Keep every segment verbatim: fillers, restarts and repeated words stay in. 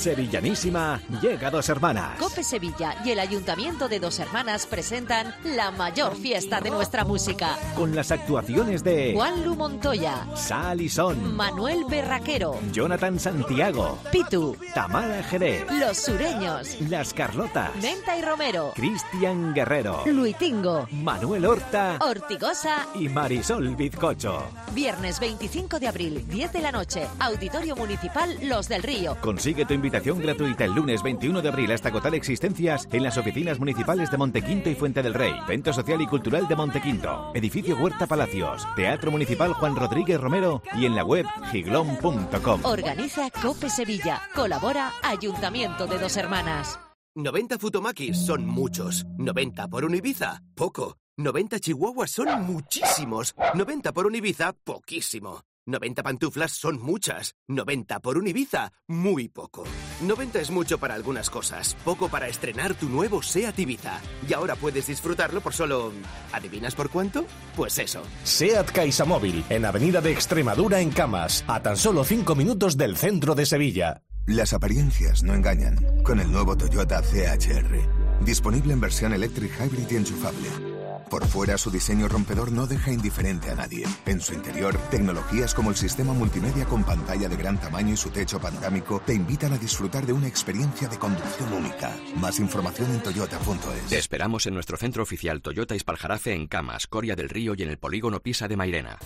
Sevillanísima llega a Dos Hermanas. COPE Sevilla y el Ayuntamiento de Dos Hermanas presentan la mayor fiesta de nuestra música. Con las actuaciones de Juanlu Montoya, Sal y Son, Manuel Berraquero, Jonathan Santiago, Pitu, Tamara Jerez, Los Sureños, Las Carlotas, Menta y Romero, Cristian Guerrero, Luitingo, Manuel Horta, Ortigosa y Marisol Bizcocho. Viernes veinticinco de abril, diez de la noche, Auditorio Municipal Los del Río. Consigue tu invitación gratuita el lunes veintiuno de abril hasta agotar existencias en las oficinas municipales de Montequinto y Fuente del Rey, Centro Social y Cultural de Montequinto, Edificio Huerta Palacios, Teatro Municipal Juan Rodríguez Romero y en la web giglón punto com. Organiza COPE Sevilla. Colabora Ayuntamiento de Dos Hermanas. noventa Futomakis son muchos. noventa por un Ibiza, poco. noventa chihuahuas son muchísimos. noventa por un Ibiza, poquísimo. noventa pantuflas son muchas. noventa por un Ibiza, muy poco. noventa es mucho para algunas cosas, poco para estrenar tu nuevo SEAT Ibiza. Y ahora puedes disfrutarlo por solo... ¿adivinas por cuánto? Pues eso. SEAT Caixamóvil, en Avenida de Extremadura en Camas, a tan solo cinco minutos del centro de Sevilla. Las apariencias no engañan. Con el nuevo Toyota C H R. Disponible en versión Electric Hybrid y enchufable. Por fuera, su diseño rompedor no deja indiferente a nadie. En su interior, tecnologías como el sistema multimedia con pantalla de gran tamaño y su techo panorámico te invitan a disfrutar de una experiencia de conducción única. Más información en toyota punto es. Te esperamos en nuestro centro oficial Toyota Ispaljarafe en Camas, Coria del Río y en el polígono Pisa de Mairena.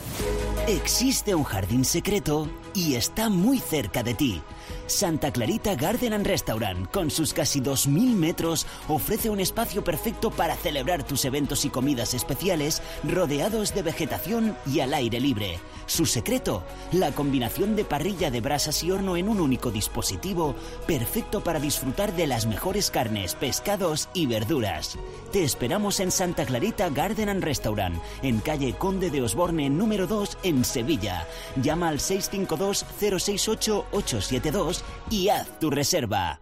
Existe un jardín secreto y está muy cerca de ti. Santa Clarita Garden and Restaurant, con sus casi dos mil metros, ofrece un espacio perfecto para celebrar tus eventos y comidas especiales, rodeados de vegetación y al aire libre. Su secreto, la combinación de parrilla de brasas y horno en un único dispositivo, perfecto para disfrutar de las mejores carnes, pescados y verduras. Te esperamos en Santa Clarita Garden and Restaurant, en calle Conde de Osborne número dos, en Sevilla. Llama al seis cinco dos, cero seis ocho, ocho siete dos y haz tu reserva.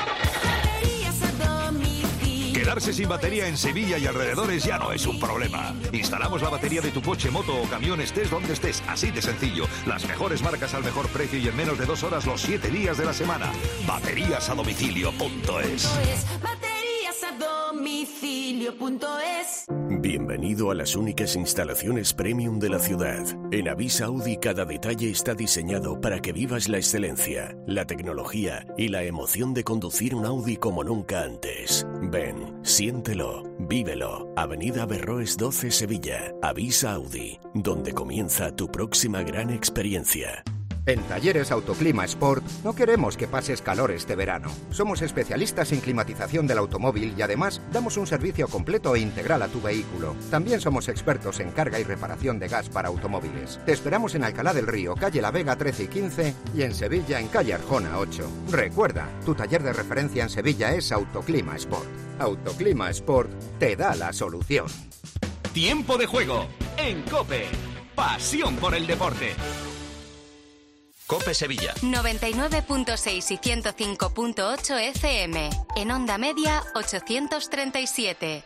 Quedarse sin batería en Sevilla y alrededores ya no es un problema. Instalamos la batería de tu coche, moto o camión, estés donde estés, así de sencillo. Las mejores marcas al mejor precio y en menos de dos horas los siete días de la semana. Baterías a domicilio punto es. Baterías a domicilio punto es. Bienvenido a las únicas instalaciones premium de la ciudad. En Avisa Audi cada detalle está diseñado para que vivas la excelencia, la tecnología y la emoción de conducir un Audi como nunca antes. Ven, siéntelo, vívelo. Avenida Berroes doce, Sevilla. Avisa Audi, donde comienza tu próxima gran experiencia. En Talleres Autoclima Sport no queremos que pases calor este verano. Somos especialistas en climatización del automóvil y además damos un servicio completo e integral a tu vehículo. También somos expertos en carga y reparación de gas para automóviles. Te esperamos en Alcalá del Río, calle La Vega trece y quince y en Sevilla en calle Arjona ocho. Recuerda, tu taller de referencia en Sevilla es Autoclima Sport. Autoclima Sport te da la solución. Tiempo de juego en COPE. Pasión por el deporte. COPE Sevilla. noventa y nueve punto seis y ciento cinco punto ocho F M. En onda media ochocientos treinta y siete.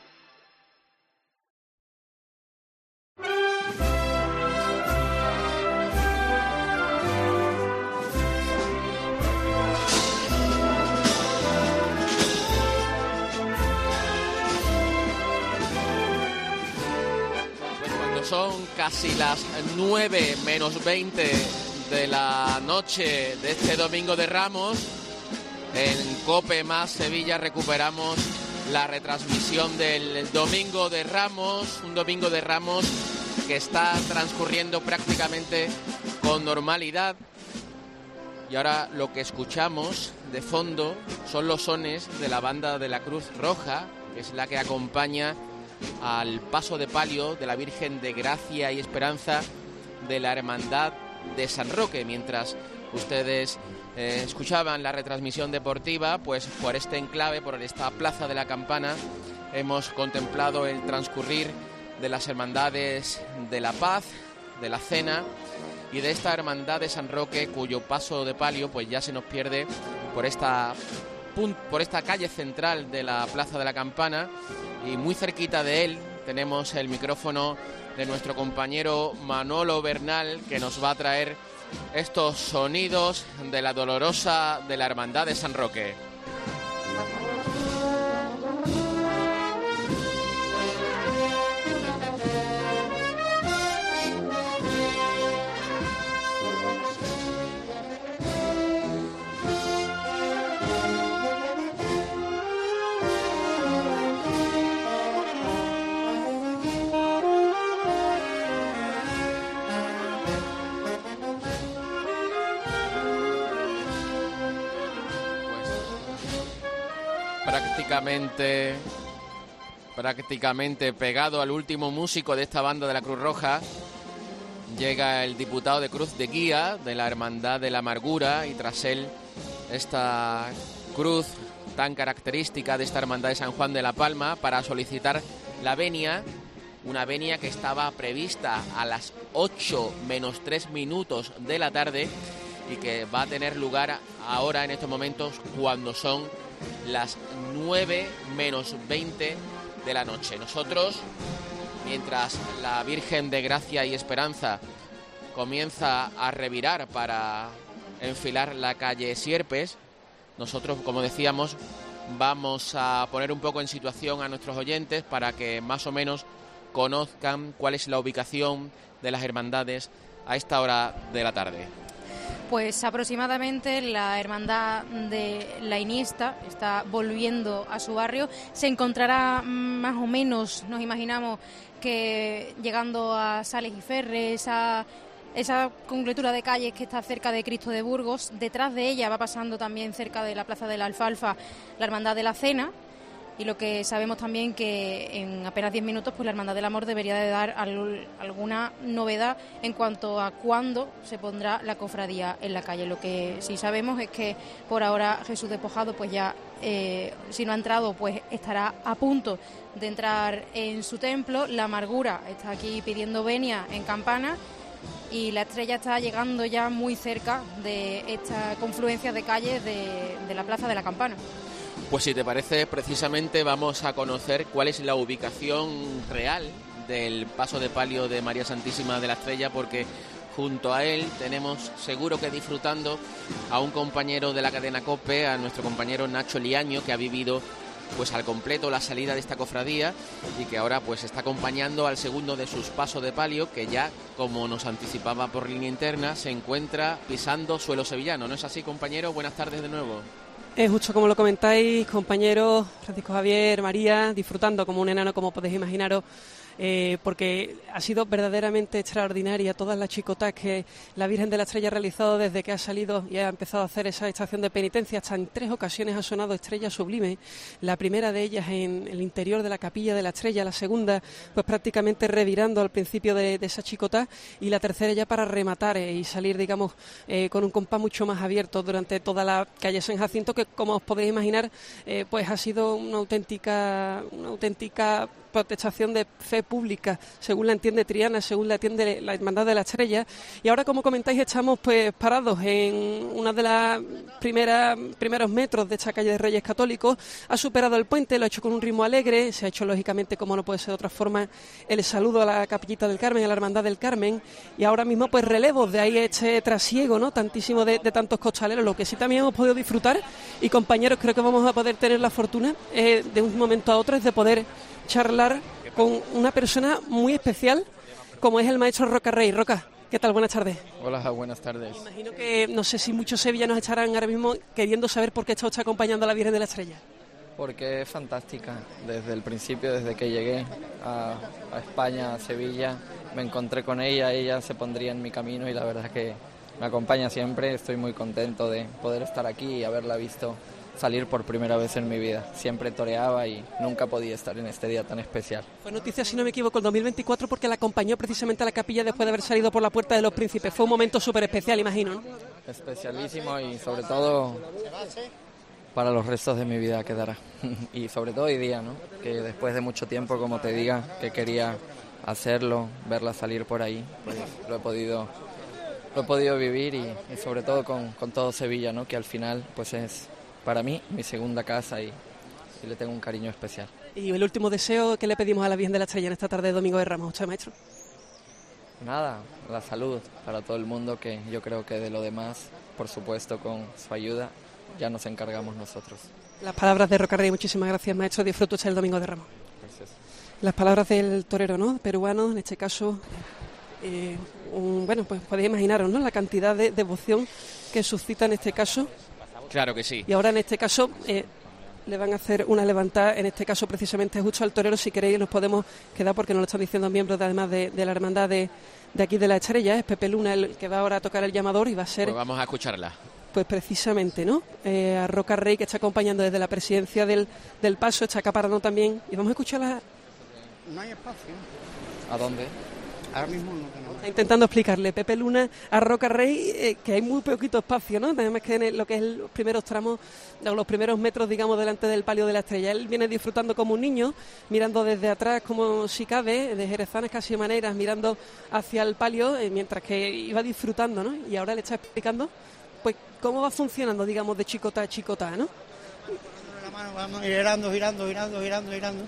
Pues cuando son casi las nueve menos veinte de la noche de este Domingo de Ramos, en COPE más Sevilla recuperamos la retransmisión del Domingo de Ramos, un Domingo de Ramos que está transcurriendo prácticamente con normalidad. Y ahora lo que escuchamos de fondo son los sones de la banda de la Cruz Roja, que es la que acompaña al paso de palio de la Virgen de Gracia y Esperanza de la Hermandad de San Roque. Mientras ustedes eh, escuchaban la retransmisión deportiva, pues por este enclave, por esta Plaza de la Campana, hemos contemplado el transcurrir de las hermandades de la Paz, de la Cena y de esta Hermandad de San Roque, cuyo paso de palio pues ya se nos pierde por esta, por esta calle central de la Plaza de la Campana, y muy cerquita de él tenemos el micrófono de nuestro compañero Manolo Bernal, que nos va a traer estos sonidos de la Dolorosa de la Hermandad de San Roque. Prácticamente, prácticamente pegado al último músico de esta banda de la Cruz Roja, llega el diputado de Cruz de Guía de la Hermandad de la Amargura, y tras él esta cruz tan característica de esta Hermandad de San Juan de la Palma, para solicitar la venia, una venia que estaba prevista a las ocho menos tres minutos de la tarde y que va a tener lugar ahora en estos momentos cuando son las nueve menos veinte de la noche. Nosotros, mientras la Virgen de Gracia y Esperanza comienza a revirar para enfilar la calle Sierpes, nosotros, como decíamos, vamos a poner un poco en situación a nuestros oyentes para que más o menos conozcan cuál es la ubicación de las hermandades a esta hora de la tarde. Pues aproximadamente la hermandad de la Iniesta está volviendo a su barrio. Se encontrará más o menos, nos imaginamos, que llegando a Sales y Ferre, esa, esa congretura de calles que está cerca de Cristo de Burgos. Detrás de ella va pasando también cerca de la Plaza de la Alfalfa la hermandad de la Cena. Y lo que sabemos también que en apenas diez minutos pues la Hermandad del Amor debería de dar al, alguna novedad en cuanto a cuándo se pondrá la cofradía en la calle. Lo que sí sabemos es que por ahora Jesús Despojado pues ya, eh, si no ha entrado, pues estará a punto de entrar en su templo. La Amargura está aquí pidiendo venia en campana y la Estrella está llegando ya muy cerca de esta confluencia de calles de, de la Plaza de la Campana. Pues si te parece, precisamente vamos a conocer cuál es la ubicación real del paso de palio de María Santísima de la Estrella, porque junto a él tenemos seguro que disfrutando a un compañero de la cadena COPE, a nuestro compañero Nacho Liaño, que ha vivido pues al completo la salida de esta cofradía y que ahora pues está acompañando al segundo de sus pasos de palio, que ya, como nos anticipaba por línea interna, se encuentra pisando suelo sevillano. ¿No es así, compañero? Buenas tardes de nuevo. Es justo como lo comentáis, compañeros Francisco Javier, María, disfrutando como un enano, como podéis imaginaros, eh, porque ha sido verdaderamente extraordinaria todas las chicotas que la Virgen de la Estrella ha realizado desde que ha salido y ha empezado a hacer esa estación de penitencia. Hasta en tres ocasiones ha sonado Estrella Sublime, la primera de ellas en el interior de la capilla de la Estrella, la segunda pues prácticamente revirando al principio de, de esa chicota, y la tercera ya para rematar eh, y salir, digamos, eh, con un compás mucho más abierto durante toda la calle San Jacinto, que como os podéis imaginar, eh, pues ha sido una auténtica, una auténtica protestación de fe pública, según la entiende Triana, según la entiende la Hermandad de la Estrella. Y ahora, como comentáis, estamos pues parados en una de las primeras primeros metros de esta calle de Reyes Católicos. Ha superado el puente, lo ha hecho con un ritmo alegre, se ha hecho lógicamente, como no puede ser de otra forma, el saludo a la Capillita del Carmen, a la Hermandad del Carmen, y ahora mismo pues relevos, de ahí este trasiego, ¿no?, tantísimo de, de tantos costaleros. Lo que sí también hemos podido disfrutar, y compañeros, creo que vamos a poder tener la fortuna eh, de un momento a otro, es de poder charlar con una persona muy especial como es el maestro Roca Rey. Roca, ¿qué tal? Buenas tardes. Hola, buenas tardes. Imagino que no sé si muchos sevillanos estarán ahora mismo queriendo saber por qué está usted acompañando a la Virgen de la Estrella. Porque es fantástica. Desde el principio, desde que llegué a, a España, a Sevilla, me encontré con ella, ella se pondría en mi camino y la verdad es que me acompaña siempre. Estoy muy contento de poder estar aquí y haberla visto salir por primera vez en mi vida. Siempre toreaba y nunca podía estar en este día tan especial. Fue noticia, si no me equivoco, el dos mil veinticuatro, porque la acompañó precisamente a la capilla después de haber salido por la Puerta de los Príncipes. Fue un momento súper especial, imagino, ¿no? Especialísimo, y sobre todo para los restos de mi vida quedará. Y sobre todo hoy día, ¿no?, que después de mucho tiempo, como te diga, que quería hacerlo, verla salir por ahí, pues lo he podido lo he podido vivir y, y sobre todo con, con todo Sevilla, ¿no?, que al final pues es para mí mi segunda casa y, y le tengo un cariño especial. Y el último deseo que le pedimos a la Virgen de la Estrella en esta tarde de Domingo de Ramos, ¿usted, maestro? nada, la salud para todo el mundo, que yo creo que de lo demás, por supuesto, con su ayuda, ya nos encargamos nosotros. Las palabras de Roca Rey, muchísimas gracias, maestro. Disfruto el Domingo de Ramos. Gracias. Las palabras del torero, ¿no? Peruano, en este caso, eh, un, bueno, pues podéis imaginaros, ¿no? La cantidad de devoción que suscita en este caso. Claro que sí. Y ahora en este caso eh, le van a hacer una levantada, en este caso precisamente justo al torero. Si queréis nos podemos quedar, porque nos lo están diciendo miembros de, además de, de la hermandad de, de aquí de la Estrella. Es Pepe Luna el que va ahora a tocar el llamador y va a ser... Pues vamos a escucharla. Pues precisamente, ¿no? Eh, a Roca Rey, que está acompañando desde la presidencia del, del Paso, está acaparando también. Y vamos a escucharla. No hay espacio. ¿A dónde? Ahora mismo no tenemos. Está intentando explicarle Pepe Luna a Roca Rey eh, que hay muy poquito espacio, ¿no? Además que en el, lo que es el, los primeros tramos, los primeros metros, digamos, delante del palio de la Estrella. Él viene disfrutando como un niño, mirando desde atrás como si cabe, de jerezanes casi maneras, mirando hacia el palio, eh, mientras que iba disfrutando, ¿no? Y ahora le está explicando, pues, cómo va funcionando, digamos, de chicota a chicota, ¿no? La mano, vamos girando, girando, girando, girando, girando.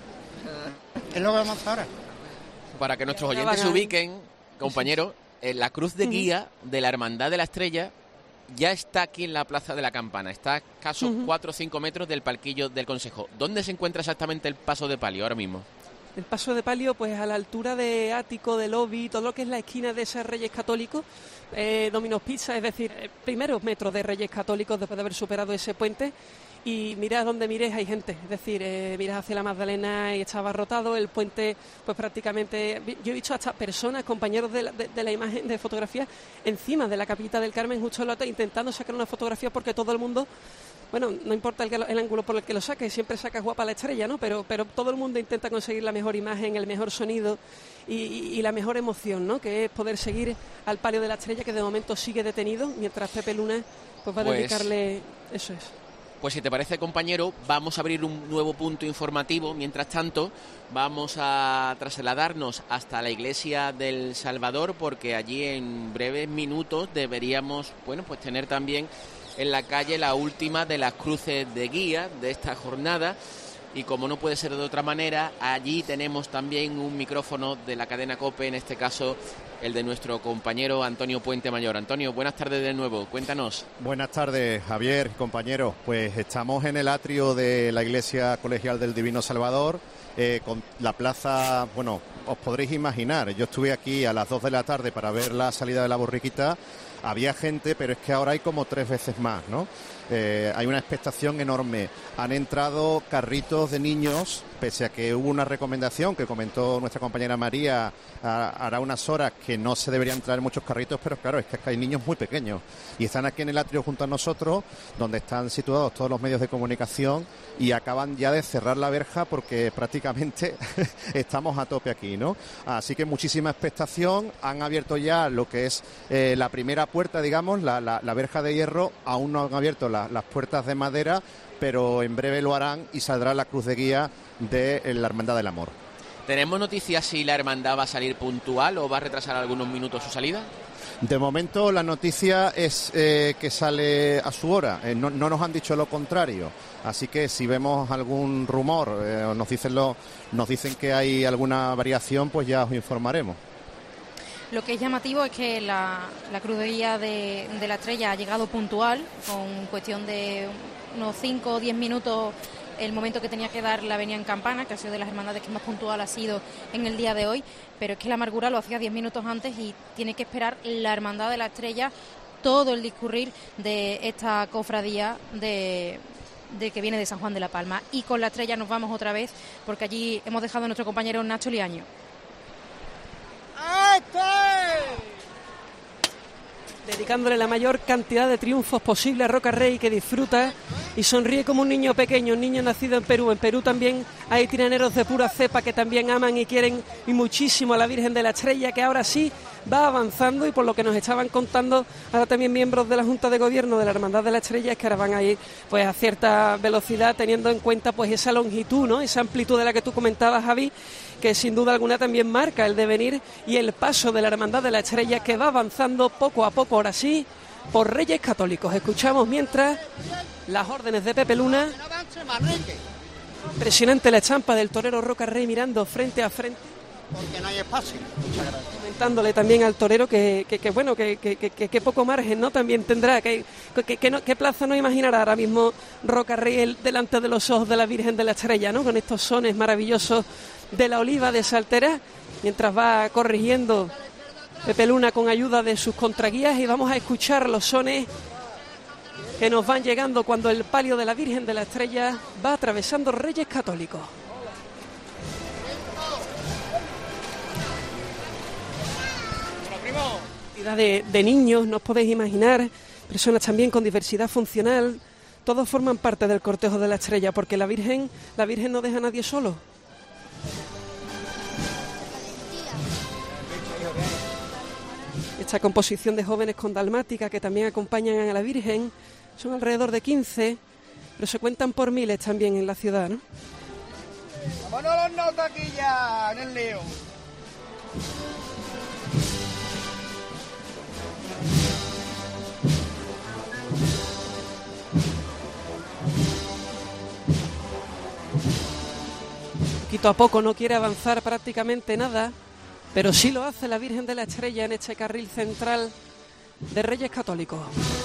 Es lo que vamos ahora. Para que nuestros oyentes se ubiquen, compañeros, eh, la cruz de guía de la Hermandad de la Estrella ya está aquí en la Plaza de la Campana. Está a escasos uh-huh. cuatro o cinco metros del palquillo del Consejo. ¿Dónde se encuentra exactamente el paso de palio ahora mismo? El paso de palio, pues a la altura de Ático, de Lobby, todo lo que es la esquina de ese Reyes Católicos, eh, Domino's Pizza, es decir, eh, primeros metros de Reyes Católicos después de haber superado ese puente. Y mirad donde mires hay gente, es decir, eh, mirad hacia la Magdalena y está abarrotado, el puente pues prácticamente, yo he visto hasta personas, compañeros de la, de, de la imagen de fotografía encima de la Capilla del Carmen, justo al otro, intentando sacar una fotografía, porque todo el mundo, bueno, no importa el, el ángulo por el que lo saque, siempre sacas guapa la Estrella, ¿no? Pero, pero todo el mundo intenta conseguir la mejor imagen, el mejor sonido y, y, y la mejor emoción, ¿no? Que es poder seguir al palio de la Estrella, que de momento sigue detenido, mientras Pepe Luna pues va a pues... dedicarle, eso es. Pues si te parece, compañero, vamos a abrir un nuevo punto informativo. Mientras tanto, vamos a trasladarnos hasta la Iglesia del Salvador, porque allí en breves minutos deberíamos, bueno, pues tener también en la calle la última de las cruces de guía de esta jornada. Y como no puede ser de otra manera, allí tenemos también un micrófono de la cadena COPE, en este caso el de nuestro compañero Antonio Puente Mayor. Antonio, buenas tardes de nuevo, cuéntanos. Buenas tardes, Javier, compañeros. Pues estamos en el atrio de la Iglesia Colegial del Divino Salvador, eh, con la plaza, bueno, os podréis imaginar, yo estuve aquí a las dos de la tarde para ver la salida de la borriquita. Había gente, pero es que ahora hay como tres veces más, ¿no? Eh, hay una expectación enorme. Han entrado carritos de niños, pese a que hubo una recomendación que comentó nuestra compañera María a, hará unas horas, que no se deberían traer muchos carritos, pero claro, es que hay niños muy pequeños y están aquí en el atrio junto a nosotros, donde están situados todos los medios de comunicación, y acaban ya de cerrar la verja porque prácticamente estamos a tope aquí, ¿no? Así que muchísima expectación. Han abierto ya lo que es eh, la primera puerta, digamos, la, la, la verja de hierro. Aún no han abierto la, las puertas de madera, pero en breve lo harán y saldrá la cruz de guía de la Hermandad del Amor. ¿Tenemos noticias si la hermandad va a salir puntual o va a retrasar algunos minutos su salida? De momento la noticia es eh, que sale a su hora, eh, no, no nos han dicho lo contrario, así que si vemos algún rumor, eh, nos dicen lo, nos dicen que hay alguna variación, pues ya os informaremos. Lo que es llamativo es que la, la cruz de guía de, de la Estrella ha llegado puntual, con cuestión de unos cinco o diez minutos el momento que tenía que dar la avenida en Campana, que ha sido de las hermandades que más puntual ha sido en el día de hoy, pero es que la amargura lo hacía diez minutos antes y tiene que esperar la Hermandad de la Estrella todo el discurrir de esta cofradía de, de que viene de San Juan de la Palma. Y con la Estrella nos vamos otra vez, porque allí hemos dejado a nuestro compañero Nacho Liaño. Dedicándole la mayor cantidad de triunfos posible a Roca Rey, que disfruta y sonríe como un niño pequeño, un niño nacido en Perú. En Perú también hay tiraneros de pura cepa que también aman y quieren y muchísimo a la Virgen de la Estrella, que ahora sí va avanzando, y por lo que nos estaban contando ahora también miembros de la Junta de Gobierno de la Hermandad de la Estrella, es que ahora van a ir pues a cierta velocidad, teniendo en cuenta pues esa longitud, ¿no? Esa amplitud de la que tú comentabas, Javi, que sin duda alguna también marca el devenir y el paso de la Hermandad de la Estrella, que va avanzando poco a poco, ahora sí, por Reyes Católicos. Escuchamos mientras las órdenes de Pepe Luna. Impresionante la estampa del torero Roca Rey mirando frente a frente. porque no hay espacio. Muchas gracias. Comentándole también al torero que, que, que bueno, que, que, que, que poco margen, ¿no? También tendrá, que, que, que no, qué plaza no imaginará ahora mismo Roca Rey delante de los ojos de la Virgen de la Estrella, ¿no? Con estos sones maravillosos de la Oliva de Saltera, mientras va corrigiendo Pepe Luna con ayuda de sus contraguías, y vamos a escuchar los sones que nos van llegando cuando el palio de la Virgen de la Estrella va atravesando Reyes Católicos. Cantidad de, de niños, no os podéis imaginar, personas también con diversidad funcional, todos forman parte del cortejo de la Estrella, porque la Virgen, la Virgen no deja a nadie solo. Esta composición de jóvenes con dalmática que también acompañan a la Virgen, son alrededor de quince, pero se cuentan por miles también en la ciudad, ¿no? ¡Vámonos los notas aquí ya, en el lío! Poquito a poco, no quiere avanzar prácticamente nada, pero sí lo hace la Virgen de la Estrella en este carril central de Reyes Católicos.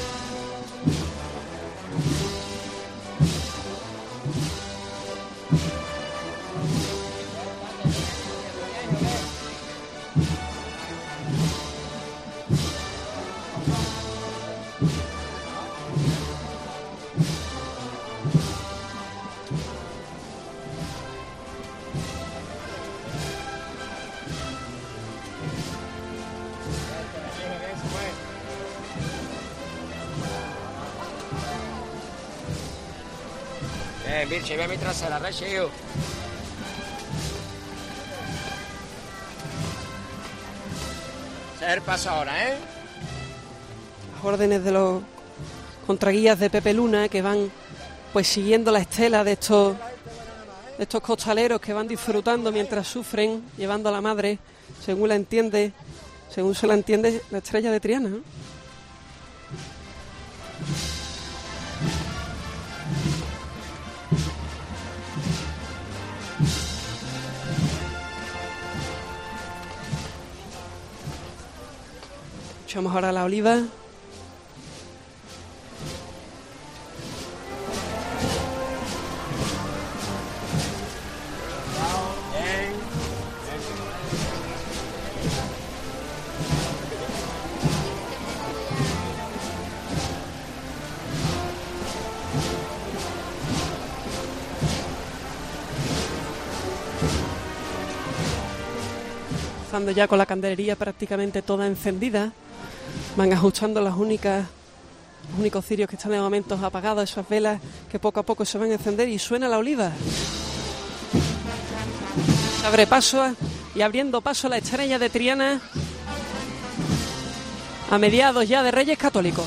Eh, Virche, ve mi trasera, Rechio. Ser paso ahora, ¿eh? Las órdenes de los contraguías de Pepe Luna, que van pues siguiendo la estela de estos, de estos costaleros que van disfrutando mientras sufren, llevando a la madre, según la entiende, según se la entiende la Estrella de Triana, ¿no? Escuchamos ahora la Oliva. Empezando ya con la candelería prácticamente toda encendida. Van ajustando las únicas, los únicos cirios que están de momento apagados, esas velas que poco a poco se van a encender, y suena la Oliva. Se abre paso y abriendo paso la Estrella de Triana a mediados ya de Reyes Católicos.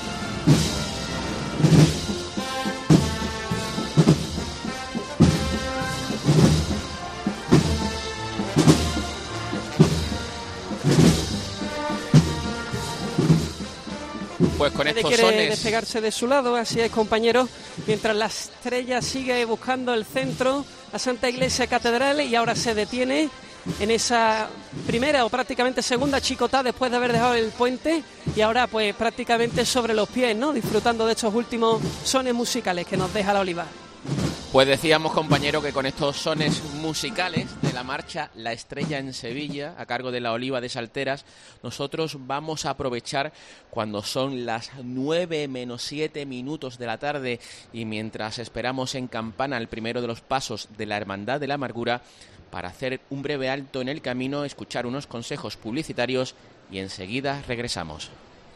Pues con estos quiere sones... despegarse de su lado, así es, compañeros, mientras la Estrella sigue buscando el centro, la Santa Iglesia Catedral, y ahora se detiene en esa primera o prácticamente segunda chicotá después de haber dejado el puente, y ahora pues prácticamente sobre los pies, ¿no? Disfrutando de estos últimos sones musicales que nos deja la Oliva. Pues decíamos, compañero, que con estos sones musicales de la marcha La Estrella en Sevilla, a cargo de la Oliva de Salteras, nosotros vamos a aprovechar cuando son las nueve menos siete minutos de la tarde, y mientras esperamos en campana el primero de los pasos de la Hermandad de la Amargura, para hacer un breve alto en el camino, escuchar unos consejos publicitarios y enseguida regresamos.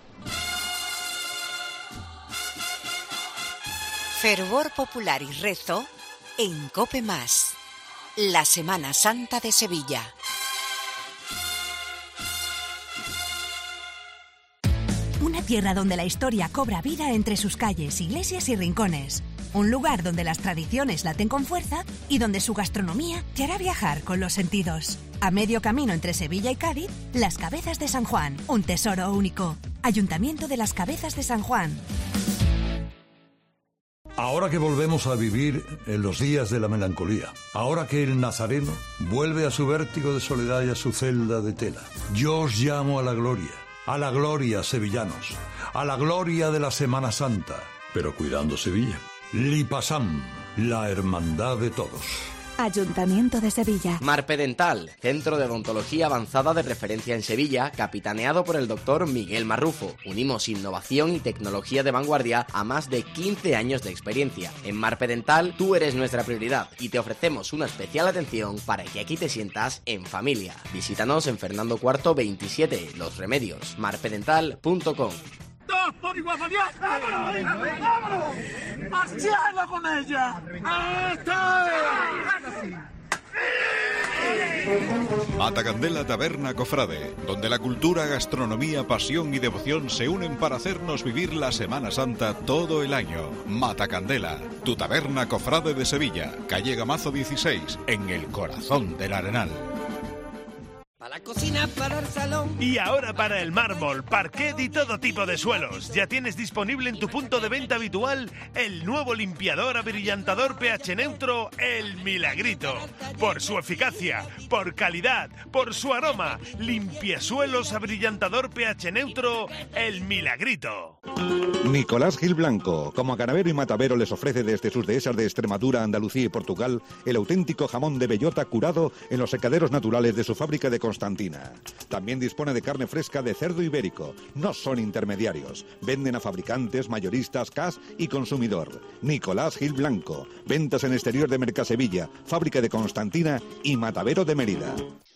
Fervor popular y rezo en COPE Más. La Semana Santa de Sevilla. Una tierra donde la historia cobra vida entre sus calles, iglesias y rincones. Un lugar donde las tradiciones laten con fuerza y donde su gastronomía te hará viajar con los sentidos. A medio camino entre Sevilla y Cádiz, Las Cabezas de San Juan, un tesoro único. Ayuntamiento de Las Cabezas de San Juan. Ahora que volvemos a vivir en los días de la melancolía, ahora que el nazareno vuelve a su vértigo de soledad y a su celda de tela, yo os llamo a la gloria, a la gloria, sevillanos, a la gloria de la Semana Santa, pero cuidando Sevilla. Lipasam, la hermandad de todos. Ayuntamiento de Sevilla. Marpedental, centro de odontología avanzada de referencia en Sevilla, capitaneado por el doctor Miguel Marrufo. Unimos innovación y tecnología de vanguardia a más de quince años de experiencia. En Marpedental, tú eres nuestra prioridad y te ofrecemos una especial atención para que aquí te sientas en familia. Visítanos en Fernando cuarto veintisiete, Los Remedios, marpedental punto com. ¡Dos por igual, Dios! ¡Vámonos! ¡Vámonos! ¡Marciano con ella! ¡Esta es! Matacandela Taberna Cofrade, donde la cultura, gastronomía, pasión y devoción se unen para hacernos vivir la Semana Santa todo el año. Matacandela, tu taberna cofrade de Sevilla, calle Gamazo dieciséis, en el corazón del Arenal. Para la cocina, para el salón. Y ahora para el mármol, parquet y todo tipo de suelos. Ya tienes disponible en tu punto de venta habitual el nuevo limpiador abrillantador pH neutro, el Milagrito. Por su eficacia, por calidad, por su aroma. Limpiasuelos abrillantador pH neutro, el Milagrito. Nicolás Gil Blanco, como a ganadero y matavero, les ofrece desde sus dehesas de Extremadura, Andalucía y Portugal el auténtico jamón de bellota curado en los secaderos naturales de su fábrica de Constantina. También dispone de carne fresca de cerdo ibérico. No son intermediarios. Venden a fabricantes, mayoristas, C A S y consumidor. Nicolás Gil Blanco. Ventas en exterior de Mercasevilla, fábrica de Constantina y matavero de Mérida.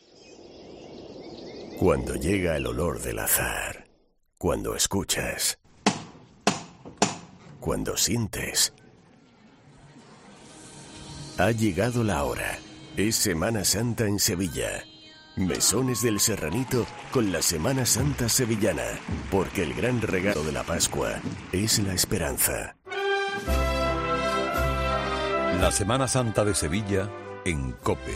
Cuando llega el olor del azahar, cuando escuchas, cuando sientes, ha llegado la hora. Es Semana Santa en Sevilla. Mesones del Serranito con la Semana Santa sevillana, porque el gran regalo de la Pascua es la esperanza. La Semana Santa de Sevilla en COPE.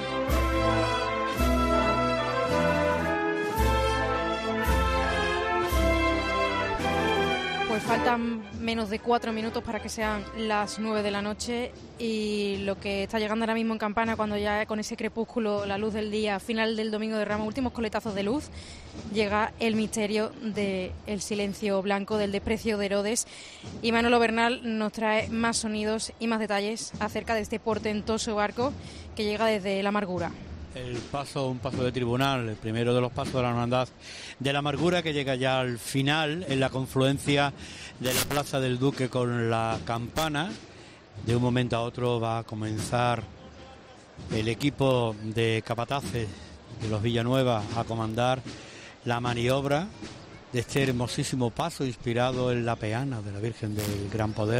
Pues faltan menos de cuatro minutos para que sean las nueve de la noche y lo que está llegando ahora mismo en Campana, cuando ya con ese crepúsculo, la luz del día, final del Domingo de Ramos, últimos coletazos de luz, llega el misterio del silencio blanco, del desprecio de Herodes. Y Manolo Bernal nos trae más sonidos y más detalles acerca de este portentoso barco que llega desde la Amargura. El paso, un paso de tribunal, el primero de los pasos de la hermandad de la Amargura, que llega ya al final en la confluencia de la Plaza del Duque con la Campana. De un momento a otro va a comenzar el equipo de capataces de los Villanueva a comandar la maniobra de este hermosísimo paso inspirado en la peana de la Virgen del Gran Poder.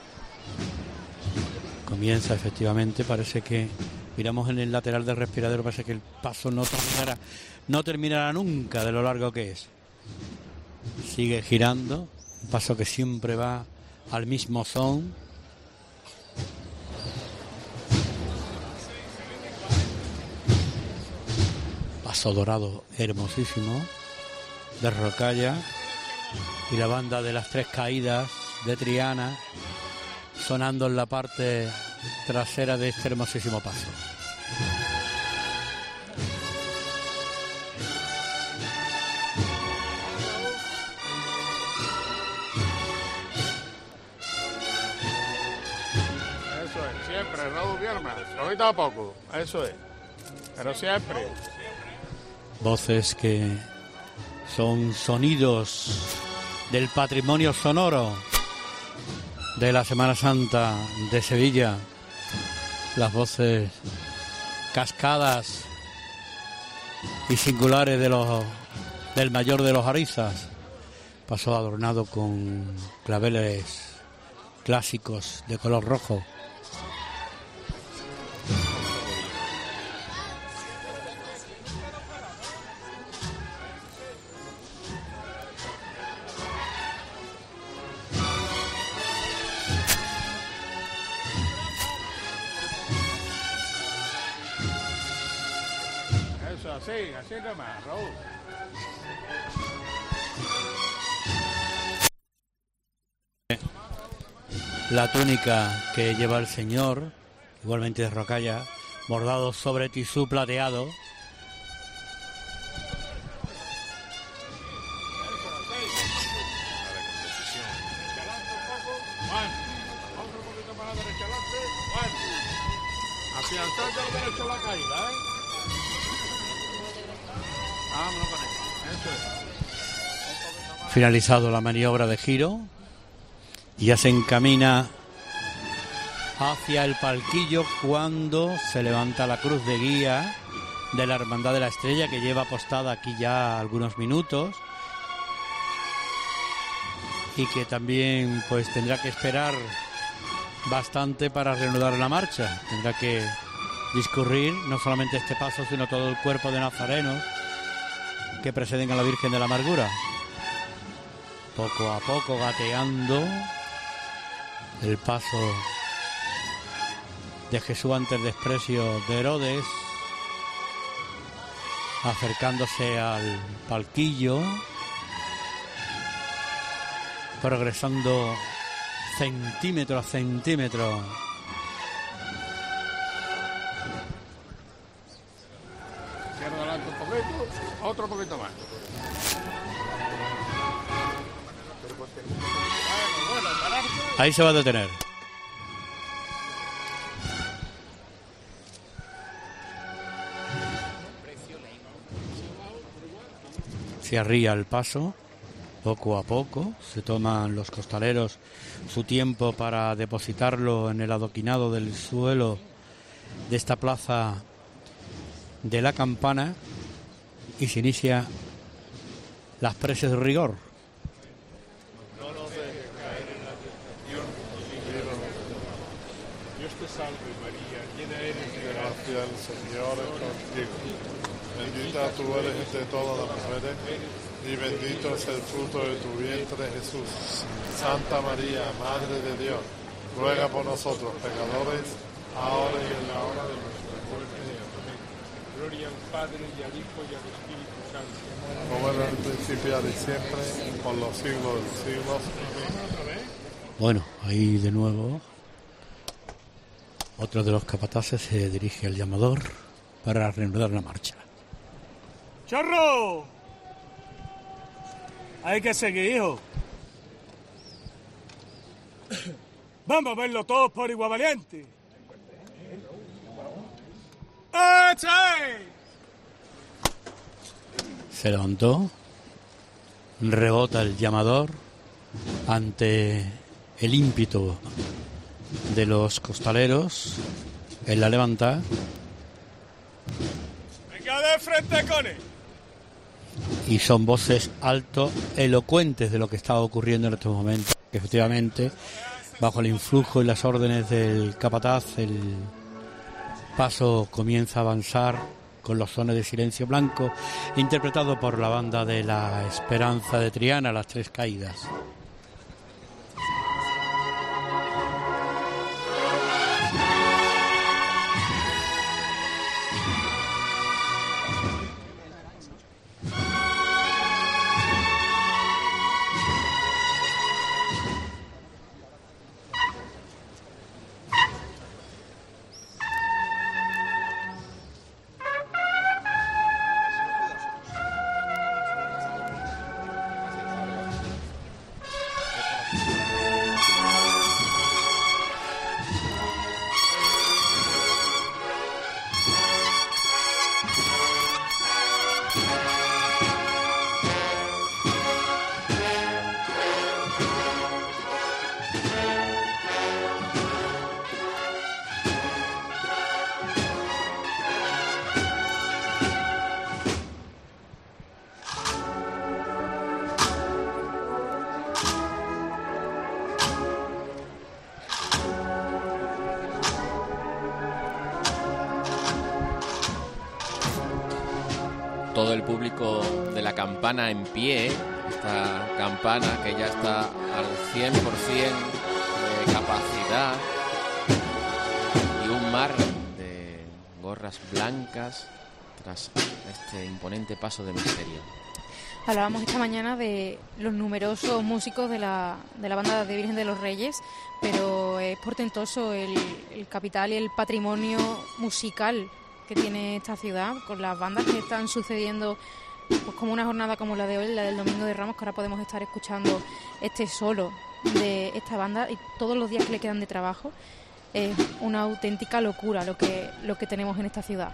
Comienza efectivamente, parece que miramos en el lateral del respiradero, parece que el paso no terminará, no terminará nunca de lo largo que es. Sigue girando, un paso que siempre va al mismo son. Paso dorado hermosísimo de Rocalla y la banda de las Tres Caídas de Triana sonando en la parte trasera de este hermosísimo paso. Eso es, siempre, Raúl Vierma, ahorita a poco, eso es, pero siempre. Voces que son sonidos del patrimonio sonoro de la Semana Santa de Sevilla, las voces cascadas y singulares de los del mayor de los Arizas, paso adornado con claveles clásicos de color rojo. Así, así nomás, Raúl. la túnica que lleva el señor, igualmente de rocalla, bordado sobre tisú plateado. Afianzar ya derecho a la caída, ¿eh? Vámonos con eso. Eso es. Finalizado la maniobra de giro, ya se encamina hacia el palquillo cuando se levanta la cruz de guía de la Hermandad de la Estrella, que lleva apostada aquí ya algunos minutos y que también pues tendrá que esperar bastante para reanudar la marcha. Tendrá que discurrir no solamente este paso, sino todo el cuerpo de nazarenos que preceden a la Virgen de la Amargura. Poco a poco gateando el paso de Jesús ante el desprecio de Herodes, acercándose al palquillo, progresando centímetro a centímetro. Cierra adelante un poquito, otro poquito más. Ahí se va a detener. Se arría el paso. Poco a poco se toman los costaleros su tiempo para depositarlo en el adoquinado del suelo de esta plaza de la Campana y se inicia las preces de rigor. No nos dejes caer en la tentación y líbranos del mal. Dios te salve María, llena eres de gracia, el Señor es contigo. Bendita tú eres entre todas las mujeres y bendito es el fruto de tu vientre, Jesús. Santa María, Madre de Dios, ruega por nosotros pecadores, ahora y en la hora de nuestra muerte. Amén. Gloria al Padre y al Hijo y al Espíritu Santo, como era en el principio y ahora y siempre, por los siglos de los siglos. Bueno, ahí de nuevo otro de los capataces se dirige al llamador para reanudar la marcha. ¡Chorro! Hay que seguir, hijo. Vamos a verlo todos por igual valiente. ¡Eche! Se levantó, rebota el llamador ante el ímpetu de los costaleros. Él la levanta. ¡Venga de frente con él! Y son voces alto, elocuentes de lo que está ocurriendo en estos momentos. Que efectivamente, bajo el influjo y las órdenes del capataz, el paso comienza a avanzar con los sones de Silencio Blanco, interpretado por la banda de la Esperanza de Triana, Las Tres Caídas. Todo el público de la Campana en pie, esta campana que ya está al cien por ciento de capacidad, y un mar de gorras blancas tras este imponente paso de misterio. Hablábamos esta mañana de los numerosos músicos de la, de la banda de Virgen de los Reyes, pero es portentoso el, el capital y el patrimonio musical que tiene esta ciudad, con las bandas que están sucediendo, pues como una jornada como la de hoy, la del Domingo de Ramos, que ahora podemos estar escuchando este solo de esta banda y todos los días que le quedan de trabajo. Es una auténtica locura lo que, lo que tenemos en esta ciudad.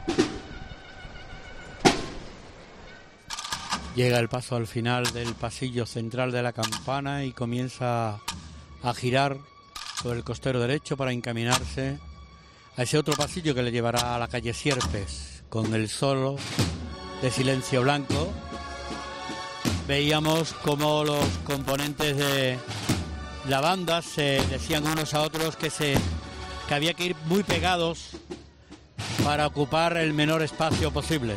Llega el paso al final del pasillo central de la campana y comienza a girar sobre el costero derecho para encaminarse a ese otro pasillo que le llevará a la calle Sierpes, con el solo de Silencio Blanco. Veíamos cómo los componentes de la banda se decían unos a otros que, se, que había que ir muy pegados para ocupar el menor espacio posible.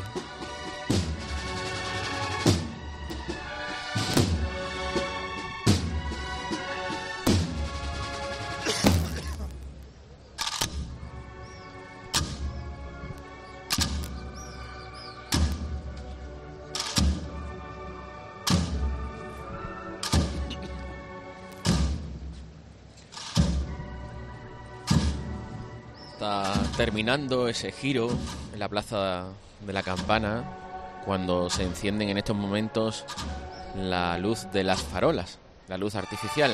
Terminando ese giro en la plaza de la Campana, cuando se encienden en estos momentos la luz de las farolas, la luz artificial.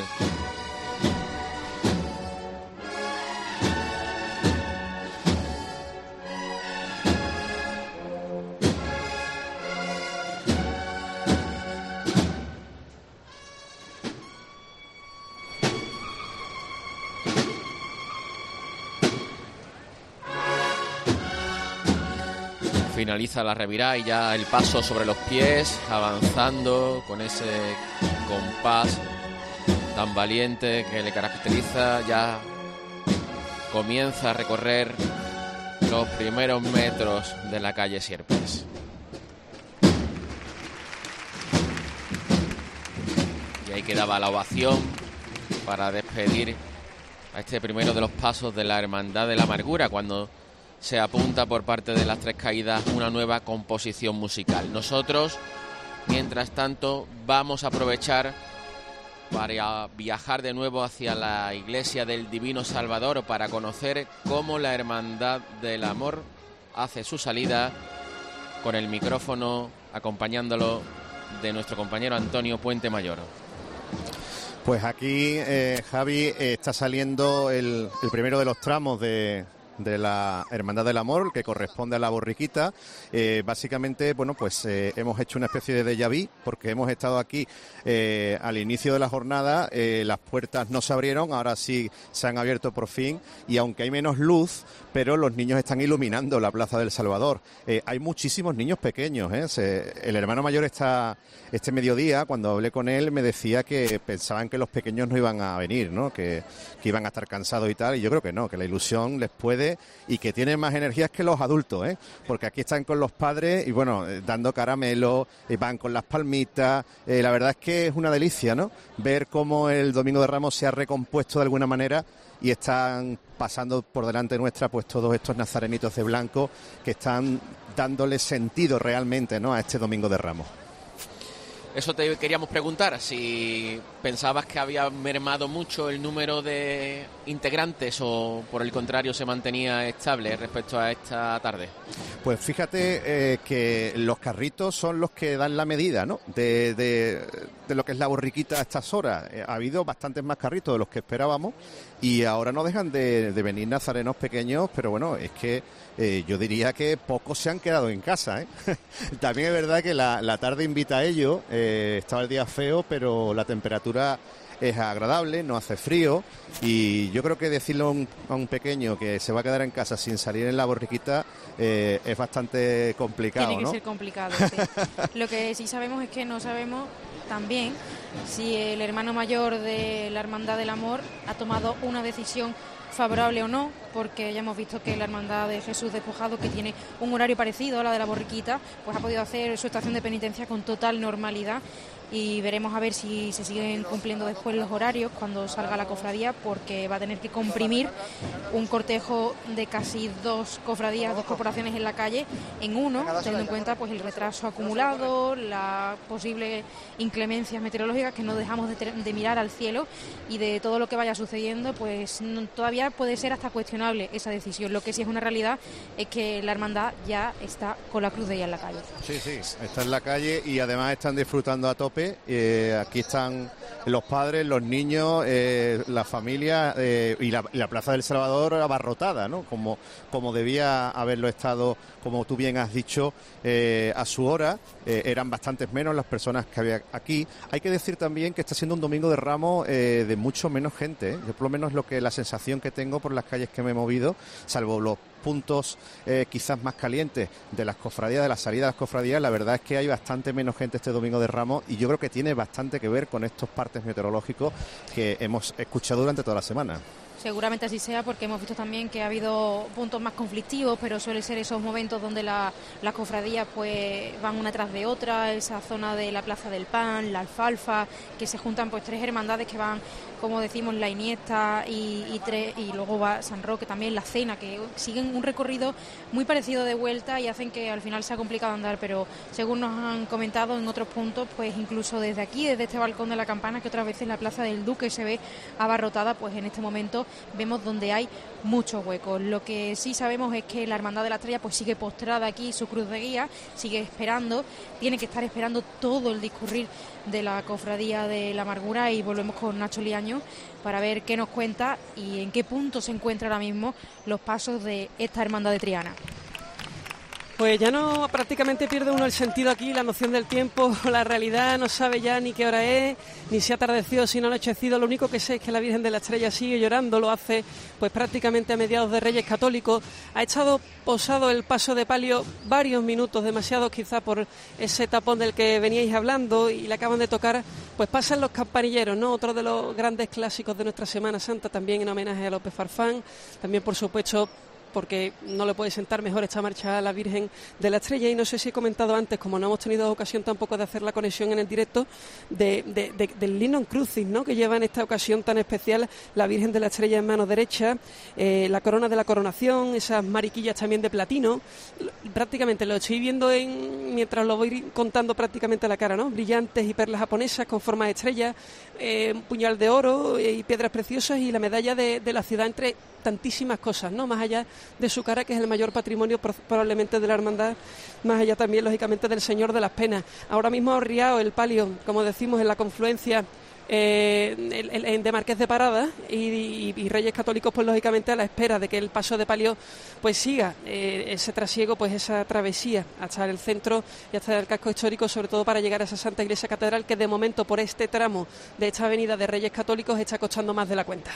Finaliza la revirada y ya el paso sobre los pies, avanzando con ese compás tan valiente que le caracteriza. Ya comienza a recorrer los primeros metros de la calle Sierpes. Y ahí quedaba la ovación para despedir a este primero de los pasos de la Hermandad de la Amargura, cuando se apunta por parte de las Tres Caídas una nueva composición musical. Nosotros, mientras tanto, vamos a aprovechar para viajar de nuevo hacia la iglesia del Divino Salvador para conocer cómo la Hermandad del Amor hace su salida, con el micrófono acompañándolo de nuestro compañero Antonio Puente Mayor. Pues aquí, eh, Javi, eh, está saliendo el, el primero de los tramos de... de la Hermandad del Amor, que corresponde a la borriquita. Eh, básicamente, bueno, pues eh, hemos hecho una especie de déjà vu, porque hemos estado aquí eh, al inicio de la jornada, eh, las puertas no se abrieron, ahora sí se han abierto por fin, y aunque hay menos luz, pero los niños están iluminando la Plaza del Salvador. Eh, hay muchísimos niños pequeños, ¿eh? Se, el hermano mayor está, este mediodía, cuando hablé con él, me decía que pensaban que los pequeños no iban a venir, ¿no? Que, que iban a estar cansados y tal, y yo creo que no, que la ilusión les puede y que tienen más energías que los adultos, ¿eh? Porque aquí están con los padres y bueno, eh, dando caramelo, eh, van con las palmitas, eh, la verdad es que es una delicia, ¿no? Ver cómo el Domingo de Ramos se ha recompuesto de alguna manera y están pasando por delante nuestra pues todos estos nazarenitos de blanco que están dándole sentido realmente, ¿no?, a este Domingo de Ramos. Eso te queríamos preguntar, si pensabas que había mermado mucho el número de integrantes o por el contrario se mantenía estable respecto a esta tarde. Pues fíjate eh, que los carritos son los que dan la medida, ¿no?, de, de, de lo que es la borriquita a estas horas. Eh, ha habido bastantes más carritos de los que esperábamos y ahora no dejan de, de venir nazarenos pequeños, pero bueno, es que eh, yo diría que pocos se han quedado en casa, ¿eh? También es verdad que la, la tarde invita a ello. Eh, estaba el día feo, pero la temperatura es agradable, no hace frío y yo creo que decirle a un, a un pequeño que se va a quedar en casa sin salir en la borriquita eh, es bastante complicado, Tiene que ¿no? ser complicado, sí. Lo que sí sabemos es que no sabemos también si el hermano mayor de la Hermandad del Amor ha tomado una decisión favorable o no porque ya hemos visto que la Hermandad de Jesús Despojado, que tiene un horario parecido a la de la Borriquita, pues ha podido hacer su estación de penitencia con total normalidad. Y veremos a ver si se siguen cumpliendo después los horarios cuando salga la cofradía, porque va a tener que comprimir un cortejo de casi dos cofradías, dos corporaciones en la calle en uno, teniendo en cuenta pues el retraso acumulado, las posibles inclemencias meteorológicas, que no dejamos de, ter- de mirar al cielo, y de todo lo que vaya sucediendo, pues no, todavía puede ser hasta cuestionable esa decisión. Lo que sí es una realidad es que la hermandad ya está con la cruz de ella en la calle. Sí, sí, está en la calle y además están disfrutando a tope. Eh, aquí están los padres, los niños, eh, la familia eh, y, la, y la Plaza del Salvador abarrotada, ¿no? Como, como debía haberlo estado, como tú bien has dicho, eh, a su hora. Eh, eran bastantes menos las personas que había aquí. Hay que decir también que está siendo un domingo de Ramos eh, de mucho menos gente, ¿eh? Yo por lo menos lo que la sensación que tengo por las calles que me he movido, salvo los puntos eh, quizás más calientes de las cofradías, de la salida de las cofradías, la verdad es que hay bastante menos gente este domingo de Ramos, y yo creo que tiene bastante que ver con estos partes meteorológicos que hemos escuchado durante toda la semana. Seguramente así sea, porque hemos visto también que ha habido puntos más conflictivos, pero suele ser esos momentos donde la, las cofradías pues van una tras de otra, esa zona de la Plaza del Pan, la Alfalfa, que se juntan pues tres hermandades que van, como decimos, la Iniesta y, y, tres, y luego va San Roque también, la Cena, que siguen un recorrido muy parecido de vuelta y hacen que al final sea complicado andar, pero según nos han comentado en otros puntos, pues incluso desde aquí, desde este balcón de la Campana, que otras veces la Plaza del Duque se ve abarrotada, pues en este momento vemos donde hay muchos huecos. Lo que sí sabemos es que la Hermandad de la Estrella pues sigue postrada aquí, su cruz de guía, sigue esperando, tiene que estar esperando todo el discurrir de la Cofradía de la Amargura, y volvemos con Nacho Liaño para ver qué nos cuenta y en qué punto se encuentra ahora mismo los pasos de esta Hermandad de Triana. Pues ya no, prácticamente pierde uno el sentido aquí, la noción del tiempo, la realidad, no sabe ya ni qué hora es, ni si ha atardecido, si no ha anochecido. Lo único que sé es que la Virgen de la Estrella sigue llorando, lo hace pues prácticamente a mediados de Reyes Católicos. Ha estado posado el paso de palio varios minutos, demasiados quizá por ese tapón del que veníais hablando, y le acaban de tocar, pues pasan los campanilleros, ¿no? Otro de los grandes clásicos de nuestra Semana Santa, también en homenaje a López Farfán, también por supuesto porque no le puede sentar mejor esta marcha a la Virgen de la Estrella. Y no sé si he comentado antes, como no hemos tenido ocasión tampoco de hacer la conexión en el directo, de, de, de, del Linum Crucis, ¿no?, que lleva en esta ocasión tan especial la Virgen de la Estrella en mano derecha, eh, la corona de la coronación, esas mariquillas también de platino. Prácticamente lo estoy viendo en, mientras lo voy contando prácticamente a la cara, ¿no? Brillantes y perlas japonesas con forma de estrella, eh, un puñal de oro y piedras preciosas, y la medalla de, de la ciudad, entre tantísimas cosas, ¿no? Más allá de su cara, que es el mayor patrimonio probablemente de la hermandad, más allá también lógicamente del Señor de las Penas. Ahora mismo ha arriado el palio, como decimos, en la confluencia eh, el, el, de Marqués de Parada y, y, y Reyes Católicos, pues lógicamente a la espera de que el paso de palio pues siga eh, ese trasiego, pues esa travesía hasta el centro y hasta el casco histórico, sobre todo para llegar a esa Santa Iglesia Catedral, que de momento por este tramo de esta avenida de Reyes Católicos está costando más de la cuenta.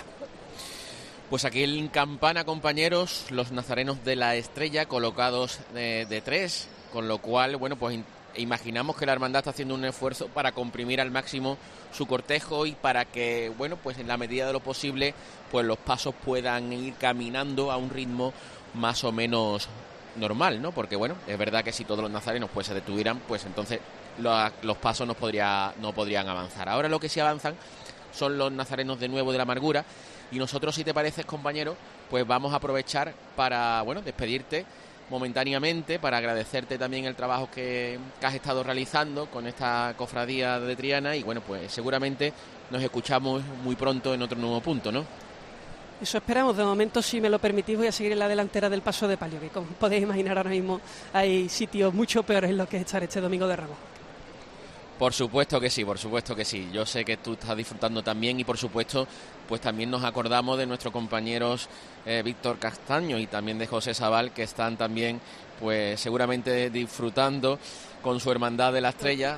Pues aquí en Campana, compañeros, los nazarenos de la Estrella colocados de, de tres, con lo cual, bueno, pues imaginamos que la hermandad está haciendo un esfuerzo para comprimir al máximo su cortejo y para que, bueno, pues en la medida de lo posible, pues los pasos puedan ir caminando a un ritmo más o menos normal, ¿no? Porque, bueno, es verdad que si todos los nazarenos pues se detuvieran, pues entonces los, los pasos no, podría, no podrían avanzar. Ahora lo que sí avanzan son los nazarenos de nuevo de la Amargura. Y nosotros, si te parece, compañero, pues vamos a aprovechar para, bueno, despedirte momentáneamente, para agradecerte también el trabajo que, que has estado realizando con esta cofradía de Triana, y bueno, pues seguramente nos escuchamos muy pronto en otro nuevo punto, ¿no? Eso esperamos. De momento, si me lo permitís, voy a seguir en la delantera del paso de palio, que como podéis imaginar ahora mismo hay sitios mucho peores en los que estar este domingo de Ramos. Por supuesto que sí, por supuesto que sí. Yo sé que tú estás disfrutando también, y por supuesto, pues también nos acordamos de nuestros compañeros eh, Víctor Castaño y también de José Sabal, que están también, pues seguramente disfrutando con su Hermandad de la Estrella,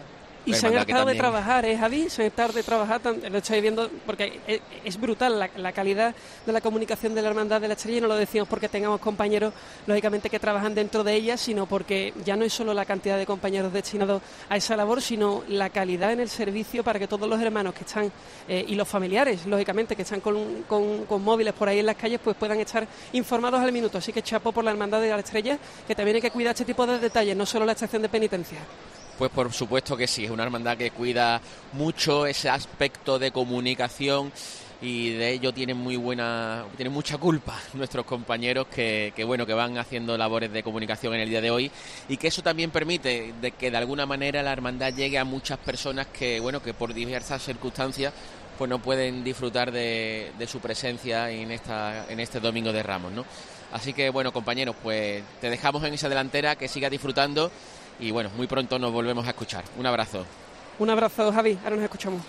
Y se han hartado de trabajar, ¿eh, Javi? Se han hartado de trabajar, lo estáis viendo, porque es, es brutal la, la calidad de la comunicación de la Hermandad de la Estrella, y no lo decimos porque tengamos compañeros, lógicamente, que trabajan dentro de ella, sino porque ya no es solo la cantidad de compañeros destinados a esa labor, sino la calidad en el servicio para que todos los hermanos que están, eh, y los familiares, lógicamente, que están con, con, con móviles por ahí en las calles, pues puedan estar informados al minuto. Así que chapo por la Hermandad de la Estrella, que también hay que cuidar este tipo de detalles, no solo la estación de penitencia. Pues por supuesto que sí, es una hermandad que cuida mucho ese aspecto de comunicación y de ello tienen muy buena, tienen mucha culpa nuestros compañeros que, que bueno que van haciendo labores de comunicación en el día de hoy, y que eso también permite de que de alguna manera la hermandad llegue a muchas personas que bueno que por diversas circunstancias pues no pueden disfrutar de, de su presencia en esta en este Domingo de Ramos, ¿no? Así que bueno, compañeros, pues te dejamos en esa delantera, que sigas disfrutando. Y bueno, muy pronto nos volvemos a escuchar. Un abrazo. Un abrazo, Javi. Ahora nos escuchamos.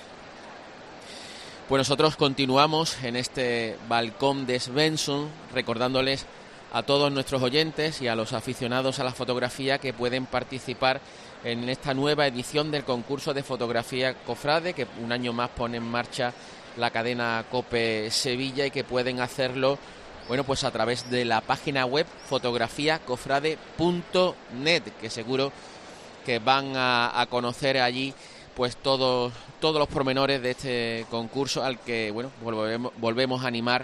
Pues nosotros continuamos en este balcón de Svensson, recordándoles a todos nuestros oyentes y a los aficionados a la fotografía que pueden participar en esta nueva edición del concurso de fotografía Cofrade, que un año más pone en marcha la cadena COPE Sevilla, y que pueden hacerlo bueno, pues a través de la página web fotografía cofrade punto net, que seguro que van a, a conocer allí pues todos todos los pormenores de este concurso, al que bueno volvemos, volvemos a animar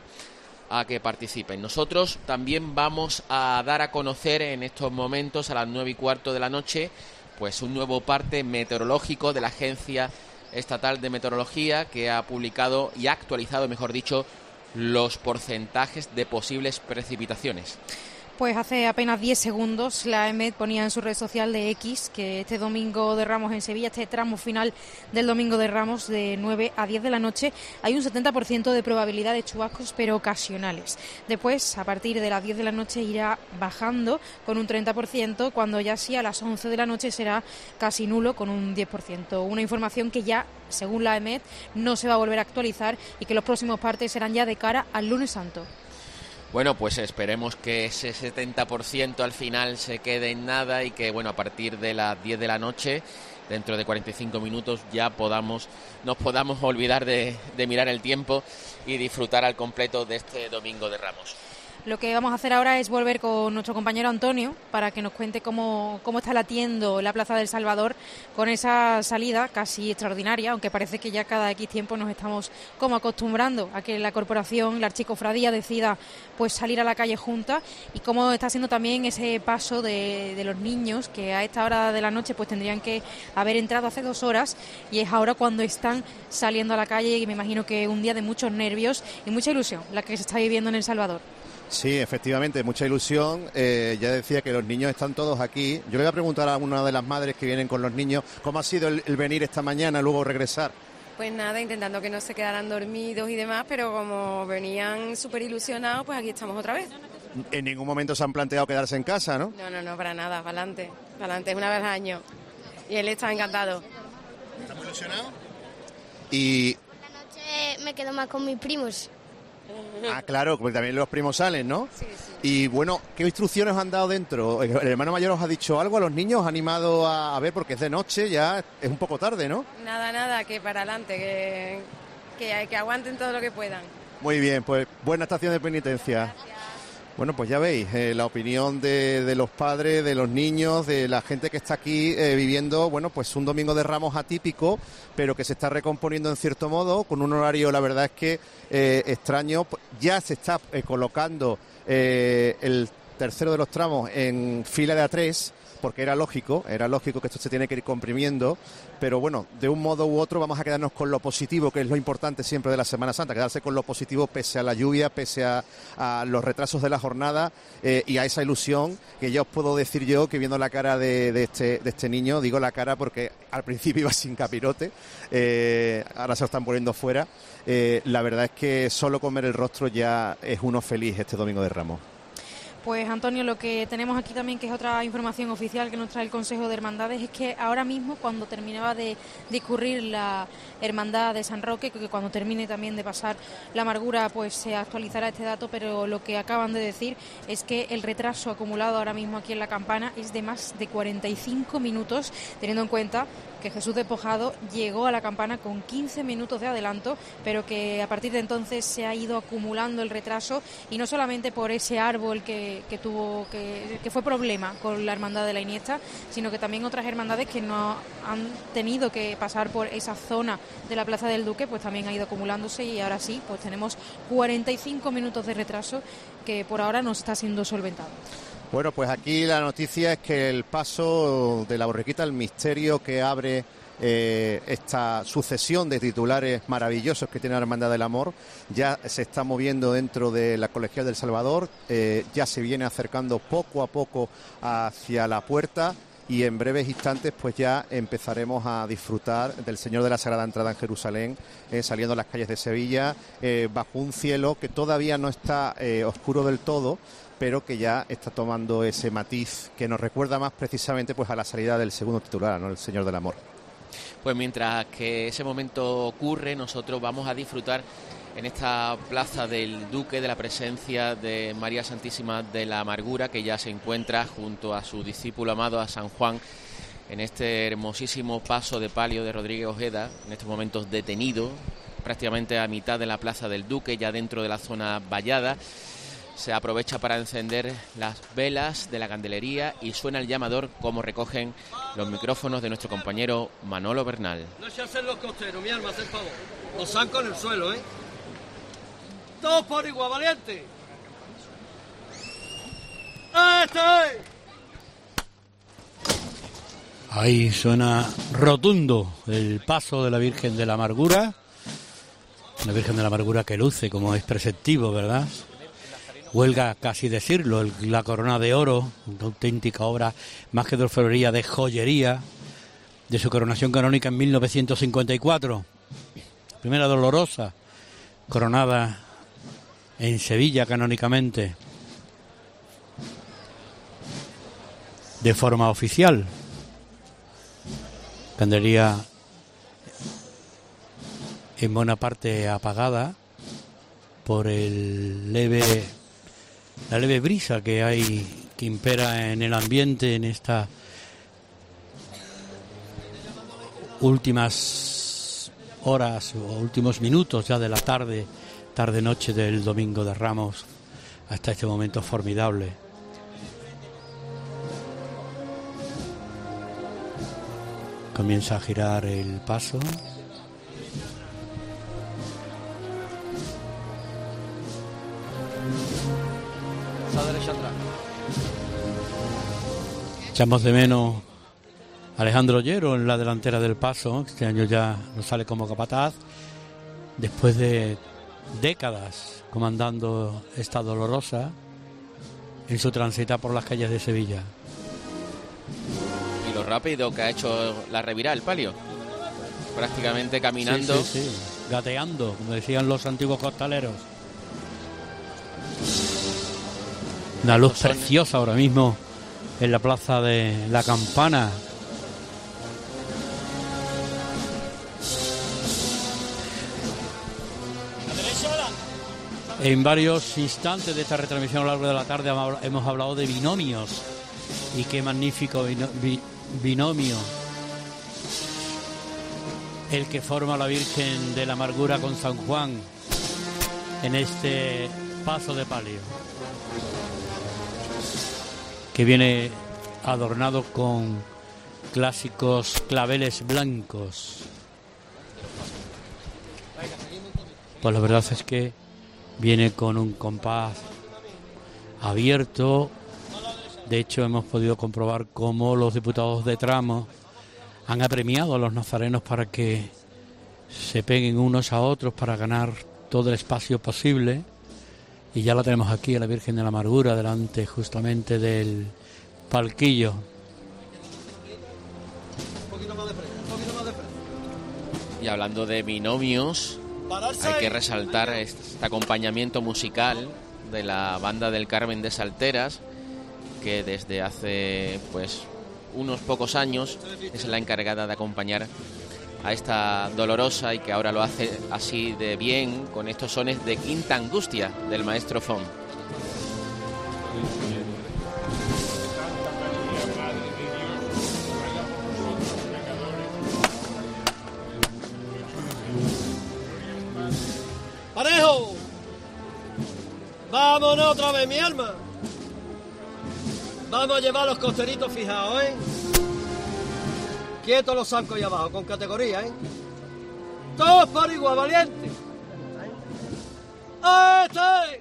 a que participen. Nosotros también vamos a dar a conocer en estos momentos, a las nueve y cuarto de la noche, pues un nuevo parte meteorológico de la Agencia Estatal de Meteorología, que ha publicado y ha actualizado, mejor dicho, los porcentajes de posibles precipitaciones. Pues hace apenas diez segundos la E M E D ponía en su red social de X que este Domingo de Ramos en Sevilla, este tramo final del Domingo de Ramos de nueve a diez de la noche, hay un setenta por ciento de probabilidad de chubascos, pero ocasionales. Después, a partir de las diez de la noche, irá bajando con un treinta por ciento, cuando ya sí a las once de la noche será casi nulo con un diez por ciento. Una información que ya, según la E M E D, no se va a volver a actualizar, y que los próximos partes serán ya de cara al lunes santo. Bueno, pues esperemos que ese setenta por ciento al final se quede en nada, y que bueno, a partir de las diez de la noche, dentro de cuarenta y cinco minutos, ya podamos nos podamos olvidar de, de mirar el tiempo y disfrutar al completo de este Domingo de Ramos. Lo que vamos a hacer ahora es volver con nuestro compañero Antonio para que nos cuente cómo, cómo está latiendo la Plaza del Salvador con esa salida casi extraordinaria, aunque parece que ya cada X tiempo nos estamos como acostumbrando a que la corporación, la archicofradía, decida pues salir a la calle junta, y cómo está siendo también ese paso de, de los niños que a esta hora de la noche pues tendrían que haber entrado hace dos horas, y es ahora cuando están saliendo a la calle, y me imagino que un día de muchos nervios y mucha ilusión la que se está viviendo en El Salvador. Sí, efectivamente, mucha ilusión. Eh, ya decía que los niños están todos aquí. Yo le voy a preguntar a una de las madres que vienen con los niños, ¿cómo ha sido el, el venir esta mañana, luego regresar? Pues nada, intentando que no se quedaran dormidos y demás, pero como venían súper ilusionados, pues aquí estamos otra vez. En ningún momento se han planteado quedarse en casa, ¿no? No, no, no, para nada, para adelante, para adelante, es una vez al año. Y él está encantado. ¿Está muy ilusionado? Y... Esta noche me quedo más con mis primos. Ah, claro, porque también los primos salen, ¿no? Sí, sí. Y bueno, ¿qué instrucciones os han dado dentro? ¿El hermano mayor os ha dicho algo a los niños? ¿Os ha animado a, a ver? Porque es de noche, ya es un poco tarde, ¿no? Nada, nada, que para adelante, que, que, que aguanten todo lo que puedan. Muy bien, pues buena estación de penitencia. Gracias. Bueno, pues ya veis, eh, la opinión de, de los padres, de los niños, de la gente que está aquí eh, viviendo, bueno, pues un Domingo de Ramos atípico, pero que se está recomponiendo en cierto modo, con un horario, la verdad es que eh, extraño. Ya se está eh, colocando eh, el tercero de los tramos en fila de A tres, porque era lógico, era lógico que esto se tiene que ir comprimiendo, pero bueno, de un modo u otro vamos a quedarnos con lo positivo, que es lo importante siempre de la Semana Santa, quedarse con lo positivo pese a la lluvia, pese a, a los retrasos de la jornada eh, y a esa ilusión que ya os puedo decir yo, que viendo la cara de, de, este, de este niño, digo la cara porque al principio iba sin capirote, eh, ahora se lo están poniendo fuera, eh, la verdad es que solo con ver el rostro ya es uno feliz este Domingo de Ramos. Pues Antonio, lo que tenemos aquí también, que es otra información oficial que nos trae el Consejo de Hermandades, es que ahora mismo, cuando terminaba de discurrir la Hermandad de San Roque, que cuando termine también de pasar la amargura, pues se actualizará este dato, pero lo que acaban de decir es que el retraso acumulado ahora mismo aquí en la Campana es de más de cuarenta y cinco minutos, teniendo en cuenta que Jesús Despojado llegó a la Campana con quince minutos de adelanto, pero que a partir de entonces se ha ido acumulando el retraso, y no solamente por ese árbol que, que tuvo que, que fue problema con la Hermandad de la Iniesta, sino que también otras hermandades que no han tenido que pasar por esa zona de la Plaza del Duque, pues también ha ido acumulándose, y ahora sí, pues tenemos cuarenta y cinco minutos de retraso que por ahora no está siendo solventado. Bueno, pues aquí la noticia es que el paso de la borriquita, el misterio que abre eh, esta sucesión de titulares maravillosos que tiene la Hermandad del Amor, ya se está moviendo dentro de la Colegial del Salvador, eh, ya se viene acercando poco a poco hacia la puerta, y en breves instantes pues ya empezaremos a disfrutar del Señor de la Sagrada Entrada en Jerusalén, eh, saliendo a las calles de Sevilla, eh, bajo un cielo que todavía no está eh, oscuro del todo, pero que ya está tomando ese matiz que nos recuerda más precisamente pues a la salida del segundo titular, ¿no?, el Señor del Amor. Pues mientras que ese momento ocurre, nosotros vamos a disfrutar en esta Plaza del Duque de la presencia de María Santísima de la Amargura, que ya se encuentra junto a su discípulo amado, a San Juan, en este hermosísimo paso de palio de Rodríguez Ojeda, en estos momentos detenido, prácticamente a mitad de la Plaza del Duque, ya dentro de la zona vallada. Se aprovecha para encender las velas de la candelería y suena el llamador, como recogen los micrófonos de nuestro compañero Manolo Bernal. No se hacen los costeros, mi alma, haz el favor. Los zancos en el suelo, ¿eh? Todos por igual, valiente. ¡Este! Ahí suena rotundo el paso de la Virgen de la Amargura. Una Virgen de la Amargura que luce, como es preceptivo, ¿verdad? Huelga casi decirlo, el, la corona de oro, una auténtica obra más que de orfebrería, de joyería, de su coronación canónica en mil novecientos cincuenta y cuatro. Primera Dolorosa, coronada en Sevilla canónicamente, de forma oficial. Candelería en buena parte apagada por el leve... la leve brisa que hay, que impera en el ambiente en estas últimas horas o últimos minutos ya de la tarde, tarde-noche del Domingo de Ramos, hasta este momento formidable. Comienza a girar el paso. A derecha atrás. Echamos de menos a Alejandro Ollero en la delantera del paso. Este año ya no sale como capataz, después de décadas comandando esta Dolorosa en su transita por las calles de Sevilla. Y lo rápido que ha hecho la revirada, el palio. Prácticamente caminando. Sí, sí, sí. Gateando, como decían los antiguos costaleros. Una luz preciosa ahora mismo en la plaza de la Campana. En varios instantes de esta retransmisión a lo largo de la tarde hemos hablado de binomios. Y qué magnífico binomio el que forma la Virgen de la Amargura con San Juan en este paso de palio, que viene adornado con clásicos claveles blancos. Pues la verdad es que viene con un compás abierto. De hecho, hemos podido comprobar cómo los diputados de tramo han apremiado a los nazarenos para que se peguen unos a otros para ganar todo el espacio posible. Y ya la tenemos aquí a la Virgen de la Amargura delante justamente del palquillo. Un poquito más de frente, un poquito más de frente. Y hablando de binomios, hay que resaltar este acompañamiento musical de la Banda del Carmen de Salteras, que desde hace pues unos pocos años es la encargada de acompañar a esta dolorosa y que ahora lo hace así de bien con estos sones de Quinta Angustia del maestro Fon. ¡Parejo! ¡Vámonos otra vez, mi alma! Vamos a llevar los costeritos fijados, ¿eh? Quietos los zancos ahí abajo, con categoría, ¿eh? Todos por igual, valiente. ¡Este!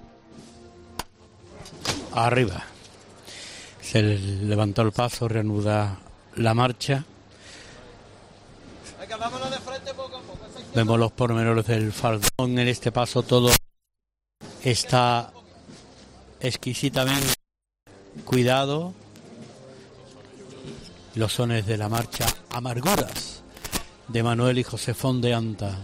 Arriba. Se levantó el paso, reanuda la marcha. Venga, vámonos de frente poco a poco. Vemos los pormenores del faldón. En este paso todo está exquisitamente cuidado. Los sones de la marcha Amarguras de Manuel y José Fon de Anta.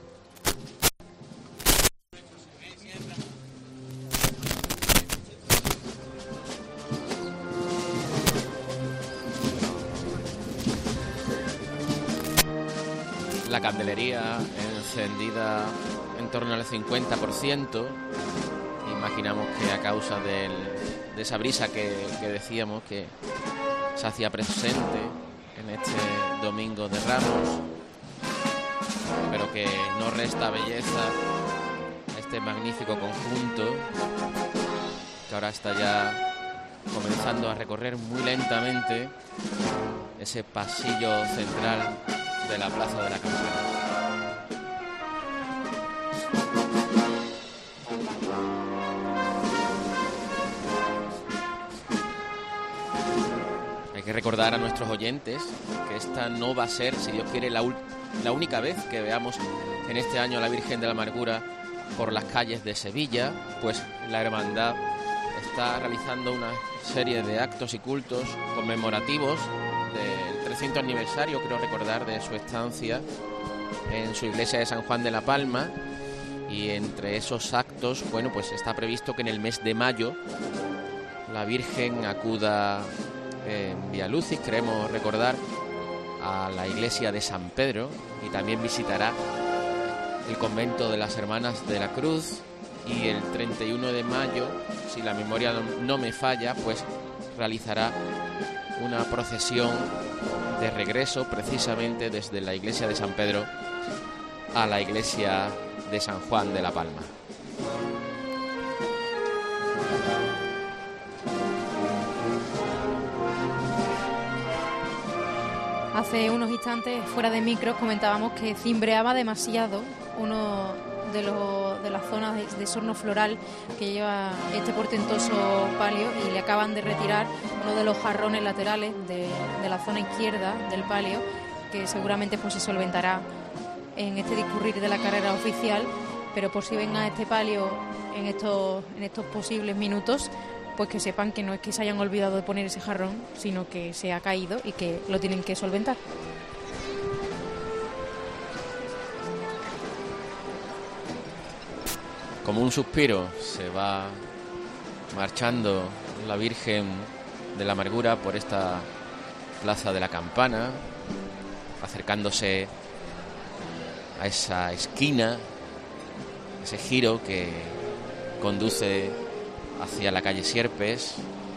La candelería encendida en torno al cincuenta por ciento. Imaginamos que a causa del, de esa brisa que, que decíamos que se hacía presente en este domingo de Ramos, pero que no resta belleza a este magnífico conjunto que ahora está ya comenzando a recorrer muy lentamente ese pasillo central de la Plaza de la Campana. Hay que recordar a nuestros oyentes que esta no va a ser, si Dios quiere, la, la única vez que veamos en este año a la Virgen de la Amargura por las calles de Sevilla, pues la hermandad está realizando una serie de actos y cultos conmemorativos del trescientos aniversario, creo recordar, de su estancia en su iglesia de San Juan de la Palma, y entre esos actos, bueno, pues está previsto que en el mes de mayo la Virgen acuda en Vialucis, queremos recordar, a la iglesia de San Pedro, y también visitará el convento de las Hermanas de la Cruz, y el treinta y uno de mayo, si la memoria no me falla, pues realizará una procesión de regreso precisamente desde la iglesia de San Pedro a la iglesia de San Juan de la Palma. Hace unos instantes, fuera de micros, comentábamos que cimbreaba demasiado uno de, los, de las zonas de, de sorno floral que lleva este portentoso palio, y le acaban de retirar uno de los jarrones laterales de, de la zona izquierda del palio, que seguramente pues se solventará en este discurrir de la carrera oficial, pero por si ven a este palio en estos, en estos posibles minutos, pues que sepan que no es que se hayan olvidado de poner ese jarrón, sino que se ha caído y que lo tienen que solventar. Como un suspiro se va marchando la Virgen de la Amargura por esta Plaza de la Campana, acercándose a esa esquina, ese giro que conduce hacia la calle Sierpes.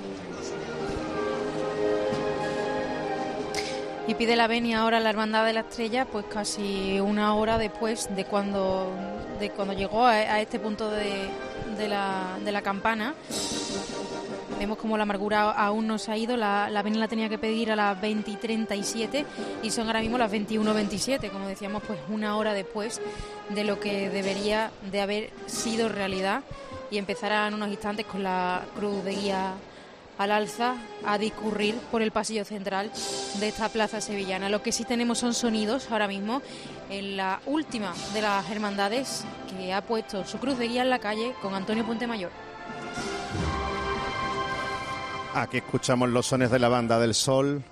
Y pide la venia ahora la Hermandad de la Estrella, pues casi una hora después de cuando de cuando llegó a, a este punto de, de, la, de la campana. Vemos como la Amargura aún no se ha ido, la, la venia la tenía que pedir a las veinte y treinta y siete y son ahora mismo las veintiuno veintisiete, como decíamos, pues una hora después de lo que debería de haber sido realidad, y empezarán unos instantes con la cruz de guía al alza a discurrir por el pasillo central de esta plaza sevillana. Lo que sí tenemos son sonidos ahora mismo en la última de las hermandades que ha puesto su cruz de guía en la calle, con Antonio Puentemayor. Aquí escuchamos los sones de la Banda del Sol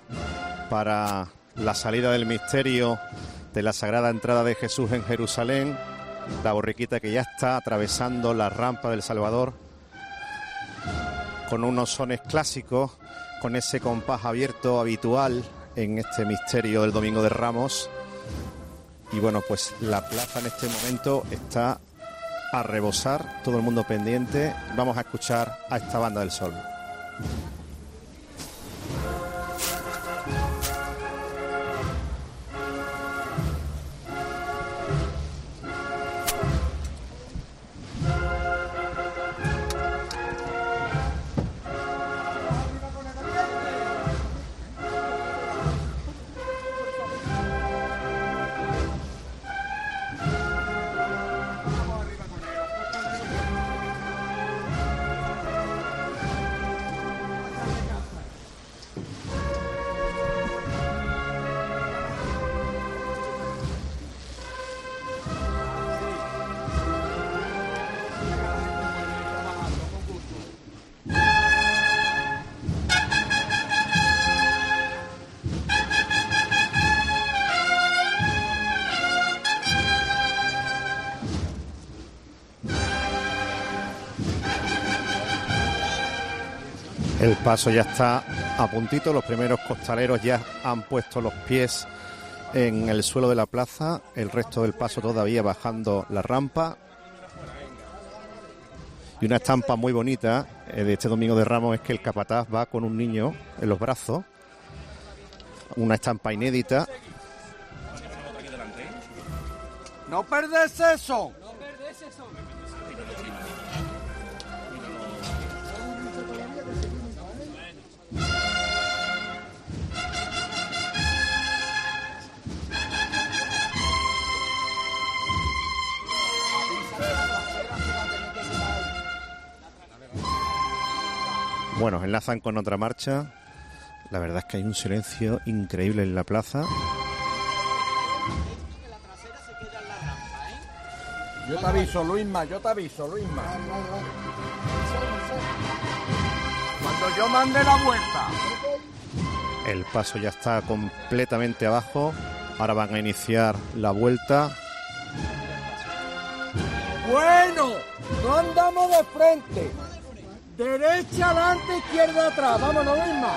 para la salida del misterio de la Sagrada Entrada de Jesús en Jerusalén, La borriquita que ya está atravesando la rampa del Salvador con unos sones clásicos, con ese compás abierto habitual en este misterio del Domingo de Ramos. Y bueno, pues la plaza en este momento está a rebosar, todo el mundo pendiente. Vamos a escuchar a esta banda del sol. El paso ya está a puntito, los primeros costaleros ya han puesto los pies en el suelo de la plaza, el resto del paso todavía bajando la rampa. Y una estampa muy bonita de este Domingo de Ramos es que el capataz va con un niño en los brazos, una estampa inédita. ¡No perdés eso! Bueno, enlazan con otra marcha. La verdad es que hay un silencio increíble en la plaza. Yo te aviso, Luisma, yo te aviso, Luisma. Cuando yo mande la vuelta. El paso ya está completamente abajo. Ahora van a iniciar la vuelta. Bueno, no andamos de frente. Derecha adelante, izquierda atrás. Vámonos, Luisma.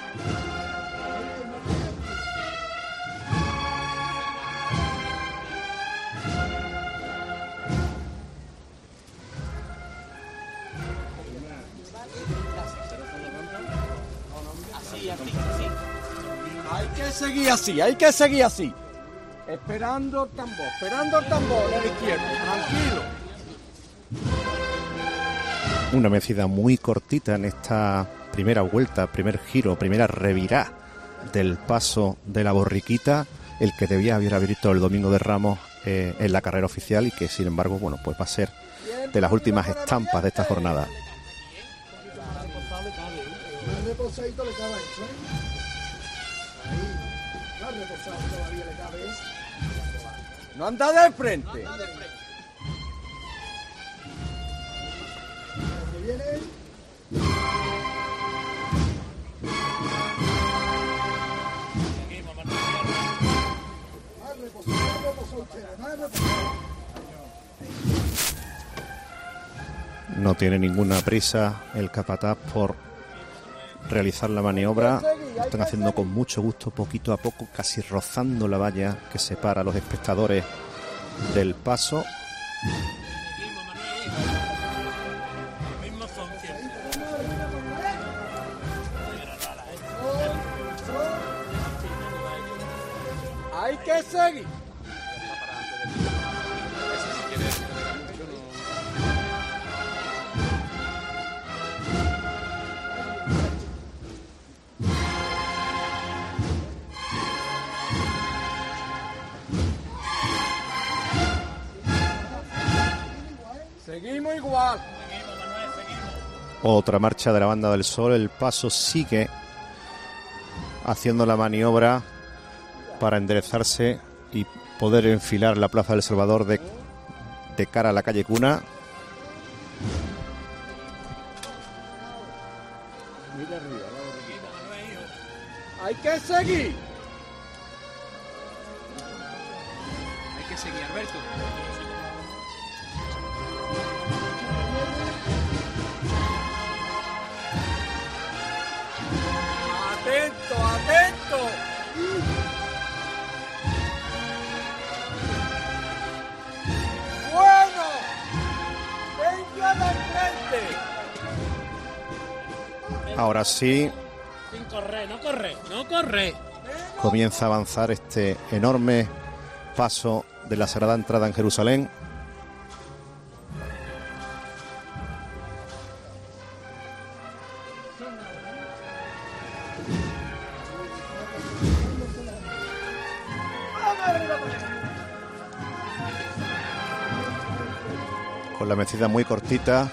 Así, así, así. Hay que seguir así, hay que seguir así. Esperando el tambor, esperando el tambor a la izquierda. Tranquilo. Una mecida muy cortita en esta primera vuelta, primer giro, primera revirá del paso de la borriquita, el que debía haber abierto el Domingo de Ramos eh, en la carrera oficial y que sin embargo, bueno, pues va a ser de las últimas estampas de esta jornada. No anda de frente. No tiene ninguna prisa el capataz por realizar la maniobra. Lo están haciendo con mucho gusto, poquito a poco, casi rozando la valla que separa a los espectadores del paso. Hay que seguir. Seguimos igual. Otra marcha de la Banda del Sol. El paso sigue haciendo la maniobra para enderezarse y poder enfilar la Plaza del Salvador de, de cara a la calle Cuna. Mira arriba, la hay que seguir. Hay que seguir, Alberto. Ahora sí. Sin correr, no corre, no corre. Comienza a avanzar este enorme paso de la Sagrada Entrada en Jerusalén. Con la mecida muy cortita.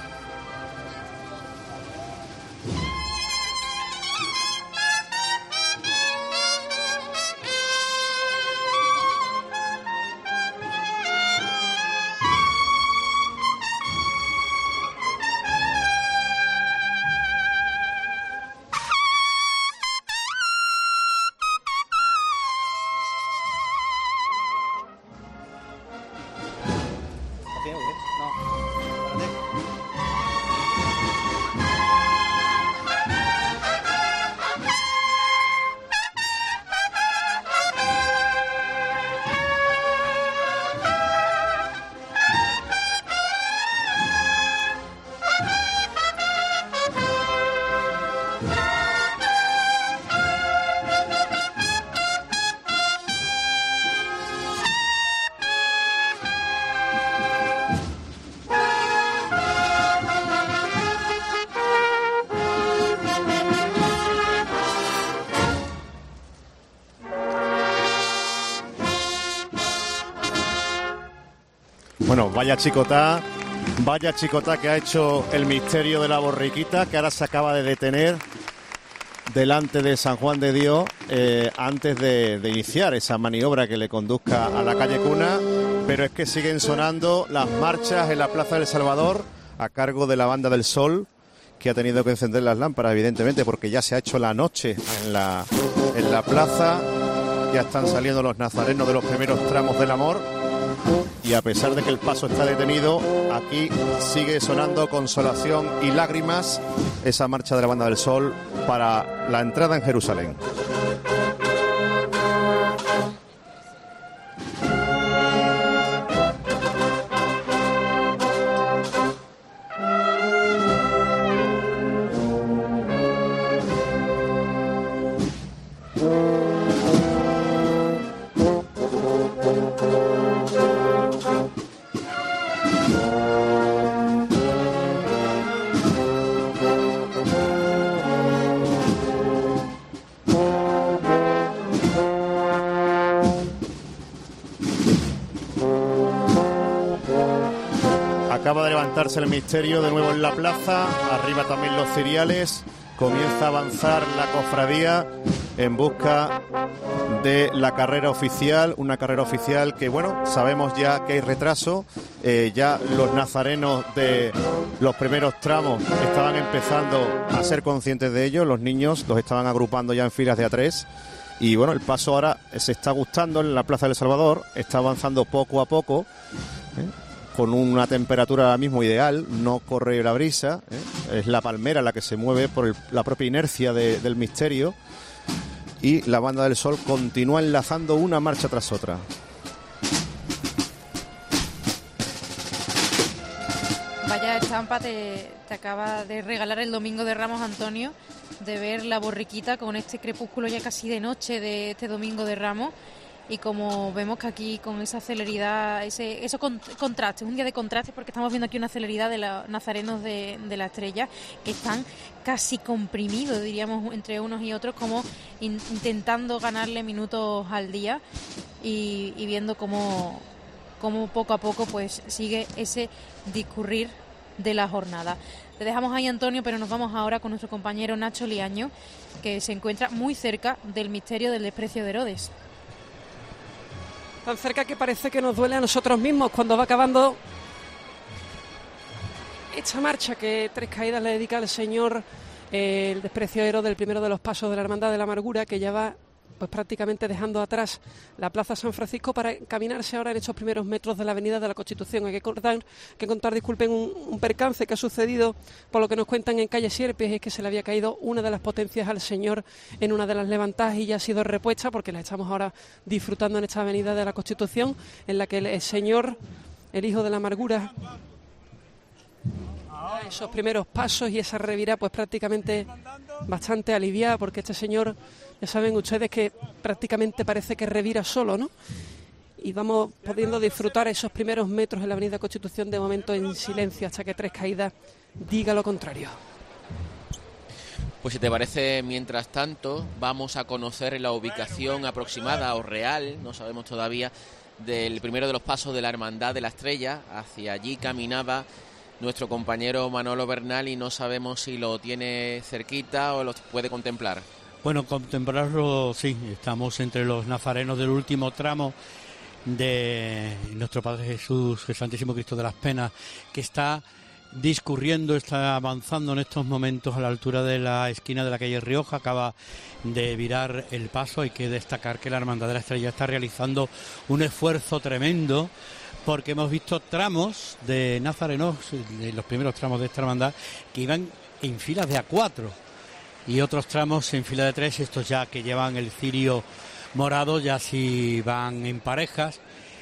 Bueno, vaya chicotá, vaya chicotá que ha hecho el misterio de la borriquita, que ahora se acaba de detener delante de San Juan de Dios eh, antes de, de iniciar esa maniobra que le conduzca a la calle Cuna, pero es que siguen sonando las marchas en la Plaza del Salvador a cargo de la Banda del Sol, que ha tenido que encender las lámparas, evidentemente, porque ya se ha hecho la noche en la, en la plaza, ya están saliendo los nazarenos de los primeros tramos del amor. Y a pesar de que el paso está detenido, aquí sigue sonando Consolación y Lágrimas, esa marcha de la Banda del Sol para la entrada en Jerusalén. Acaba de levantarse el misterio de nuevo en la plaza, arriba también los ciriales, comienza a avanzar la cofradía en busca de la carrera oficial, una carrera oficial que, bueno, sabemos ya que hay retraso, eh, ya los nazarenos de los primeros tramos estaban empezando a ser conscientes de ello, los niños los estaban agrupando ya en filas de a tres, y bueno, el paso ahora se está gustando en la Plaza del Salvador, está avanzando poco a poco, ¿eh? con una temperatura ahora mismo ideal, no corre la brisa, ¿eh? es la palmera la que se mueve por el, la propia inercia de, del misterio, y la Banda del Sol continúa enlazando una marcha tras otra. Vaya estampa te, te acaba de regalar el Domingo de Ramos, Antonio, de ver la borriquita con este crepúsculo ya casi de noche de este Domingo de Ramos. Y como vemos que aquí con esa celeridad, ese esos con, contrastes, un día de contrastes, porque estamos viendo aquí una celeridad de los nazarenos de, de la Estrella que están casi comprimidos, diríamos, entre unos y otros, como in, intentando ganarle minutos al día y, y viendo cómo, cómo poco a poco pues sigue ese discurrir de la jornada. Te dejamos ahí, Antonio, pero nos vamos ahora con nuestro compañero Nacho Liaño, que se encuentra muy cerca del misterio del desprecio de Herodes. Tan cerca que parece que nos duele a nosotros mismos cuando va acabando esta marcha que Tres Caídas le dedica al Señor, eh, el desprecio de Herodes, el primero de los pasos de la Hermandad de la Amargura, que ya va pues prácticamente dejando atrás la Plaza San Francisco para encaminarse ahora en estos primeros metros de la Avenida de la Constitución. Hay que contar, que contar disculpen, un, un percance que ha sucedido, por lo que nos cuentan en calle Sierpes, es que se le había caído una de las potencias al Señor en una de las levantadas y ya ha sido repuesta, porque la estamos ahora disfrutando en esta Avenida de la Constitución, en la que el, el Señor, el Hijo de la Amargura, Esos primeros pasos y esa revira pues prácticamente bastante aliviada, porque este señor, ya saben ustedes que prácticamente parece que revira solo, ¿no? Y vamos pudiendo disfrutar esos primeros metros en la Avenida Constitución de momento en silencio hasta que Tres Caídas diga lo contrario. Pues si te parece, mientras tanto, vamos a conocer la ubicación aproximada o real, no sabemos todavía, del primero de los pasos de la Hermandad de la Estrella. Hacia allí caminaba nuestro compañero Manolo Bernal y no sabemos si lo tiene cerquita o lo puede contemplar. Bueno, contemplarlo sí, estamos entre los nazarenos del último tramo de nuestro Padre Jesús, el Santísimo Cristo de las Penas, que está discurriendo, está avanzando en estos momentos a la altura de la esquina de la calle Rioja. Acaba de virar el paso. Hay que destacar que la Hermandad de la Estrella está realizando un esfuerzo tremendo, porque hemos visto tramos de nazarenos, de los primeros tramos de esta hermandad, que iban en filas de a cuatro y otros tramos en fila de tres. Estos ya que llevan el cirio morado ya sí van en parejas.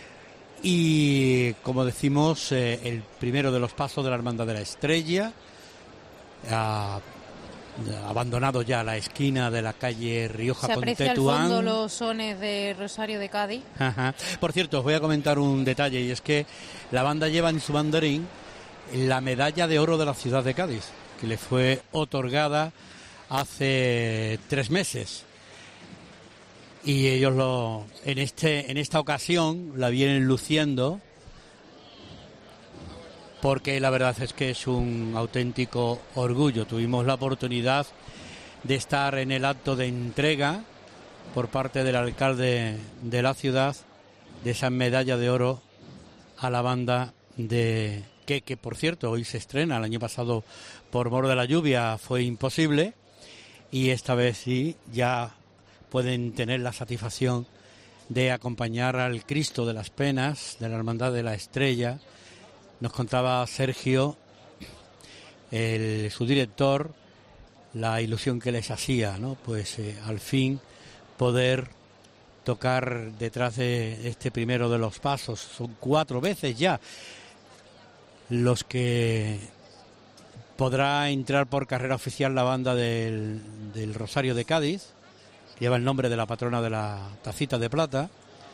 Y como decimos, eh, el primero de los pasos de la Hermandad de la Estrella ha, ha abandonado ya la esquina de la calle Rioja con Tetuán. Se aprecia al fondo los sones de Rosario de Cádiz. Ajá. Por cierto, os voy a comentar un detalle, y es que la banda lleva en su banderín la medalla de oro de la ciudad de Cádiz, que le fue otorgada hace tres meses. Y ellos lo en este en esta ocasión la vienen luciendo, porque la verdad es que es un auténtico orgullo. Tuvimos la oportunidad de estar en el acto de entrega por parte del alcalde de la ciudad de esa medalla de oro a la banda de que, que por cierto hoy se estrena. El año pasado por mor de la lluvia fue imposible, y esta vez sí ya pueden tener la satisfacción de acompañar al Cristo de las Penas de la Hermandad de la Estrella. Nos contaba Sergio, el, su director, la ilusión que les hacía, ¿no? Pues eh, al fin poder tocar detrás de este primero de los pasos. Son cuatro veces ya los que podrá entrar por carrera oficial la banda del, del Rosario de Cádiz. Lleva el nombre de la patrona de la Tacita de Plata.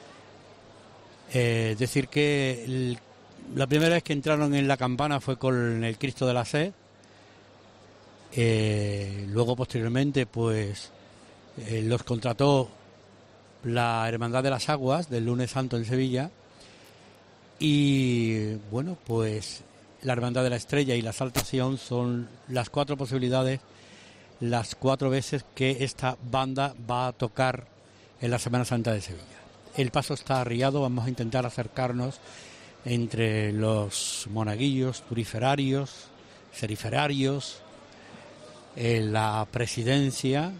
Eh, decir que el, la primera vez que entraron en la campana fue con el Cristo de la Sed. Eh, luego, posteriormente, pues eh, los contrató la Hermandad de las Aguas del Lunes Santo en Sevilla. Y bueno, pues la Hermandad de la Estrella y la Exaltación son las cuatro posibilidades, las cuatro veces que esta banda va a tocar en la Semana Santa de Sevilla. El paso está arriado, vamos a intentar acercarnos entre los monaguillos, turiferarios, seriferarios, en la presidencia.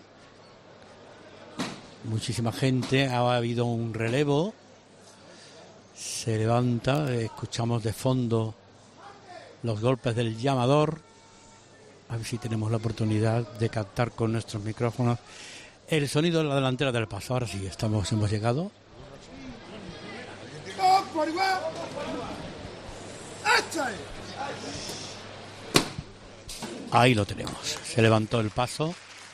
Muchísima gente, ha habido un relevo, se levanta, escuchamos de fondo los golpes del llamador. A ver si tenemos la oportunidad de captar con nuestros micrófonos el sonido de la delantera del paso. Ahora sí, estamos, hemos llegado. Ahí lo tenemos. Se levantó el paso.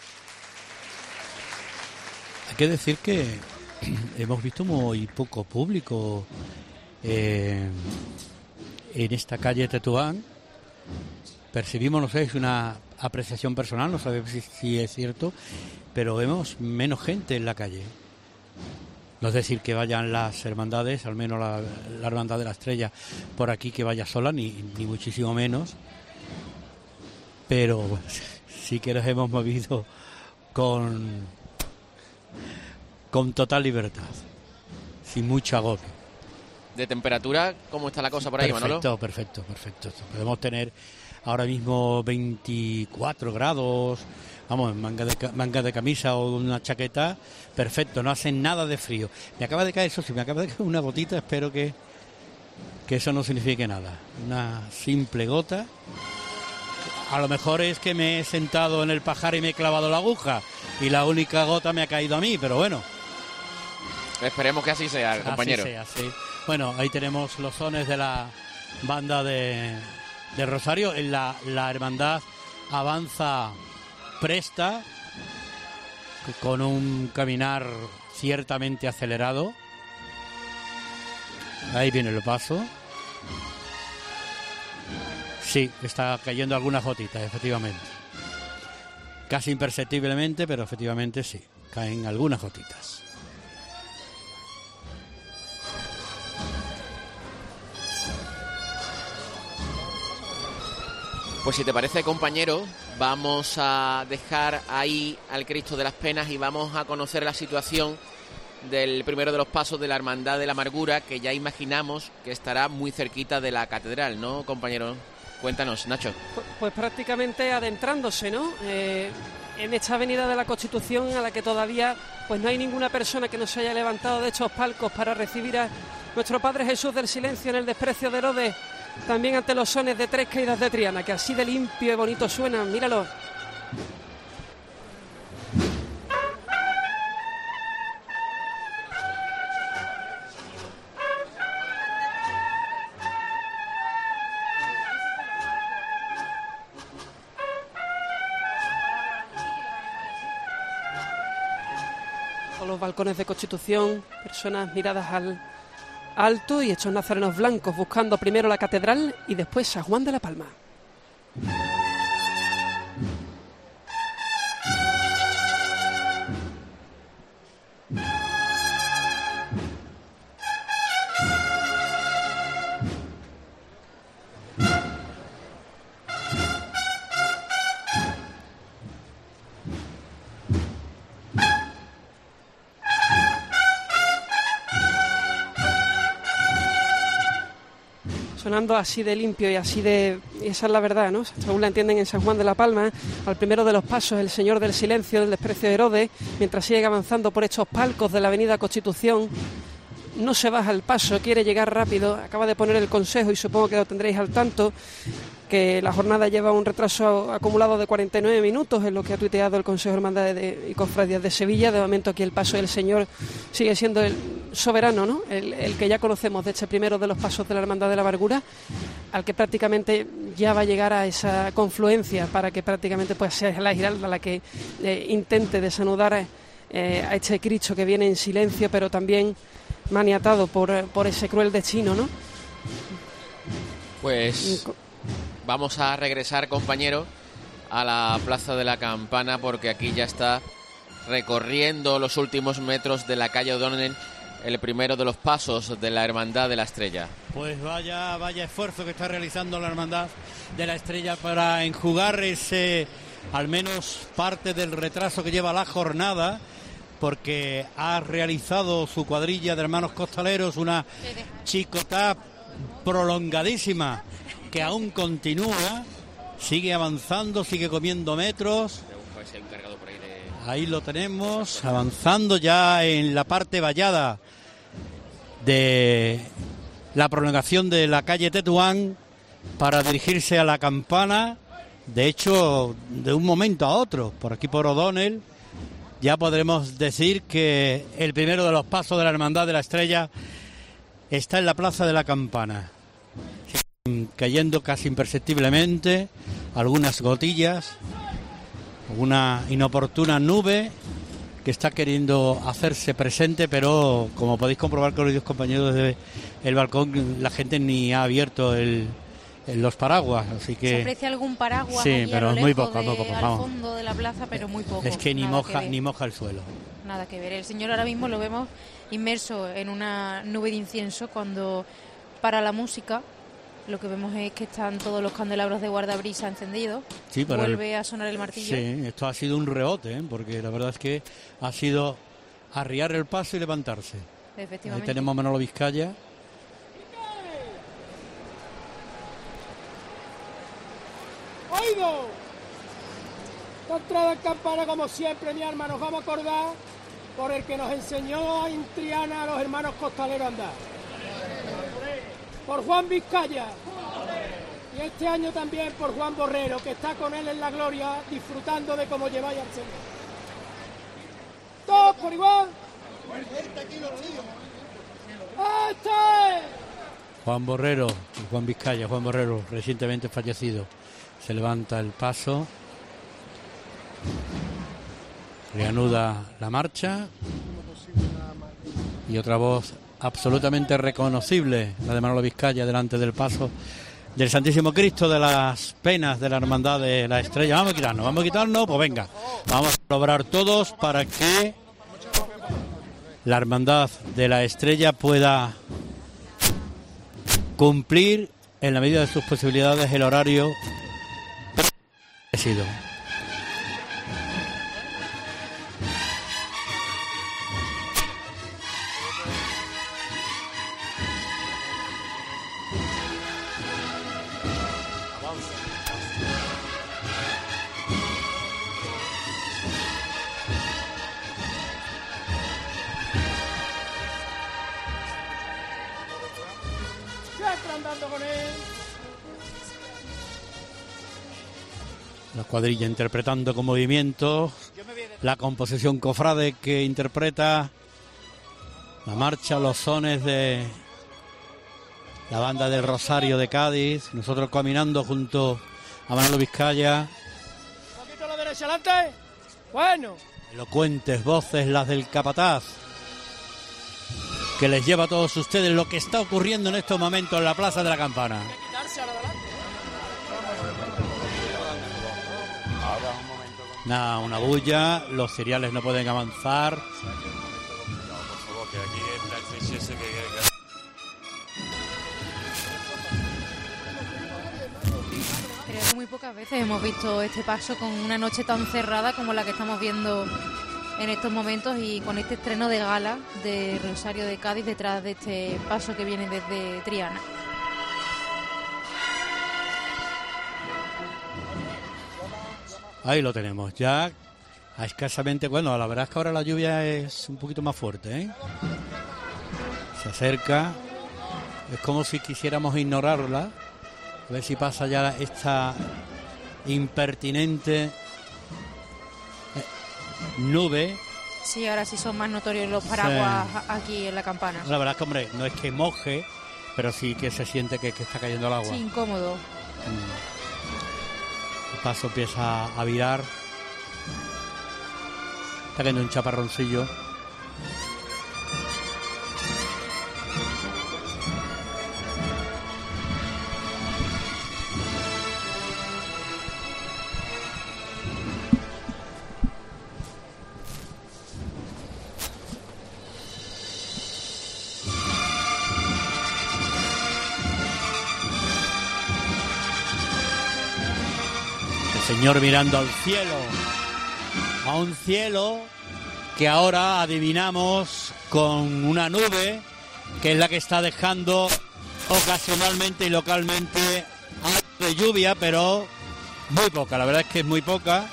Hay que decir que hemos visto muy poco público eh, en esta calle Tetuán. Percibimos, no sé, es una apreciación personal, no sabemos si, si es cierto, pero vemos menos gente en la calle. No es decir que vayan las hermandades, al menos la, la Hermandad de la Estrella por aquí que vaya sola, ni, ni muchísimo menos. Pero bueno, sí que nos hemos movido con, con total libertad, sin mucho agobio. ¿De temperatura cómo está la cosa por ahí, Manolo? Perfecto, perfecto, perfecto. Podemos tener ahora mismo veinticuatro grados, vamos, manga de, manga de camisa o una chaqueta, perfecto, no hacen nada de frío. Me acaba de caer, eso sí, me acaba de caer una gotita, espero que, que eso no signifique nada. Una simple gota. A lo mejor es que me he sentado en el pajar y me he clavado la aguja y la única gota me ha caído a mí, pero bueno. Esperemos que así sea, compañero. Así sea, sí. Bueno, ahí tenemos los sones de la banda de del Rosario. La, la hermandad avanza presta, con un caminar ciertamente acelerado. Ahí viene el paso. Sí, está cayendo algunas gotitas, efectivamente. Casi imperceptiblemente, pero efectivamente sí, caen algunas gotitas. Pues si te parece, compañero, vamos a dejar ahí al Cristo de las Penas y vamos a conocer la situación del primero de los pasos de la Hermandad de la Amargura, que ya imaginamos que estará muy cerquita de la catedral, ¿no, compañero? Cuéntanos, Nacho. Pues, pues prácticamente adentrándose, ¿no? Eh, en esta avenida de la Constitución, a la que todavía pues no hay ninguna persona que no se haya levantado de estos palcos para recibir a nuestro Padre Jesús del Silencio en el desprecio de Herodes, también ante los sones de Tres Caídas de Triana, que así de limpio y bonito suenan. Míralo. Con los balcones de Constitución, personas miradas al alto y estos nazarenos blancos buscando primero la catedral y después San Juan de la Palma. Sonando así de limpio y así de... y esa es la verdad, ¿no? Según la entienden en San Juan de la Palma, al primero de los pasos, el Señor del Silencio, del desprecio de Herodes, mientras sigue avanzando por estos palcos de la avenida Constitución, no se baja el paso, quiere llegar rápido. Acaba de poner el consejo y supongo que lo tendréis al tanto, que la jornada lleva un retraso acumulado de cuarenta y nueve minutos, en lo que ha tuiteado el Consejo de Hermandades de, y Cofradías de Sevilla. De momento aquí el paso del Señor sigue siendo el soberano, ¿no? El, el que ya conocemos de este primero de los pasos de la Hermandad de la Amargura, al que prácticamente ya va a llegar a esa confluencia para que prácticamente pues sea la Giralda la que eh, intente desanudar eh, a este Cristo que viene en silencio, pero también maniatado por, por ese cruel destino, ¿no? Pues vamos a regresar, compañero, a la Plaza de la Campana, porque aquí ya está recorriendo los últimos metros de la calle O'Donnell el primero de los pasos de la Hermandad de la Estrella. Pues vaya, vaya esfuerzo que está realizando la Hermandad de la Estrella para enjugar ese, al menos parte del retraso que lleva la jornada, porque ha realizado su cuadrilla de hermanos costaleros una chicotá prolongadísima que aún continúa, sigue avanzando, sigue comiendo metros. Ahí lo tenemos, avanzando ya en la parte vallada de la prolongación de la calle Tetuán para dirigirse a la Campana. De hecho, de un momento a otro, por aquí por O'Donnell, ya podremos decir que el primero de los pasos de la Hermandad de la Estrella está en la Plaza de la Campana. Cayendo casi imperceptiblemente algunas gotillas, una inoportuna nube que está queriendo hacerse presente, pero como podéis comprobar, queridos compañeros, desde el balcón la gente ni ha abierto el, el, los paraguas, así que... Se aprecia algún paraguas, sí, allí pero a lo muy lejos poco, de, muy poco, al vamos. fondo de la plaza, pero muy poco. Es que ni nada moja que ni moja el suelo. Nada que ver. El Señor ahora mismo lo vemos inmerso en una nube de incienso cuando para la música. Lo que vemos es que están todos los candelabros de guardabrisa encendidos. Sí, vuelve el... a sonar el martillo. Sí, esto ha sido un rebote, ¿eh? Porque la verdad es que ha sido arriar el paso y levantarse. Efectivamente. Ahí tenemos a Manolo Vizcaya. ¡Oído! Contra la campana, como siempre, mi alma, nos vamos a acordar por el que nos enseñó en Triana a los hermanos costaleros a andar. Por Juan Vizcaya. Y este año también por Juan Borrero, que está con él en la gloria, disfrutando de cómo lleváis al Señor. Todos por igual. ¡Este! Juan Borrero, Juan Vizcaya, Juan Borrero, recientemente fallecido. Se levanta el paso. Reanuda la marcha. Y otra voz absolutamente reconocible, la de Manolo Vizcaya, delante del paso del Santísimo Cristo de las Penas de la Hermandad de la Estrella. Vamos a quitarnos, vamos a quitarnos, pues venga, vamos a obrar todos para que la Hermandad de la Estrella pueda cumplir en la medida de sus posibilidades el horario establecido. La cuadrilla interpretando con movimientos la composición cofrade que interpreta la marcha, los sones de la banda del Rosario de Cádiz. Nosotros caminando junto a Manolo Vizcaya. Un poquito a la derecha, adelante. Bueno. Elocuentes voces las del capataz, que les lleva a todos ustedes lo que está ocurriendo en estos momentos en la Plaza de la Campana. Nada, una bulla, los cereales no pueden avanzar. Creo que muy pocas veces hemos visto este paso con una noche tan cerrada como la que estamos viendo en estos momentos, y con este estreno de gala de Rosario de Cádiz detrás de este paso que viene desde Triana. Ahí lo tenemos, ya a escasamente, bueno, la verdad es que ahora la lluvia es un poquito más fuerte, ¿eh? Se acerca, es como si quisiéramos ignorarla, a ver si pasa ya esta impertinente nube. Sí, ahora sí son más notorios los paraguas sí. Aquí en la Campana. La verdad es que, hombre, no es que moje, pero sí que se siente que, que está cayendo el agua. Sí, incómodo. Mm. El paso empieza a virar. Está cayendo un chaparroncillo. Señor mirando al cielo, a un cielo que ahora adivinamos con una nube que es la que está dejando ocasionalmente y localmente algo de lluvia, pero muy poca, la verdad es que es muy poca,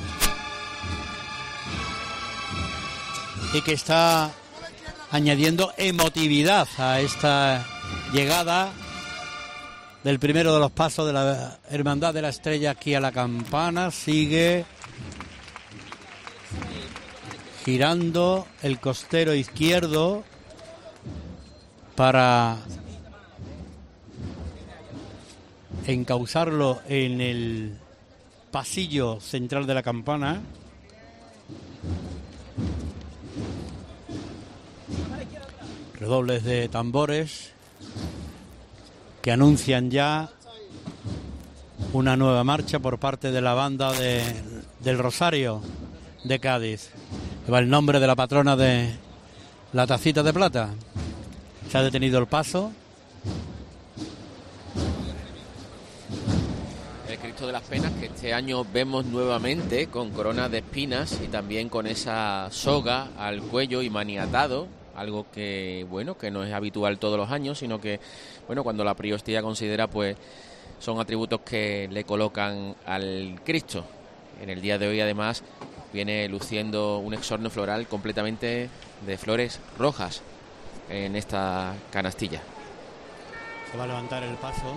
y que está añadiendo emotividad a esta llegada del primero de los pasos de la Hermandad de la Estrella aquí a la Campana. Sigue girando el costero izquierdo para encauzarlo en el pasillo central de la Campana. Redobles de tambores que anuncian ya una nueva marcha por parte de la banda de, del Rosario de Cádiz. Lleva el nombre de la patrona de la Tacita de Plata. Se ha detenido el paso. El Cristo de las Penas, que este año vemos nuevamente con corona de espinas y también con esa soga al cuello y maniatado. Algo que, bueno, que no es habitual todos los años, sino que, bueno, cuando la priostía considera, pues, son atributos que le colocan al Cristo. En el día de hoy, además, viene luciendo un exorno floral completamente de flores rojas en esta canastilla. Se va a levantar el paso.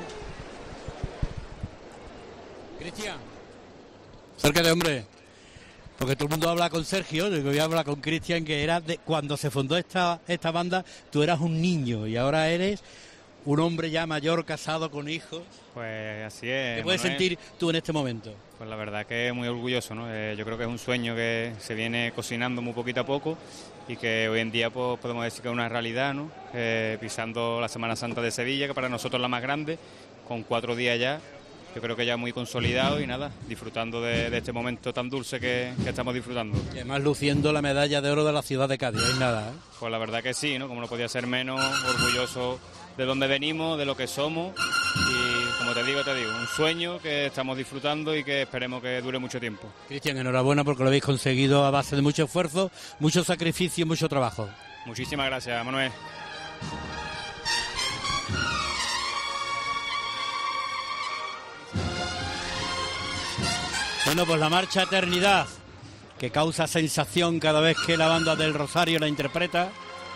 Cristian, acércate, hombre. Porque todo el mundo habla con Sergio, yo voy a hablar con Cristian, que era de cuando se fundó esta, esta banda, tú eras un niño y ahora eres un hombre ya mayor, casado, con hijos. Pues así es. ¿Qué puedes Manuel. sentir tú en este momento? Pues la verdad que muy orgulloso, ¿no? Eh, yo creo que es un sueño que se viene cocinando muy poquito a poco y que hoy en día pues, podemos decir que es una realidad, ¿no? Eh, pisando la Semana Santa de Sevilla, que para nosotros es la más grande, con cuatro días ya. Yo creo que ya muy consolidado y nada, disfrutando de, de este momento tan dulce que, que estamos disfrutando. Y además luciendo la medalla de oro de la ciudad de Cádiz, no hay nada, ¿eh? Pues la verdad que sí, ¿no? Como no podía ser menos, orgulloso de dónde venimos, de lo que somos y como te digo, te digo, un sueño que estamos disfrutando y que esperemos que dure mucho tiempo. Cristian, enhorabuena porque lo habéis conseguido a base de mucho esfuerzo, mucho sacrificio y mucho trabajo. Muchísimas gracias, Manuel. Bueno, pues la marcha Eternidad, que causa sensación cada vez que la banda del Rosario la interpreta.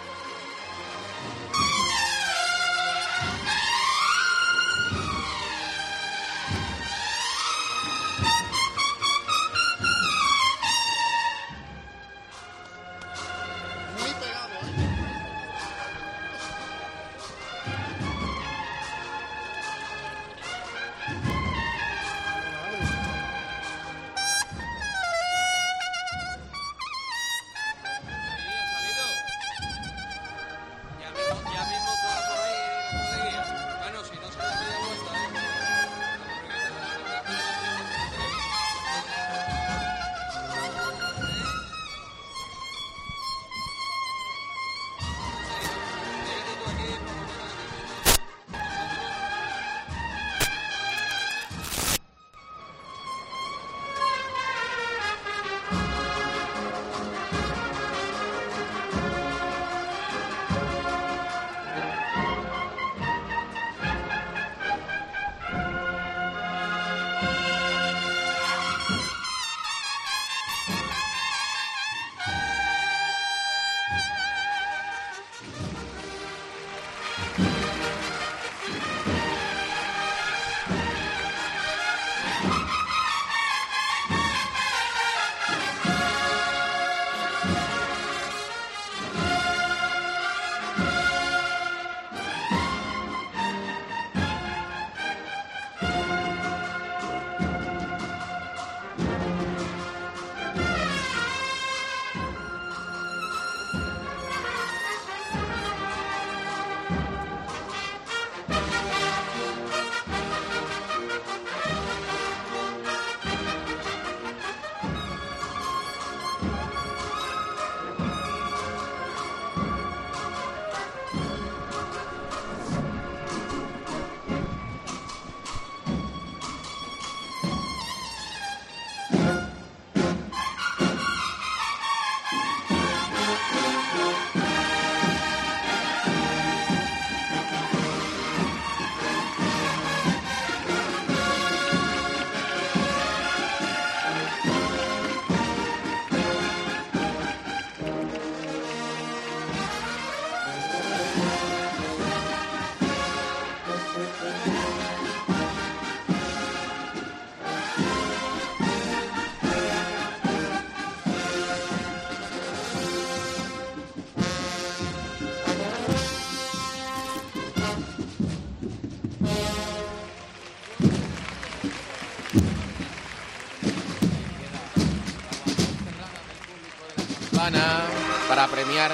Para premiar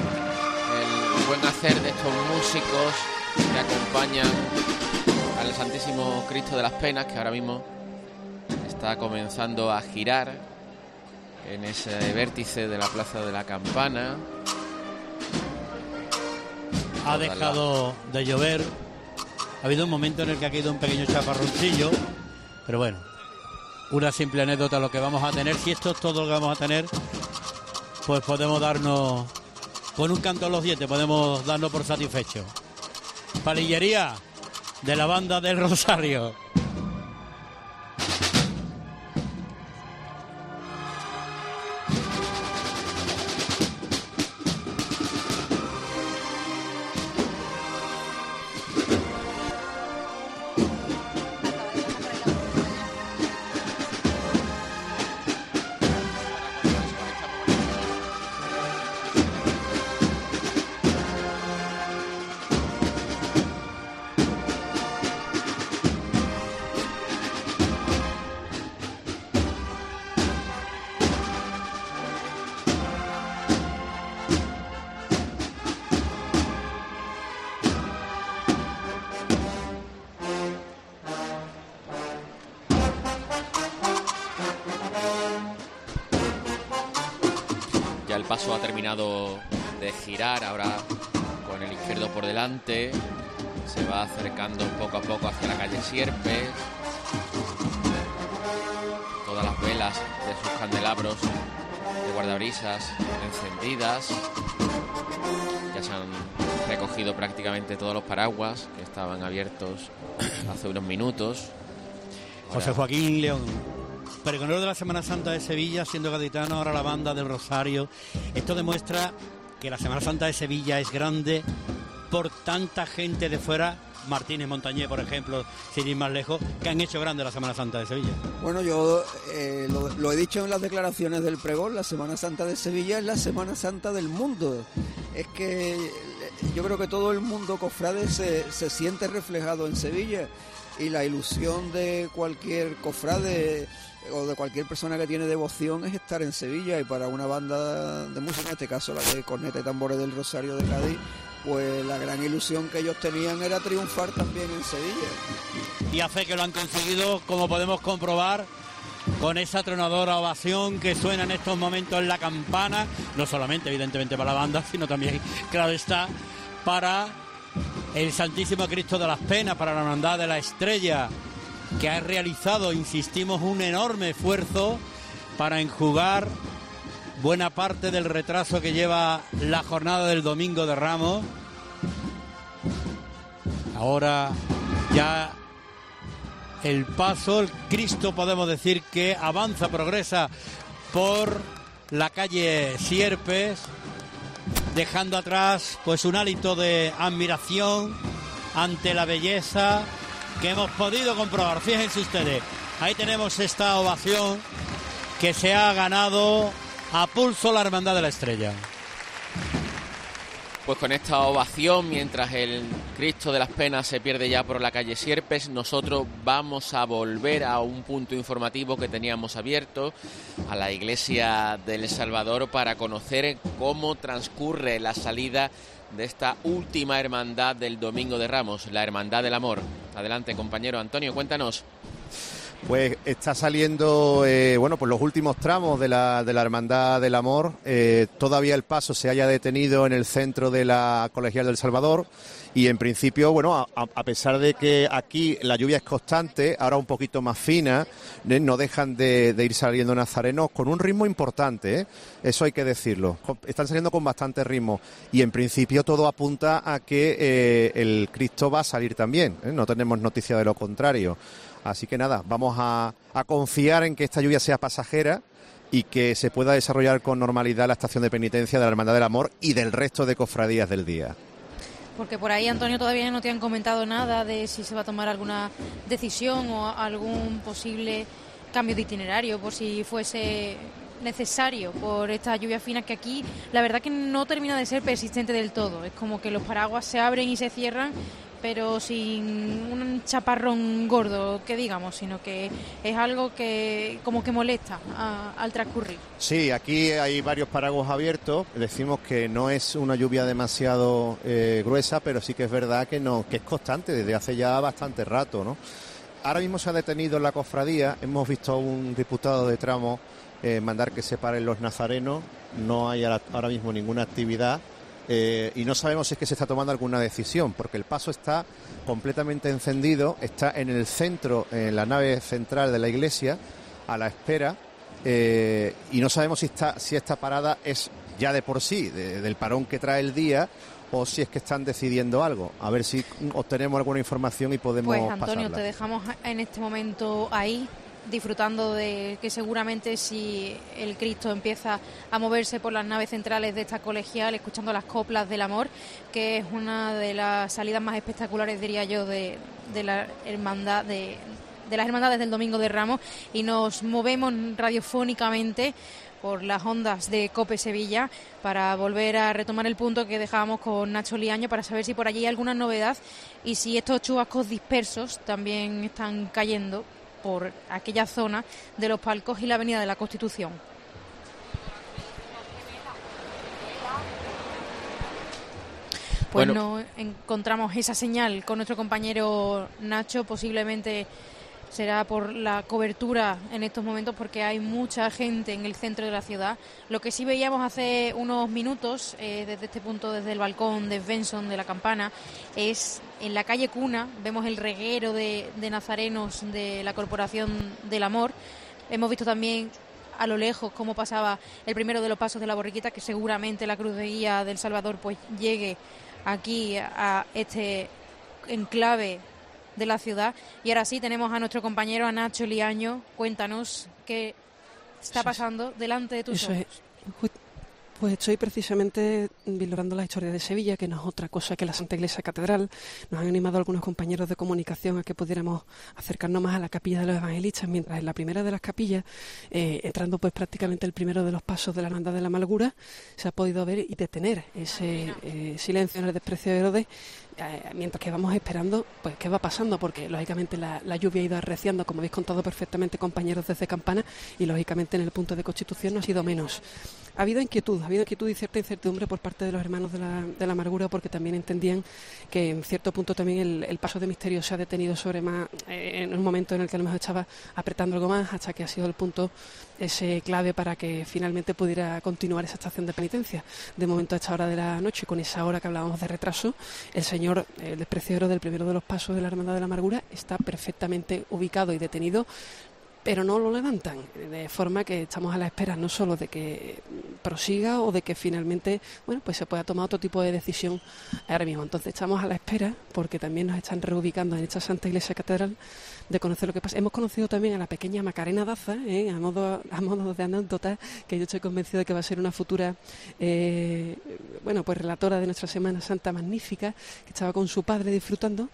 el buen hacer de estos músicos que acompañan al Santísimo Cristo de las Penas, que ahora mismo está comenzando a girar en ese vértice de la Plaza de la Campana. Ha dejado de llover, ha habido un momento en el que ha caído un pequeño chaparroncillo, pero bueno, una simple anécdota lo que vamos a tener. Si esto es todo lo que vamos a tener, pues podemos darnos, con un canto a los dientes, podemos darnos por satisfechos. Palillería de la banda del Rosario. el paso ha terminado de girar, ahora con el izquierdo por delante. Se va acercando poco a poco hacia la calle Sierpes. Todas las velas de sus candelabros de guardabrisas encendidas. Ya se han recogido prácticamente todos los paraguas que estaban abiertos hace unos minutos. Ahora... José Joaquín León, pregonero de la Semana Santa de Sevilla, siendo gaditano, ahora la banda del Rosario. Esto demuestra que la Semana Santa de Sevilla es grande por tanta gente de fuera. Martínez Montañé, por ejemplo, sin ir más lejos, que han hecho grande la Semana Santa de Sevilla. Bueno, yo eh, lo, lo he dicho en las declaraciones del pregón, la Semana Santa de Sevilla es la Semana Santa del mundo. Es que yo creo que todo el mundo cofrade se, se siente reflejado en Sevilla, y la ilusión de cualquier cofrade o de cualquier persona que tiene devoción es estar en Sevilla, y para una banda de música, en este caso la de corneta y tambores del Rosario de Cádiz, pues la gran ilusión que ellos tenían era triunfar también en Sevilla. Y a fe que lo han conseguido, como podemos comprobar con esa tronadora ovación que suena en estos momentos en la campana, no solamente evidentemente para la banda, sino también, claro está, para el Santísimo Cristo de las Penas, para la Hermandad de la Estrella, que ha realizado, insistimos, un enorme esfuerzo para enjugar buena parte del retraso que lleva la jornada del Domingo de Ramos. Ahora ya el paso, el Cristo, podemos decir que avanza, progresa por la calle Sierpes, dejando atrás pues un hálito de admiración ante la belleza que hemos podido comprobar. Fíjense ustedes, ahí tenemos esta ovación que se ha ganado a pulso la Hermandad de la Estrella. Pues con esta ovación, mientras el Cristo de las Penas se pierde ya por la calle Sierpes, nosotros vamos a volver a un punto informativo que teníamos abierto, a la iglesia del Salvador, para conocer cómo transcurre la salida de esta última hermandad del Domingo de Ramos, la Hermandad del Amor. Adelante, compañero Antonio, cuéntanos. Pues está saliendo, eh, bueno, pues los últimos tramos de la, de la Hermandad del Amor. Eh, todavía el paso se haya detenido en el centro de la Colegial del Salvador, y en principio, bueno, a, a pesar de que aquí la lluvia es constante, ahora un poquito más fina, eh, no dejan de, de ir saliendo nazarenos con un ritmo importante, ¿eh? Eso hay que decirlo. Están saliendo con bastante ritmo, y en principio todo apunta a que eh, el Cristo va a salir también, ¿eh? No tenemos noticia de lo contrario. Así que nada, vamos a, a confiar en que esta lluvia sea pasajera y que se pueda desarrollar con normalidad la estación de penitencia de la Hermandad del Amor y del resto de cofradías del día. Porque por ahí, Antonio, todavía no te han comentado nada de si se va a tomar alguna decisión o algún posible cambio de itinerario, por si fuese necesario por esta lluvia fina, que aquí la verdad que no termina de ser persistente del todo. Es como que los paraguas se abren y se cierran, pero sin un chaparrón gordo, que digamos, sino que es algo que como que molesta a, al transcurrir. Sí, aquí hay varios paraguas abiertos. Decimos que no es una lluvia demasiado eh, gruesa, pero sí que es verdad que no, que es constante desde hace ya bastante rato, ¿no? Ahora mismo se ha detenido en la cofradía. Hemos visto a un diputado de tramo eh, mandar que se paren los nazarenos. No hay ahora mismo ninguna actividad. Eh, y no sabemos si es que se está tomando alguna decisión, porque el paso está completamente encendido, está en el centro, en la nave central de la iglesia, a la espera, eh, y no sabemos si, está, si esta parada es ya de por sí, de, del parón que trae el día, o si es que están decidiendo algo. A ver si obtenemos alguna información y podemos Pues Antonio, pasarla. Te dejamos en este momento ahí, disfrutando de que seguramente si el Cristo empieza a moverse por las naves centrales de esta colegial, escuchando las coplas del amor, que es una de las salidas más espectaculares, diría yo, de, de la hermandad de, de las hermandades del Domingo de Ramos, y nos movemos radiofónicamente por las ondas de COPE Sevilla para volver a retomar el punto que dejábamos con Nacho Liaño, para saber si por allí hay alguna novedad y si estos chubascos dispersos también están cayendo por aquella zona de los palcos y la Avenida de la Constitución. Pues bueno, no encontramos esa señal con nuestro compañero Nacho, posiblemente será por la cobertura en estos momentos, porque hay mucha gente en el centro de la ciudad. Lo que sí veíamos hace unos minutos, eh, desde este punto, desde el balcón de Benson de la Campana, es en la calle Cuna, vemos el reguero de, de nazarenos de la Corporación del Amor. Hemos visto también a lo lejos cómo pasaba el primero de los pasos de la borriquita, que seguramente la Cruz de Guía del Salvador pues llegue aquí a este enclave de la ciudad. Y ahora sí tenemos a nuestro compañero, a Nacho Liaño. Cuéntanos qué está pasando delante de tus ojos. Pues estoy precisamente vislumbrando la historia de Sevilla, que no es otra cosa que la Santa Iglesia Catedral. Nos han animado algunos compañeros de comunicación a que pudiéramos acercarnos más a la capilla de los evangelistas, mientras en la primera de las capillas, eh, entrando pues prácticamente el primero de los pasos de la Hermandad de la Amargura, se ha podido ver y detener ese eh, silencio en el desprecio de Herodes, eh, mientras que vamos esperando pues qué va pasando, porque lógicamente la, la lluvia ha ido arreciando, como habéis contado perfectamente, compañeros, desde Campana, y lógicamente en el punto de Constitución no ha sido menos. Ha habido inquietud, ha habido inquietud y cierta incertidumbre por parte de los hermanos de la, de la Amargura, porque también entendían que en cierto punto también el, el paso de misterio se ha detenido sobre más, eh, en un momento en el que a lo mejor estaba apretando algo más, hasta que ha sido el punto ese clave para que finalmente pudiera continuar esa estación de penitencia. De momento, a esta hora de la noche, con esa hora que hablábamos de retraso, el señor, el despreciador del primero de los pasos de la Hermandad de la Amargura, está perfectamente ubicado y detenido, pero no lo levantan, de forma que estamos a la espera no solo de que prosiga o de que finalmente, bueno, pues se pueda tomar otro tipo de decisión ahora mismo. Entonces estamos a la espera, porque también nos están reubicando en esta Santa Iglesia Catedral, de conocer lo que pasa. Hemos conocido también a la pequeña Macarena Daza, ¿eh? a modo a modo de anécdota, que yo estoy convencido de que va a ser una futura eh, bueno, pues relatora de nuestra Semana Santa magnífica, que estaba con su padre disfrutando,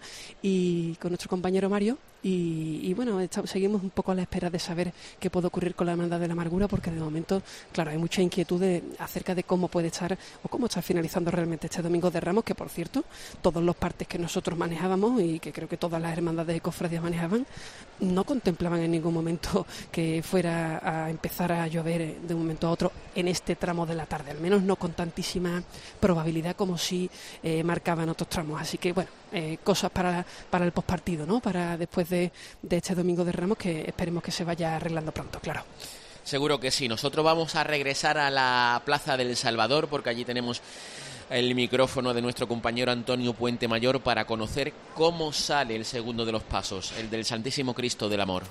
y con nuestro compañero Mario. Y, y bueno, estamos, seguimos un poco a la espera de saber qué puede ocurrir con la Hermandad de la Amargura, porque de momento, claro, hay mucha inquietud de, acerca de cómo puede estar o cómo está finalizando realmente este Domingo de Ramos, que por cierto, todos los partes que nosotros manejábamos y que creo que todas las hermandades y cofradías manejaban, no contemplaban en ningún momento que fuera a empezar a llover de un momento a otro en este tramo de la tarde, al menos no con tantísima probabilidad como sí eh, marcaban otros tramos. Así que bueno, eh, cosas para, para el pospartido, ¿no? Para después de, de este Domingo de Ramos, que esperemos que se vaya arreglando pronto, claro. Seguro que sí. Nosotros vamos a regresar a la Plaza del Salvador, porque allí tenemos el micrófono de nuestro compañero Antonio Puente Mayor para conocer cómo sale el segundo de los pasos, el del Santísimo Cristo del Amor.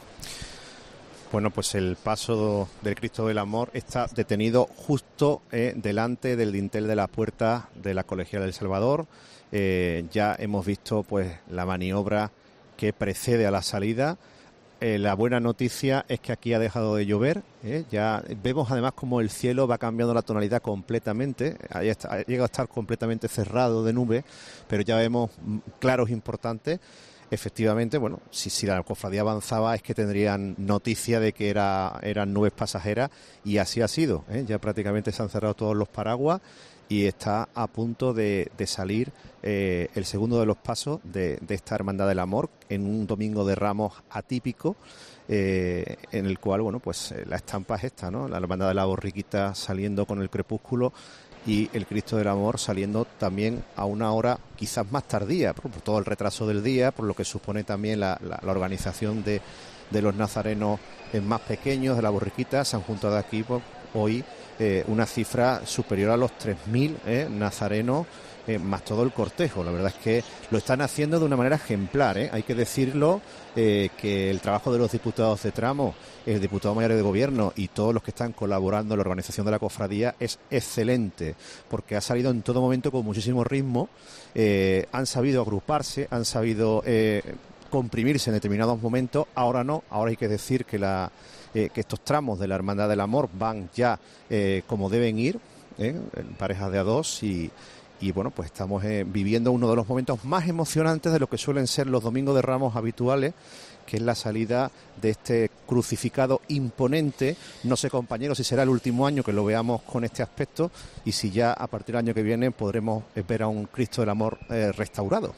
Bueno, pues el paso del Cristo del Amor está detenido justo eh, delante del dintel de la puerta de la Colegial del Salvador. Eh, ya hemos visto pues la maniobra que precede a la salida. Eh, la buena noticia es que aquí ha dejado de llover, ¿eh? Ya vemos además como el cielo va cambiando la tonalidad completamente, ha llegado a estar completamente cerrado de nubes, pero ya vemos claros importantes. Efectivamente, bueno, si, si la cofradía avanzaba es que tendrían noticia de que era, eran nubes pasajeras, y así ha sido, ¿eh? Ya prácticamente se han cerrado todos los paraguas y está a punto de, de salir eh, el segundo de los pasos de, de esta Hermandad del Amor en un Domingo de Ramos atípico, eh, en el cual, bueno, pues eh, la estampa es esta, ¿no? La Hermandad de la Borriquita saliendo con el crepúsculo y el Cristo del Amor saliendo también a una hora quizás más tardía, por, por todo el retraso del día, por lo que supone también la, la, la organización de, de los nazarenos más pequeños de la Borriquita. Se han juntado aquí pues, hoy eh, una cifra superior a los tres mil eh, nazarenos, eh, más todo el cortejo. La verdad es que lo están haciendo de una manera ejemplar, ¿eh? Hay que decirlo, eh, que el trabajo de los diputados de tramo, el diputado mayor de gobierno y todos los que están colaborando en la organización de la cofradía es excelente, porque ha salido en todo momento con muchísimo ritmo, eh, han sabido agruparse, han sabido eh, comprimirse en determinados momentos. Ahora no, ahora hay que decir que la eh, que estos tramos de la Hermandad del Amor van ya eh, como deben ir, eh, en parejas de a dos, y Y bueno, pues estamos eh, viviendo uno de los momentos más emocionantes de lo que suelen ser los Domingos de Ramos habituales, que es la salida de este crucificado imponente. No sé, compañeros, si será el último año que lo veamos con este aspecto, y si ya a partir del año que viene podremos ver a un Cristo del Amor eh, restaurado.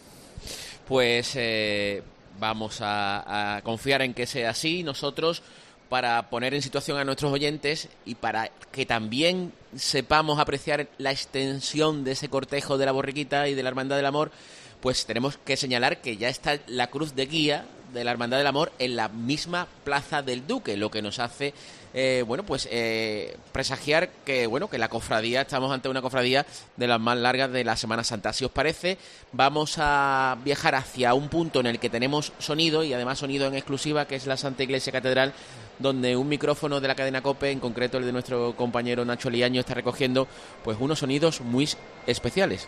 Pues eh, vamos a, a confiar en que sea así. Nosotros, para poner en situación a nuestros oyentes y para que también sepamos apreciar la extensión de ese cortejo de la Borriquita y de la Hermandad del Amor, pues tenemos que señalar que ya está la cruz de guía de la Hermandad del Amor en la misma Plaza del Duque, lo que nos hace eh, bueno pues eh, presagiar que bueno que la cofradía, estamos ante una cofradía de las más largas de la Semana Santa. Si os parece, vamos a viajar hacia un punto en el que tenemos sonido, y además sonido en exclusiva, que es la Santa Iglesia Catedral, donde un micrófono de la cadena COPE, en concreto el de nuestro compañero Nacho Liaño, está recogiendo pues unos sonidos muy especiales.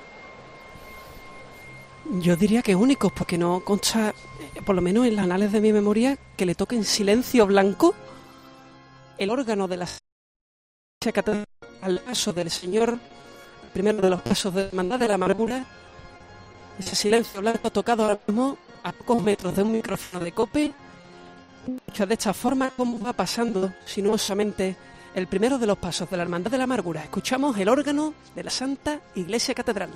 Yo diría que únicos, porque no consta, por lo menos en las anales de mi memoria, que le toque en silencio blanco el órgano de la catedral al paso del Señor, primero de los pasos de la Hermandad de la Amargura. Ese silencio blanco tocado ahora mismo a pocos metros de un micrófono de COPE. De esta forma, cómo va pasando sinuosamente el primero de los pasos de la Hermandad de la Amargura. Escuchamos el órgano de la Santa Iglesia Catedral.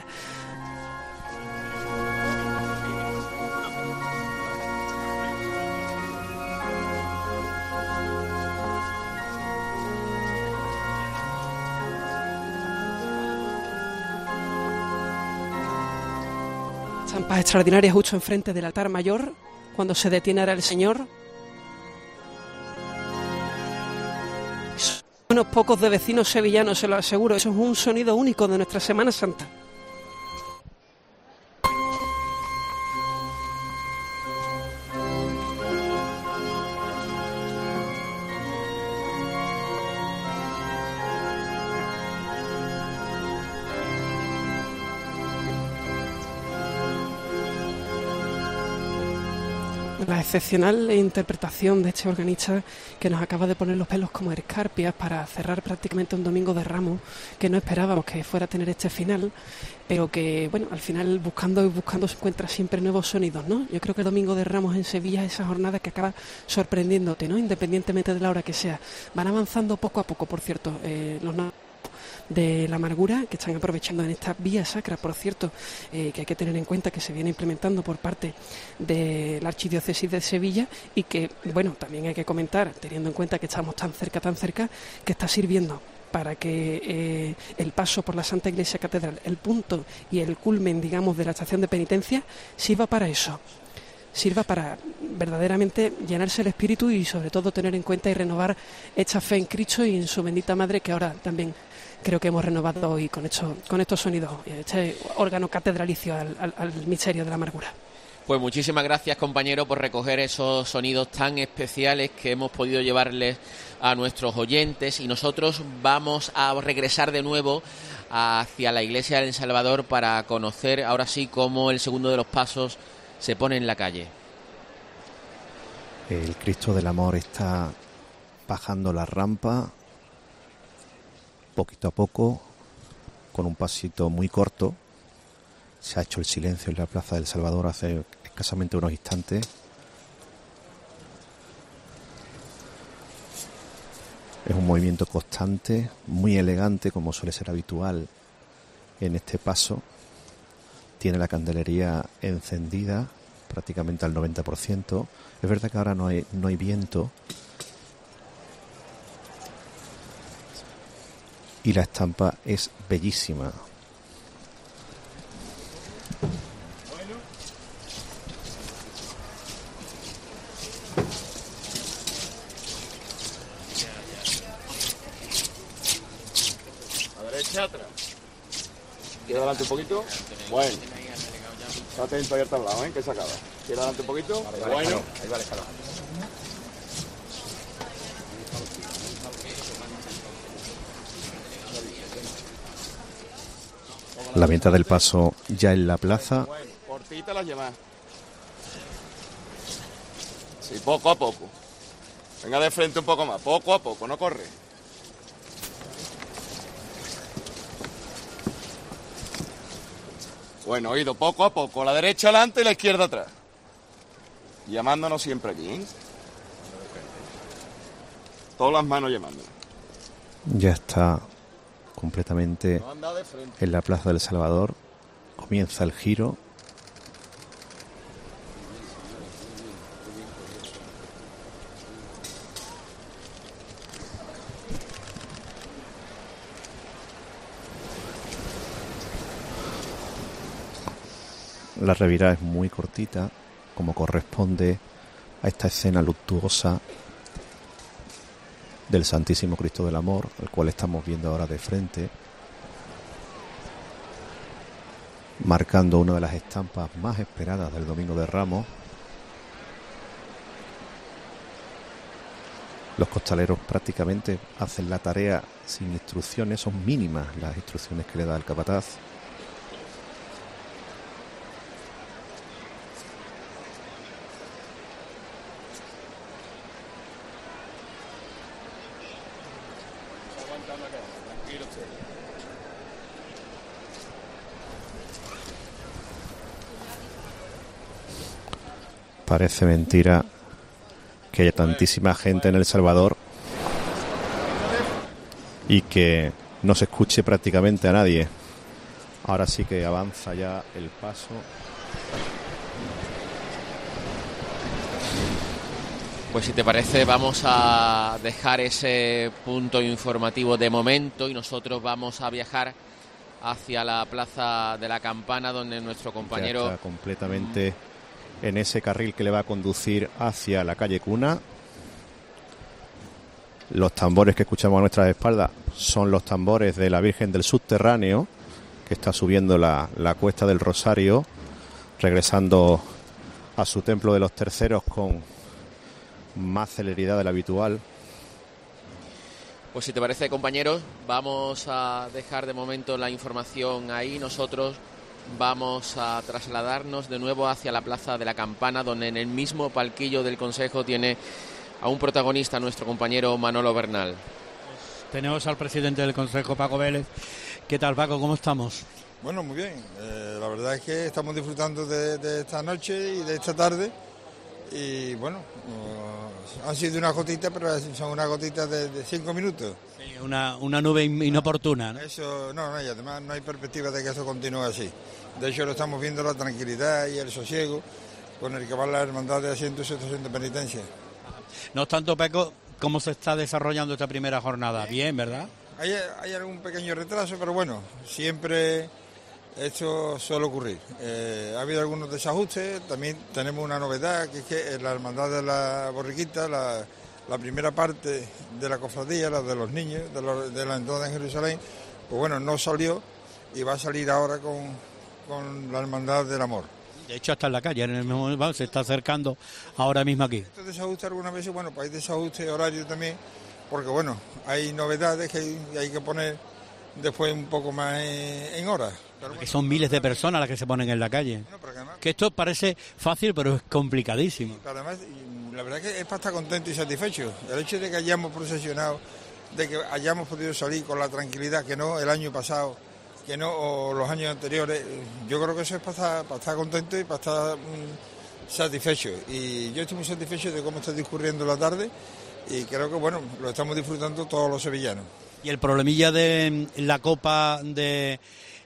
Estampas extraordinarias justo enfrente del altar mayor, cuando se detiene ahora el Señor. Unos pocos de vecinos sevillanos, se lo aseguro. Eso es un sonido único de nuestra Semana Santa. La excepcional interpretación de este organista, que nos acaba de poner los pelos como escarpias para cerrar prácticamente un domingo de Ramos, que no esperábamos que fuera a tener este final, pero que, bueno, al final buscando y buscando se encuentra siempre nuevos sonidos, ¿no? Yo creo que el domingo de Ramos en Sevilla es esa jornada que acaba sorprendiéndote, ¿no? Independientemente de la hora que sea. Van avanzando poco a poco, por cierto, eh, los de la Amargura, que están aprovechando en esta vía sacra, por cierto, eh, que hay que tener en cuenta que se viene implementando por parte de la Archidiócesis de Sevilla, y que, bueno, también hay que comentar, teniendo en cuenta que estamos tan cerca, tan cerca, que está sirviendo para que eh, el paso por la Santa Iglesia Catedral, el punto y el culmen, digamos, de la estación de penitencia, sirva para eso. Sirva para verdaderamente llenarse el espíritu y sobre todo tener en cuenta y renovar esta fe en Cristo y en su bendita Madre, que ahora también creo que hemos renovado hoy con, esto, con estos sonidos, este órgano catedralicio al, al, al misterio de la Amargura. Pues muchísimas gracias, compañero, por recoger esos sonidos tan especiales que hemos podido llevarles a nuestros oyentes, y nosotros vamos a regresar de nuevo hacia la iglesia del Salvador para conocer ahora sí cómo el segundo de los pasos se pone en la calle. El Cristo del Amor está bajando la rampa poquito a poco, con un pasito muy corto. Se ha hecho el silencio en la Plaza del Salvador hace escasamente unos instantes. Es un movimiento constante, muy elegante, como suele ser habitual en este paso. Tiene la candelería encendida prácticamente al noventa por ciento. Es verdad que ahora no hay, no hay viento. Y la estampa es bellísima. A la derecha, atrás. Quiero adelante un poquito. Bueno. Está atento ahí al tablado, ¿eh? Que se acaba. Quiero adelante un poquito. Vale, vale, bueno. Ahí vale, escalado. La mitad del paso ya en la plaza. Bueno, cortita las llevas. Sí, poco a poco. Venga de frente un poco más. Poco a poco, no corre. Bueno, oído, poco a poco. La derecha adelante y la izquierda atrás. Llamándonos siempre aquí, ¿eh? Todas las manos llamándonos. Ya está completamente en la Plaza del Salvador. Comienza el giro. La revirada es muy cortita, como corresponde a esta escena luctuosa del Santísimo Cristo del Amor, el cual estamos viendo ahora de frente, marcando una de las estampas más esperadas del Domingo de Ramos. Los costaleros prácticamente hacen la tarea sin instrucciones, son mínimas las instrucciones que le da el capataz. Parece mentira que haya tantísima gente en El Salvador y que no se escuche prácticamente a nadie. Ahora sí que avanza ya el paso. Pues si te parece, vamos a dejar ese punto informativo de momento y nosotros vamos a viajar hacia la Plaza de la Campana, donde nuestro compañero... Ya está completamente en ese carril que le va a conducir hacia la calle Cuna. Los tambores que escuchamos a nuestras espaldas son los tambores de la Virgen del Subterráneo, que está subiendo la, la cuesta del Rosario, regresando a su templo de los terceros con más celeridad de la habitual. Pues si te parece, compañeros, vamos a dejar de momento la información ahí. Nosotros vamos a trasladarnos de nuevo hacia la Plaza de la Campana, donde en el mismo palquillo del Consejo tiene a un protagonista, nuestro compañero Manolo Bernal. Tenemos al presidente del Consejo, Paco Vélez. ¿Qué tal, Paco? ¿Cómo estamos? Bueno, muy bien. Eh, la verdad es que estamos disfrutando de, de esta noche y de esta tarde. Y bueno, uh, han sido unas gotitas, pero son unas gotitas de, de cinco minutos. Sí, una, una nube inoportuna, ¿no? Eso, no, no, y además no hay perspectiva de que eso continúe así. De hecho, lo estamos viendo la tranquilidad y el sosiego con el que va la hermandad de asiento y estación de penitencia. No obstante, Paco, ¿cómo se está desarrollando esta primera jornada? Bien, ¿verdad? Hay, hay algún pequeño retraso, pero bueno, siempre esto suele ocurrir. Eh, ha habido algunos desajustes, también tenemos una novedad, que es que en la hermandad de la Borriquita, la, la primera parte de la cofradía, la de los niños, de, los, de la entrada en Jerusalén, pues bueno, no salió y va a salir ahora con, con la hermandad del amor. De hecho, está en la calle, en el mismo, se está acercando ahora mismo aquí. Estos desajustes algunas veces, bueno, pues hay desajustes horarios también, porque bueno, hay novedades que hay, hay que poner después un poco más en, en horas. Pero bueno, que son miles de personas las que se ponen en la calle. Bueno, pero además, que esto parece fácil, pero es complicadísimo. Pero además, la verdad que es para estar contento y satisfecho. El hecho de que hayamos procesionado, de que hayamos podido salir con la tranquilidad que no el año pasado, que no o los años anteriores, yo creo que eso es para estar, para estar contento y para estar mmm, satisfecho. Y yo estoy muy satisfecho de cómo está discurriendo la tarde y creo que, bueno, lo estamos disfrutando todos los sevillanos. Y el problemilla de la copa de...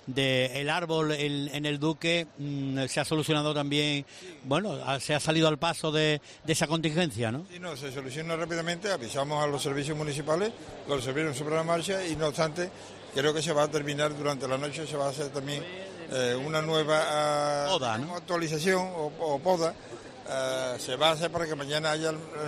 de el árbol en, en el Duque mmm, se ha solucionado también, bueno, se ha salido al paso de, de esa contingencia, ¿no? Sí, no, se soluciona rápidamente, avisamos a los servicios municipales, los servicios sobre la marcha y no obstante, creo que se va a terminar durante la noche, se va a hacer también eh, una nueva uh, poda, ¿no? actualización o, o poda, uh, se va a hacer para que mañana haya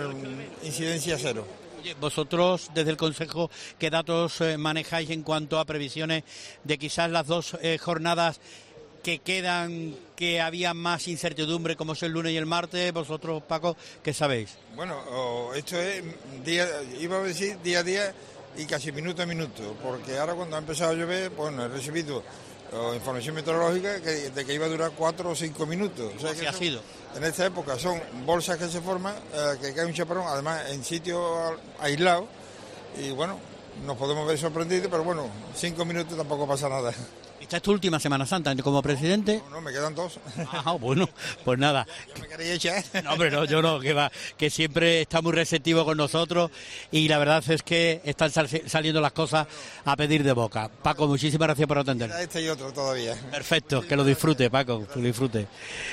uh, incidencia cero. Vosotros, desde el Consejo, ¿qué datos eh, manejáis en cuanto a previsiones de quizás las dos eh, jornadas que quedan, que había más incertidumbre, como es el lunes y el martes? Vosotros, Paco, ¿qué sabéis? Bueno, oh, esto es día, iba a decir día a día y casi minuto a minuto, porque ahora cuando ha empezado a llover, bueno, he recibido oh, información meteorológica que, de que iba a durar cuatro o cinco minutos. O sea que ha son, sido? En esta época son bolsas que se forman, eh, que cae un chaparrón, además en sitios aislados, y bueno, nos podemos ver sorprendidos, pero bueno, cinco minutos tampoco pasa nada. ¿Esta es tu última Semana Santa como presidente? No, no, me quedan dos. Ah, bueno, pues nada. Ya me queréis echar. No, hombre, no, yo no, que va, que siempre está muy receptivo con nosotros y la verdad es que están sal saliendo las cosas a pedir de boca. Paco, muchísimas gracias por atender. Este y otro todavía. Perfecto, que lo disfrute, Paco, que lo disfrute.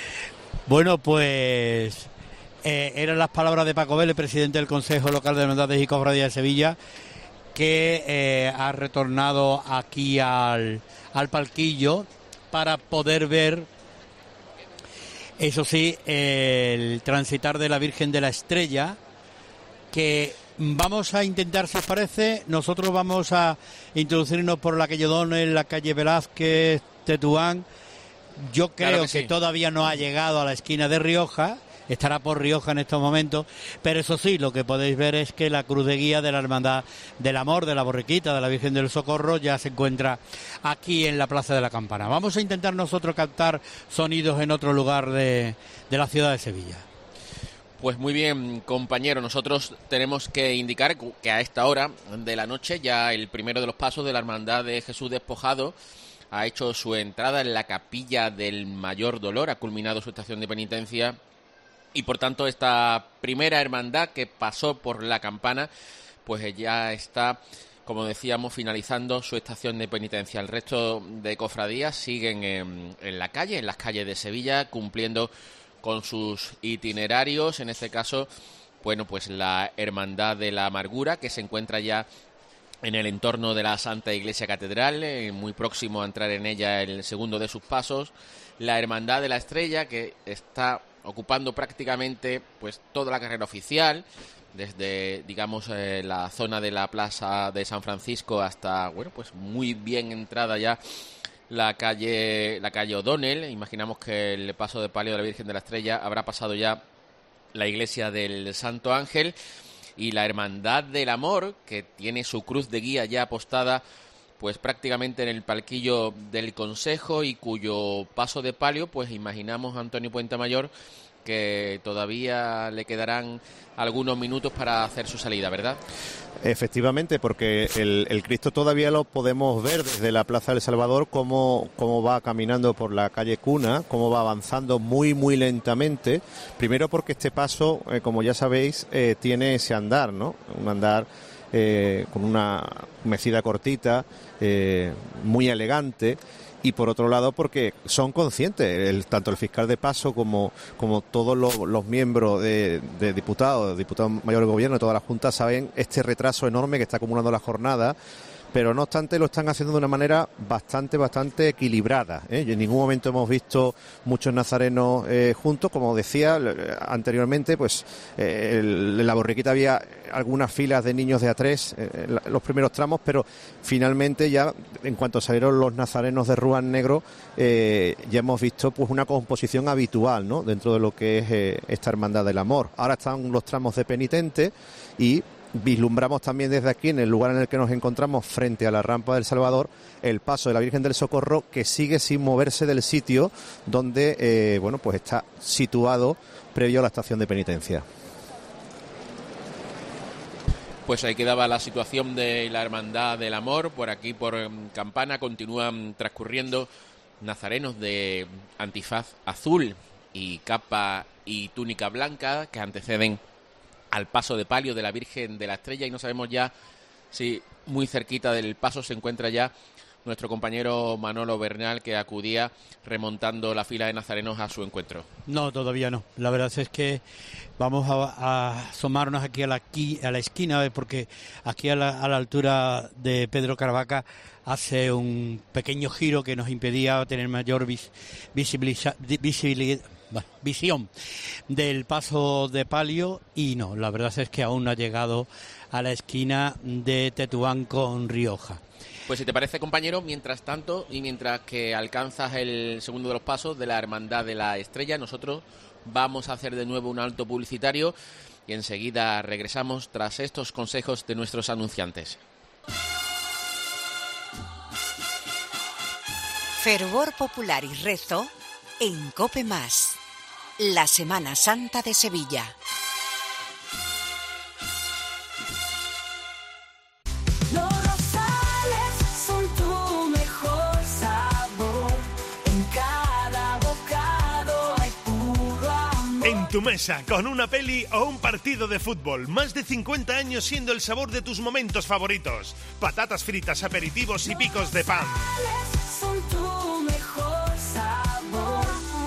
Bueno, pues eh, eran las palabras de Paco Vélez, presidente del Consejo Local de Hermandades y Cofradías de Sevilla, que eh, ha retornado aquí al, al palquillo para poder ver Eso sí, el transitar de la Virgen de la Estrella, que vamos a intentar, si os parece, nosotros vamos a introducirnos por la calle O'Donnell, la calle Velázquez, Tetuán. Yo creo Claro que, que sí. que todavía no ha llegado a la esquina de Rioja, estará por Rioja en estos momentos, pero eso sí, lo que podéis ver es que la cruz de guía de la Hermandad del Amor, de la Borriquita, de la Virgen del Socorro, ya se encuentra aquí en la Plaza de la Campana. Vamos a intentar nosotros captar sonidos en otro lugar de, de la ciudad de Sevilla. Pues muy bien, compañero, nosotros tenemos que indicar que a esta hora de la noche ya el primero de los pasos de la Hermandad de Jesús Despojado ha hecho su entrada en la Capilla del Mayor Dolor, ha culminado su estación de penitencia y por tanto esta primera hermandad que pasó por la Campana pues ya está, como decíamos, finalizando su estación de penitencia. El resto de cofradías siguen en, en la calle, en las calles de Sevilla, cumpliendo con sus itinerarios. En este caso, bueno, pues la Hermandad de la Amargura, que se encuentra ya en el entorno de la Santa Iglesia Catedral, eh, muy próximo a entrar en ella el segundo de sus pasos. La Hermandad de la Estrella, que está ocupando prácticamente pues toda la carrera oficial, desde, digamos, eh, la zona de la Plaza de San Francisco hasta, bueno, pues muy bien entrada ya la calle la calle O'Donnell. Imaginamos que el paso de palio de la Virgen de la Estrella habrá pasado ya la iglesia del Santo Ángel, y la Hermandad del Amor, que tiene su cruz de guía ya apostada pues prácticamente en el palquillo del Consejo, y cuyo paso de palio, pues imaginamos, Antonio Puentemayor, que todavía le quedarán algunos minutos para hacer su salida, ¿verdad? Efectivamente, porque el, el Cristo todavía lo podemos ver desde la Plaza del Salvador, cómo, cómo va caminando por la calle Cuna, cómo va avanzando muy, muy lentamente. Primero porque este paso, eh, como ya sabéis, eh, tiene ese andar, ¿no? Un andar eh, con una mecida cortita, eh, muy elegante. Y por otro lado porque son conscientes, el, tanto el fiscal de paso como, como todos los, los miembros de, de diputados, diputados mayores de gobierno, toda la Junta, saben este retraso enorme que está acumulando la jornada, pero no obstante lo están haciendo de una manera bastante, bastante equilibrada, ¿eh? Y en ningún momento hemos visto muchos nazarenos eh, juntos, como decía anteriormente, pues eh, el, en la Borriquita había algunas filas de niños de A tres eh, en los primeros tramos, pero finalmente ya en cuanto salieron los nazarenos de Ruan Negro, eh, ya hemos visto pues una composición habitual, ¿no?, dentro de lo que es eh, esta Hermandad del Amor. Ahora están los tramos de penitente y vislumbramos también desde aquí, en el lugar en el que nos encontramos frente a la rampa del Salvador, el paso de la Virgen del Socorro, que sigue sin moverse del sitio donde eh, bueno, pues está situado previo a la estación de penitencia. Pues ahí quedaba la situación de la Hermandad del Amor. Por aquí, por Campana, continúan transcurriendo nazarenos de antifaz azul y capa y túnica blanca que anteceden al paso de palio de la Virgen de la Estrella, y no sabemos ya si muy cerquita del paso se encuentra ya nuestro compañero Manolo Bernal, que acudía remontando la fila de nazarenos a su encuentro. No, todavía no. La verdad es que vamos a, a asomarnos aquí a la, a la esquina, porque aquí a la, a la altura de Pedro Caravaca hace un pequeño giro que nos impedía tener mayor vis, visibilidad, visibilidad Bueno, visión del paso de palio, y no, la verdad es que aún no ha llegado a la esquina de Tetuán con Rioja. Pues si te parece, compañero, mientras tanto y mientras que alcanzas el segundo de los pasos de la Hermandad de la Estrella, nosotros vamos a hacer de nuevo un alto publicitario y enseguida regresamos tras estos consejos de nuestros anunciantes. Fervor popular y rezo en COPE Más. La Semana Santa de Sevilla. Los rosales son tu mejor sabor. En cada bocado hay puro amor. En tu mesa, con una peli o un partido de fútbol. Más de cincuenta años siendo el sabor de tus momentos favoritos. Patatas fritas, aperitivos y picos de pan. Son tu mejor sabor.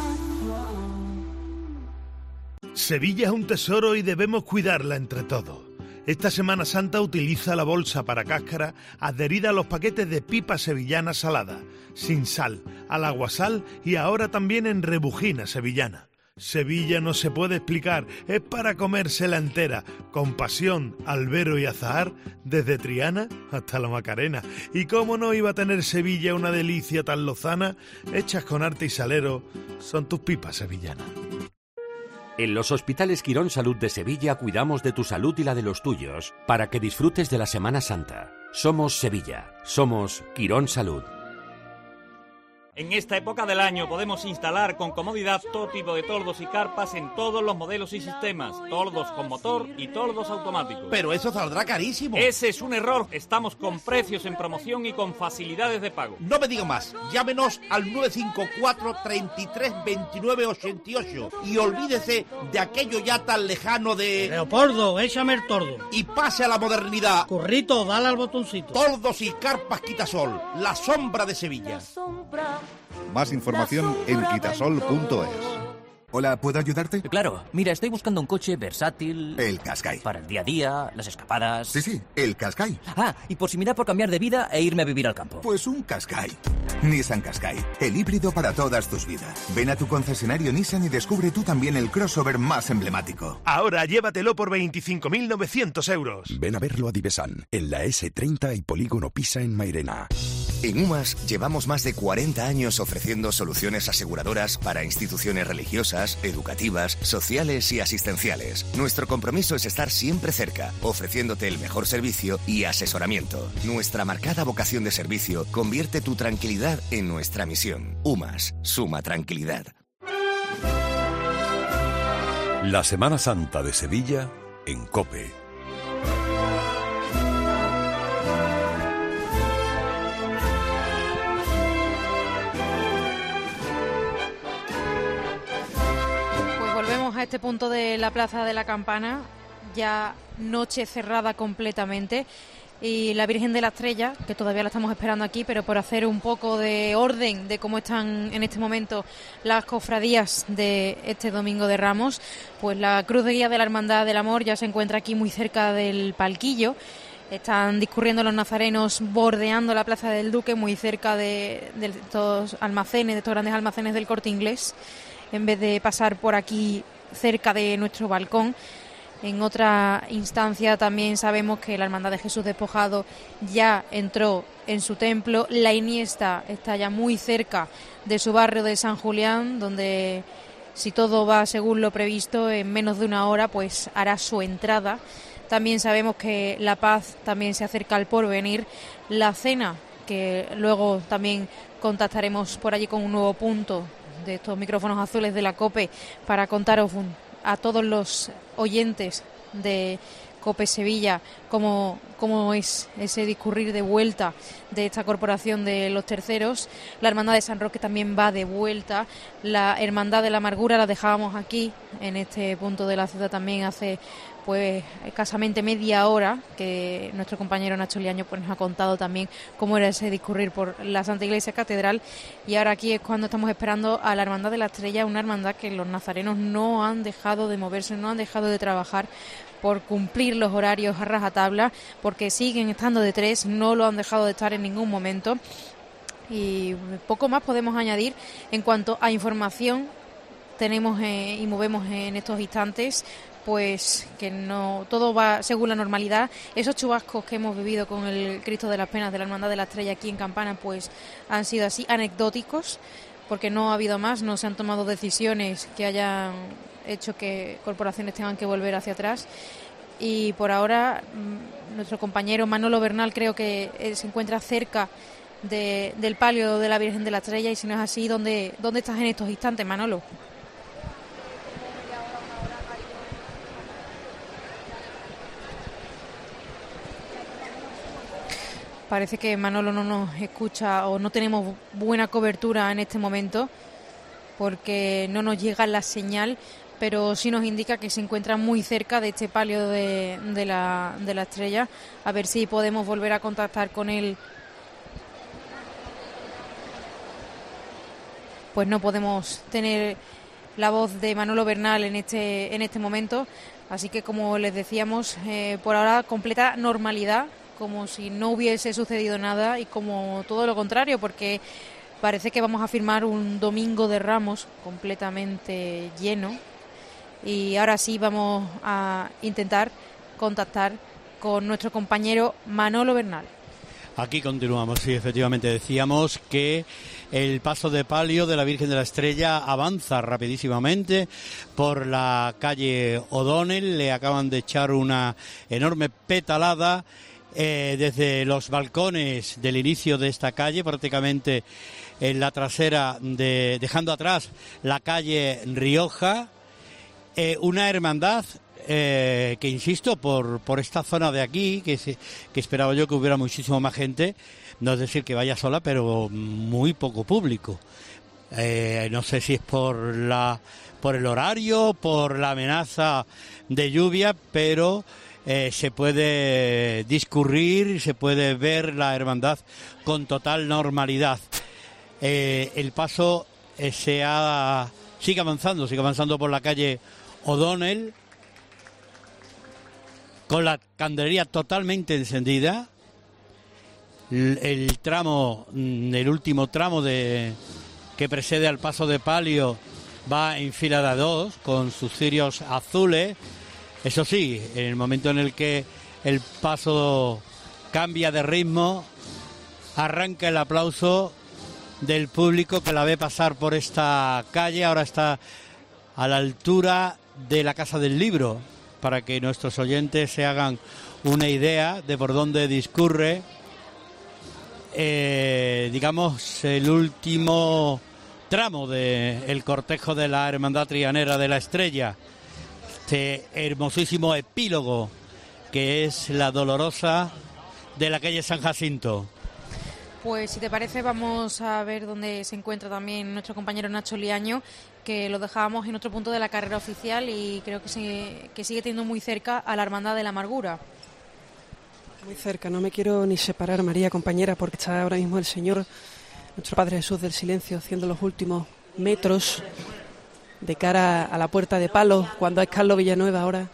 Sevilla es un tesoro y debemos cuidarla entre todos. Esta Semana Santa utiliza la bolsa para cáscara adherida a los paquetes de pipa sevillana salada, sin sal, al aguasal y ahora también en rebujina sevillana. Sevilla no se puede explicar, es para comérsela entera, con pasión, albero y azahar, desde Triana hasta la Macarena. Y cómo no iba a tener Sevilla una delicia tan lozana, hechas con arte y salero, son tus pipas sevillanas. En los Hospitales Quirón Salud de Sevilla cuidamos de tu salud y la de los tuyos, para que disfrutes de la Semana Santa. Somos Sevilla, somos Quirón Salud. En esta época del año podemos instalar con comodidad todo tipo de toldos y carpas en todos los modelos y sistemas, toldos con motor y toldos automáticos. Pero eso saldrá carísimo. Ese es un error. Estamos con precios en promoción y con facilidades de pago. No me diga más. Llámenos al nueve cinco cuatro, treinta y tres, veintinueve, ochenta y ocho y olvídese de aquello ya tan lejano de... Leopoldo, échame el tordo. Y pase a la modernidad. Currito, dale al botoncito. Toldos y carpas Quitasol, la sombra de Sevilla. Más información en quitasol punto es. Hola, ¿puedo ayudarte? Claro, mira, estoy buscando un coche versátil... El Qashqai. Para el día a día, las escapadas... Sí, sí, el Qashqai. Ah, y por si me da por cambiar de vida e irme a vivir al campo. Pues un Qashqai. Nissan Qashqai, el híbrido para todas tus vidas. Ven a tu concesionario Nissan y descubre tú también el crossover más emblemático. Ahora llévatelo por veinticinco mil novecientos euros. Ven a verlo a Divesan, en la ese treinta y Polígono Pisa en Mairena. En UMAS llevamos más de cuarenta años ofreciendo soluciones aseguradoras para instituciones religiosas, educativas, sociales y asistenciales. Nuestro compromiso es estar siempre cerca, ofreciéndote el mejor servicio y asesoramiento. Nuestra marcada vocación de servicio convierte tu tranquilidad en nuestra misión. UMAS, suma tranquilidad. La Semana Santa de Sevilla en COPE. A este punto de la Plaza de la Campana, ya noche cerrada completamente, y la Virgen de la Estrella, que todavía la estamos esperando aquí, pero por hacer un poco de orden de cómo están en este momento las cofradías de este Domingo de Ramos, pues la Cruz de Guía de la Hermandad del Amor ya se encuentra aquí muy cerca del palquillo. Están discurriendo los nazarenos bordeando la Plaza del Duque, muy cerca de, de estos almacenes, de estos grandes almacenes del Corte Inglés, en vez de pasar por aquí cerca de nuestro balcón. En otra instancia también sabemos que la Hermandad de Jesús Despojado ya entró en su templo. La Iniesta está ya muy cerca de su barrio de San Julián, donde, si todo va según lo previsto, en menos de una hora pues hará su entrada. También sabemos que La Paz también se acerca al Porvenir. La Cena, que luego también contactaremos por allí con un nuevo punto de estos micrófonos azules de la COPE para contaros a todos los oyentes de COPE Sevilla cómo, cómo es ese discurrir de vuelta de esta corporación de los terceros. La Hermandad de San Roque también va de vuelta. La Hermandad de la Amargura la dejábamos aquí en este punto de la ciudad también hace pues escasamente media hora, que nuestro compañero Nacho Liaño pues nos ha contado también cómo era ese discurrir por la Santa Iglesia Catedral. Y ahora aquí es cuando estamos esperando a la Hermandad de la Estrella, una hermandad que los nazarenos no han dejado de moverse, no han dejado de trabajar por cumplir los horarios a rajatabla, porque siguen estando de tres, no lo han dejado de estar en ningún momento. Y poco más podemos añadir en cuanto a información. Tenemos eh, y movemos en estos instantes pues que no todo va según la normalidad. Esos chubascos que hemos vivido con el Cristo de las Penas de la Hermandad de la Estrella aquí en Campana pues han sido así anecdóticos, porque no ha habido más, no se han tomado decisiones que hayan hecho que corporaciones tengan que volver hacia atrás. Y por ahora nuestro compañero Manolo Bernal creo que se encuentra cerca de, del palio de la Virgen de la Estrella, y si no es así, ¿dónde, dónde estás en estos instantes, Manolo? Parece que Manolo no nos escucha o no tenemos buena cobertura en este momento porque no nos llega la señal, pero sí nos indica que se encuentra muy cerca de este palio de, de, la, de la Estrella. A ver si podemos volver a contactar con él. Pues no podemos tener la voz de Manolo Bernal en este, en este momento, así que como les decíamos, eh, por ahora completa normalidad, como si no hubiese sucedido nada, y como todo lo contrario, porque parece que vamos a firmar un domingo de Ramos completamente lleno. Y ahora sí vamos a intentar contactar con nuestro compañero Manolo Bernal. Aquí continuamos, sí, efectivamente. Decíamos que el paso de palio de la Virgen de la Estrella avanza rapidísimamente por la calle O'Donnell. Le acaban de echar una enorme petalada eh, desde los balcones del inicio de esta calle, prácticamente en la trasera, de, dejando atrás la calle Rioja. Eh, una hermandad eh, que, insisto, por, por esta zona de aquí, que, se, que esperaba yo que hubiera muchísimo más gente, no es decir que vaya sola, pero muy poco público. Eh, no sé si es por la por el horario, por la amenaza de lluvia, pero eh, se puede discurrir, se puede ver la hermandad con total normalidad. Eh, el paso eh, se ha, sigue avanzando, sigue avanzando por la calle O'Donnell, con la candelería totalmente encendida. El, el tramo, el último tramo de que precede al paso de palio va en fila de dos con sus cirios azules. Eso sí, en el momento en el que el paso cambia de ritmo, arranca el aplauso del público que la ve pasar por esta calle. Ahora está a la altura de la Casa del Libro, para que nuestros oyentes se hagan una idea de por dónde discurre, eh, digamos, el último tramo del cortejo de la Hermandad Trianera de la Estrella, este hermosísimo epílogo que es la Dolorosa de la calle San Jacinto. Pues si te parece vamos a ver dónde se encuentra también nuestro compañero Nacho Liaño, que lo dejábamos en otro punto de la carrera oficial y creo que, se, que sigue teniendo muy cerca a la Hermandad de la Amargura. Muy cerca, no me quiero ni separar, María, compañera, porque está ahora mismo el Señor, nuestro Padre Jesús del Silencio, haciendo los últimos metros de cara a la Puerta de Palos, cuando es Carlos Villanueva ahora.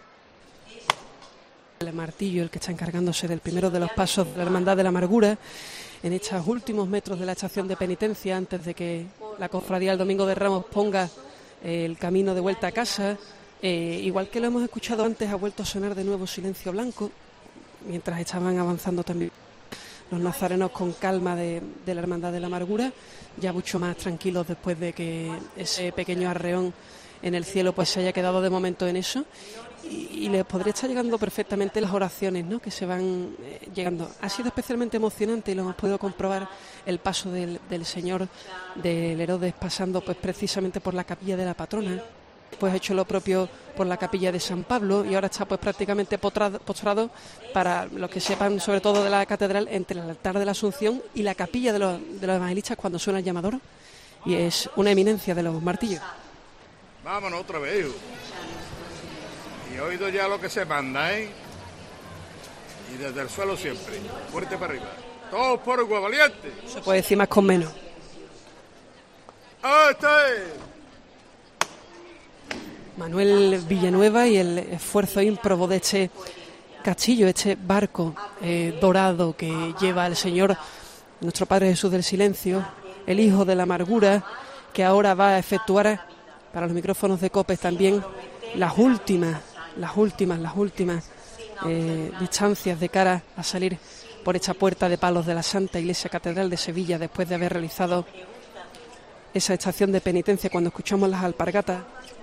El martillo, el que está encargándose del primero de los pasos de la Hermandad de la Amargura, en estos últimos metros de la estación de penitencia, antes de que la cofradía el Domingo de Ramos ponga eh, el camino de vuelta a casa. Eh, igual que lo hemos escuchado antes, ha vuelto a sonar de nuevo Silencio Blanco, mientras estaban avanzando también los nazarenos con calma de, de la Hermandad de la Amargura, ya mucho más tranquilos después de que ese pequeño arreón en el cielo pues se haya quedado de momento en eso. Y, y les podría estar llegando perfectamente las oraciones, ¿no?, que se van eh, llegando. Ha sido especialmente emocionante y lo hemos podido comprobar el paso del, del Señor del Herodes pasando pues precisamente por la capilla de la patrona, pues ha hecho lo propio por la capilla de San Pablo y ahora está pues prácticamente postrado, postrado, para los que sepan sobre todo de la catedral, entre el altar de la Asunción y la capilla de los, de los evangelistas cuando suena el llamador, y es una eminencia de los martillos. Vámonos otra vez, hijo. Y he oído ya lo que se manda, ¿eh? Y desde el suelo siempre, fuerte para arriba. Todos por igual, valiente. Se puede decir más con menos. ¡Ah, está es! Manuel Villanueva y el esfuerzo ímprobo de este castillo, este barco eh, dorado que lleva el Señor, nuestro Padre Jesús del Silencio, el Hijo de la Amargura, que ahora va a efectuar para los micrófonos de COPE también las últimas, las últimas, las últimas eh, distancias de cara a salir por esta puerta de palos de la Santa Iglesia Catedral de Sevilla, después de haber realizado esa estación de penitencia. Cuando escuchamos las alpargatas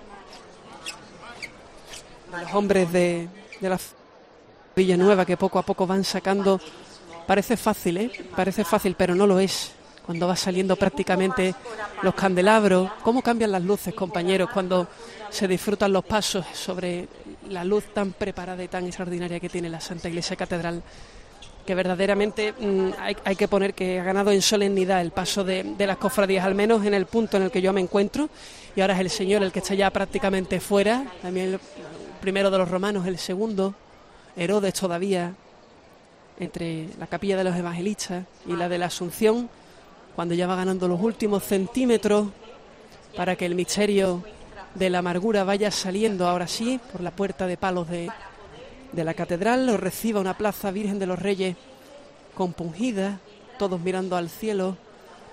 de los hombres de, de la Villanueva, que poco a poco van sacando, parece fácil, ¿eh? Parece fácil, pero no lo es. Cuando va saliendo prácticamente los candelabros, cómo cambian las luces, compañeros, cuando se disfrutan los pasos sobre la luz tan preparada y tan extraordinaria que tiene la Santa Iglesia Catedral, que verdaderamente mmm, hay, hay que poner que ha ganado en solemnidad el paso de, de las cofradías, al menos en el punto en el que yo me encuentro, y ahora es el Señor el que está ya prácticamente fuera, también el primero de los romanos, el segundo, Herodes todavía, entre la capilla de los evangelistas y la de la Asunción, cuando ya va ganando los últimos centímetros para que el misterio de la amargura vaya saliendo ahora sí por la puerta de palos de, de la catedral, lo reciba una plaza Virgen de los Reyes compungida, todos mirando al cielo,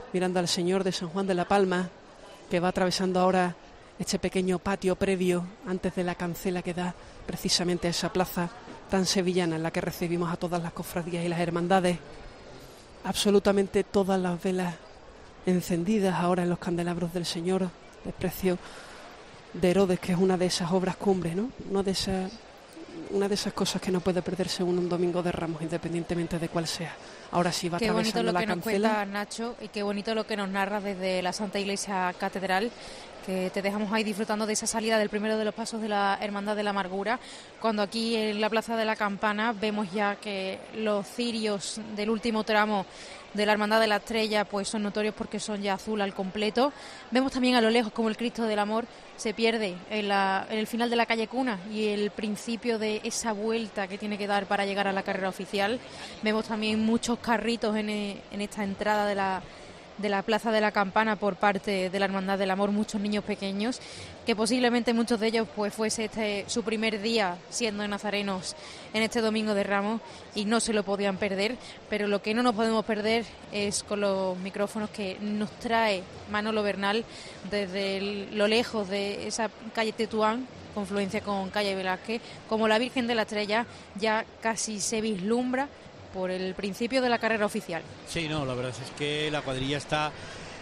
mirando al Señor de San Juan de la Palma, que va atravesando ahora este pequeño patio previo antes de la cancela que da precisamente a esa plaza tan sevillana en la que recibimos a todas las cofradías y las hermandades. Absolutamente todas las velas encendidas ahora en los candelabros del Señor, de precio de Herodes, que es una de esas obras cumbres, ¿no? Una de esas, una de esas cosas que no puede perderse un, un domingo de Ramos, independientemente de cuál sea. Ahora sí va qué bonito lo atravesando la que nos cancela. cuenta Nacho, y qué bonito lo que nos narra desde la Santa Iglesia Catedral, que te dejamos ahí disfrutando de esa salida del primero de los pasos de la Hermandad de la Amargura, cuando aquí en la Plaza de la Campana vemos ya que los cirios del último tramo de la Hermandad de la Estrella pues son notorios porque son ya azul al completo. Vemos también a lo lejos como el Cristo del Amor se pierde en, la, en el final de la calle Cuna y el principio de esa vuelta que tiene que dar para llegar a la carrera oficial. Vemos también muchos carritos en, en esta entrada de la de la Plaza de la Campana por parte de la Hermandad del Amor, muchos niños pequeños, que posiblemente muchos de ellos pues fuese este su primer día siendo nazarenos en este Domingo de Ramos y no se lo podían perder, pero lo que no nos podemos perder es con los micrófonos que nos trae Manolo Bernal desde el, lo lejos de esa calle Tetuán, confluencia con calle Velázquez, como la Virgen de la Estrella ya casi se vislumbra por el principio de la carrera oficial. Sí, no, la verdad es que la cuadrilla está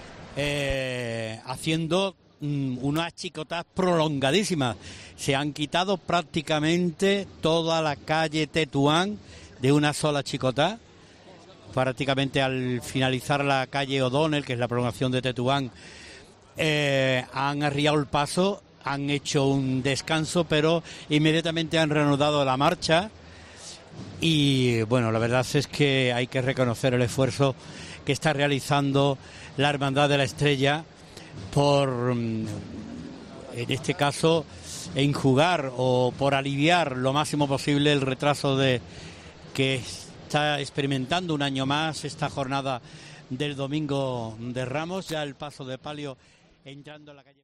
eh, haciendo mm, unas chicotas prolongadísimas. Se han quitado prácticamente toda la calle Tetuán de una sola chicota. Prácticamente al finalizar la calle O'Donnell, que es la prolongación de Tetuán, eh, han arriado el paso, han hecho un descanso, pero inmediatamente han reanudado la marcha. Y bueno, la verdad es que hay que reconocer el esfuerzo que está realizando la Hermandad de la Estrella por, en este caso, enjugar o por aliviar lo máximo posible el retraso de que está experimentando un año más esta jornada del Domingo de Ramos. Ya el paso de palio entrando en la calle.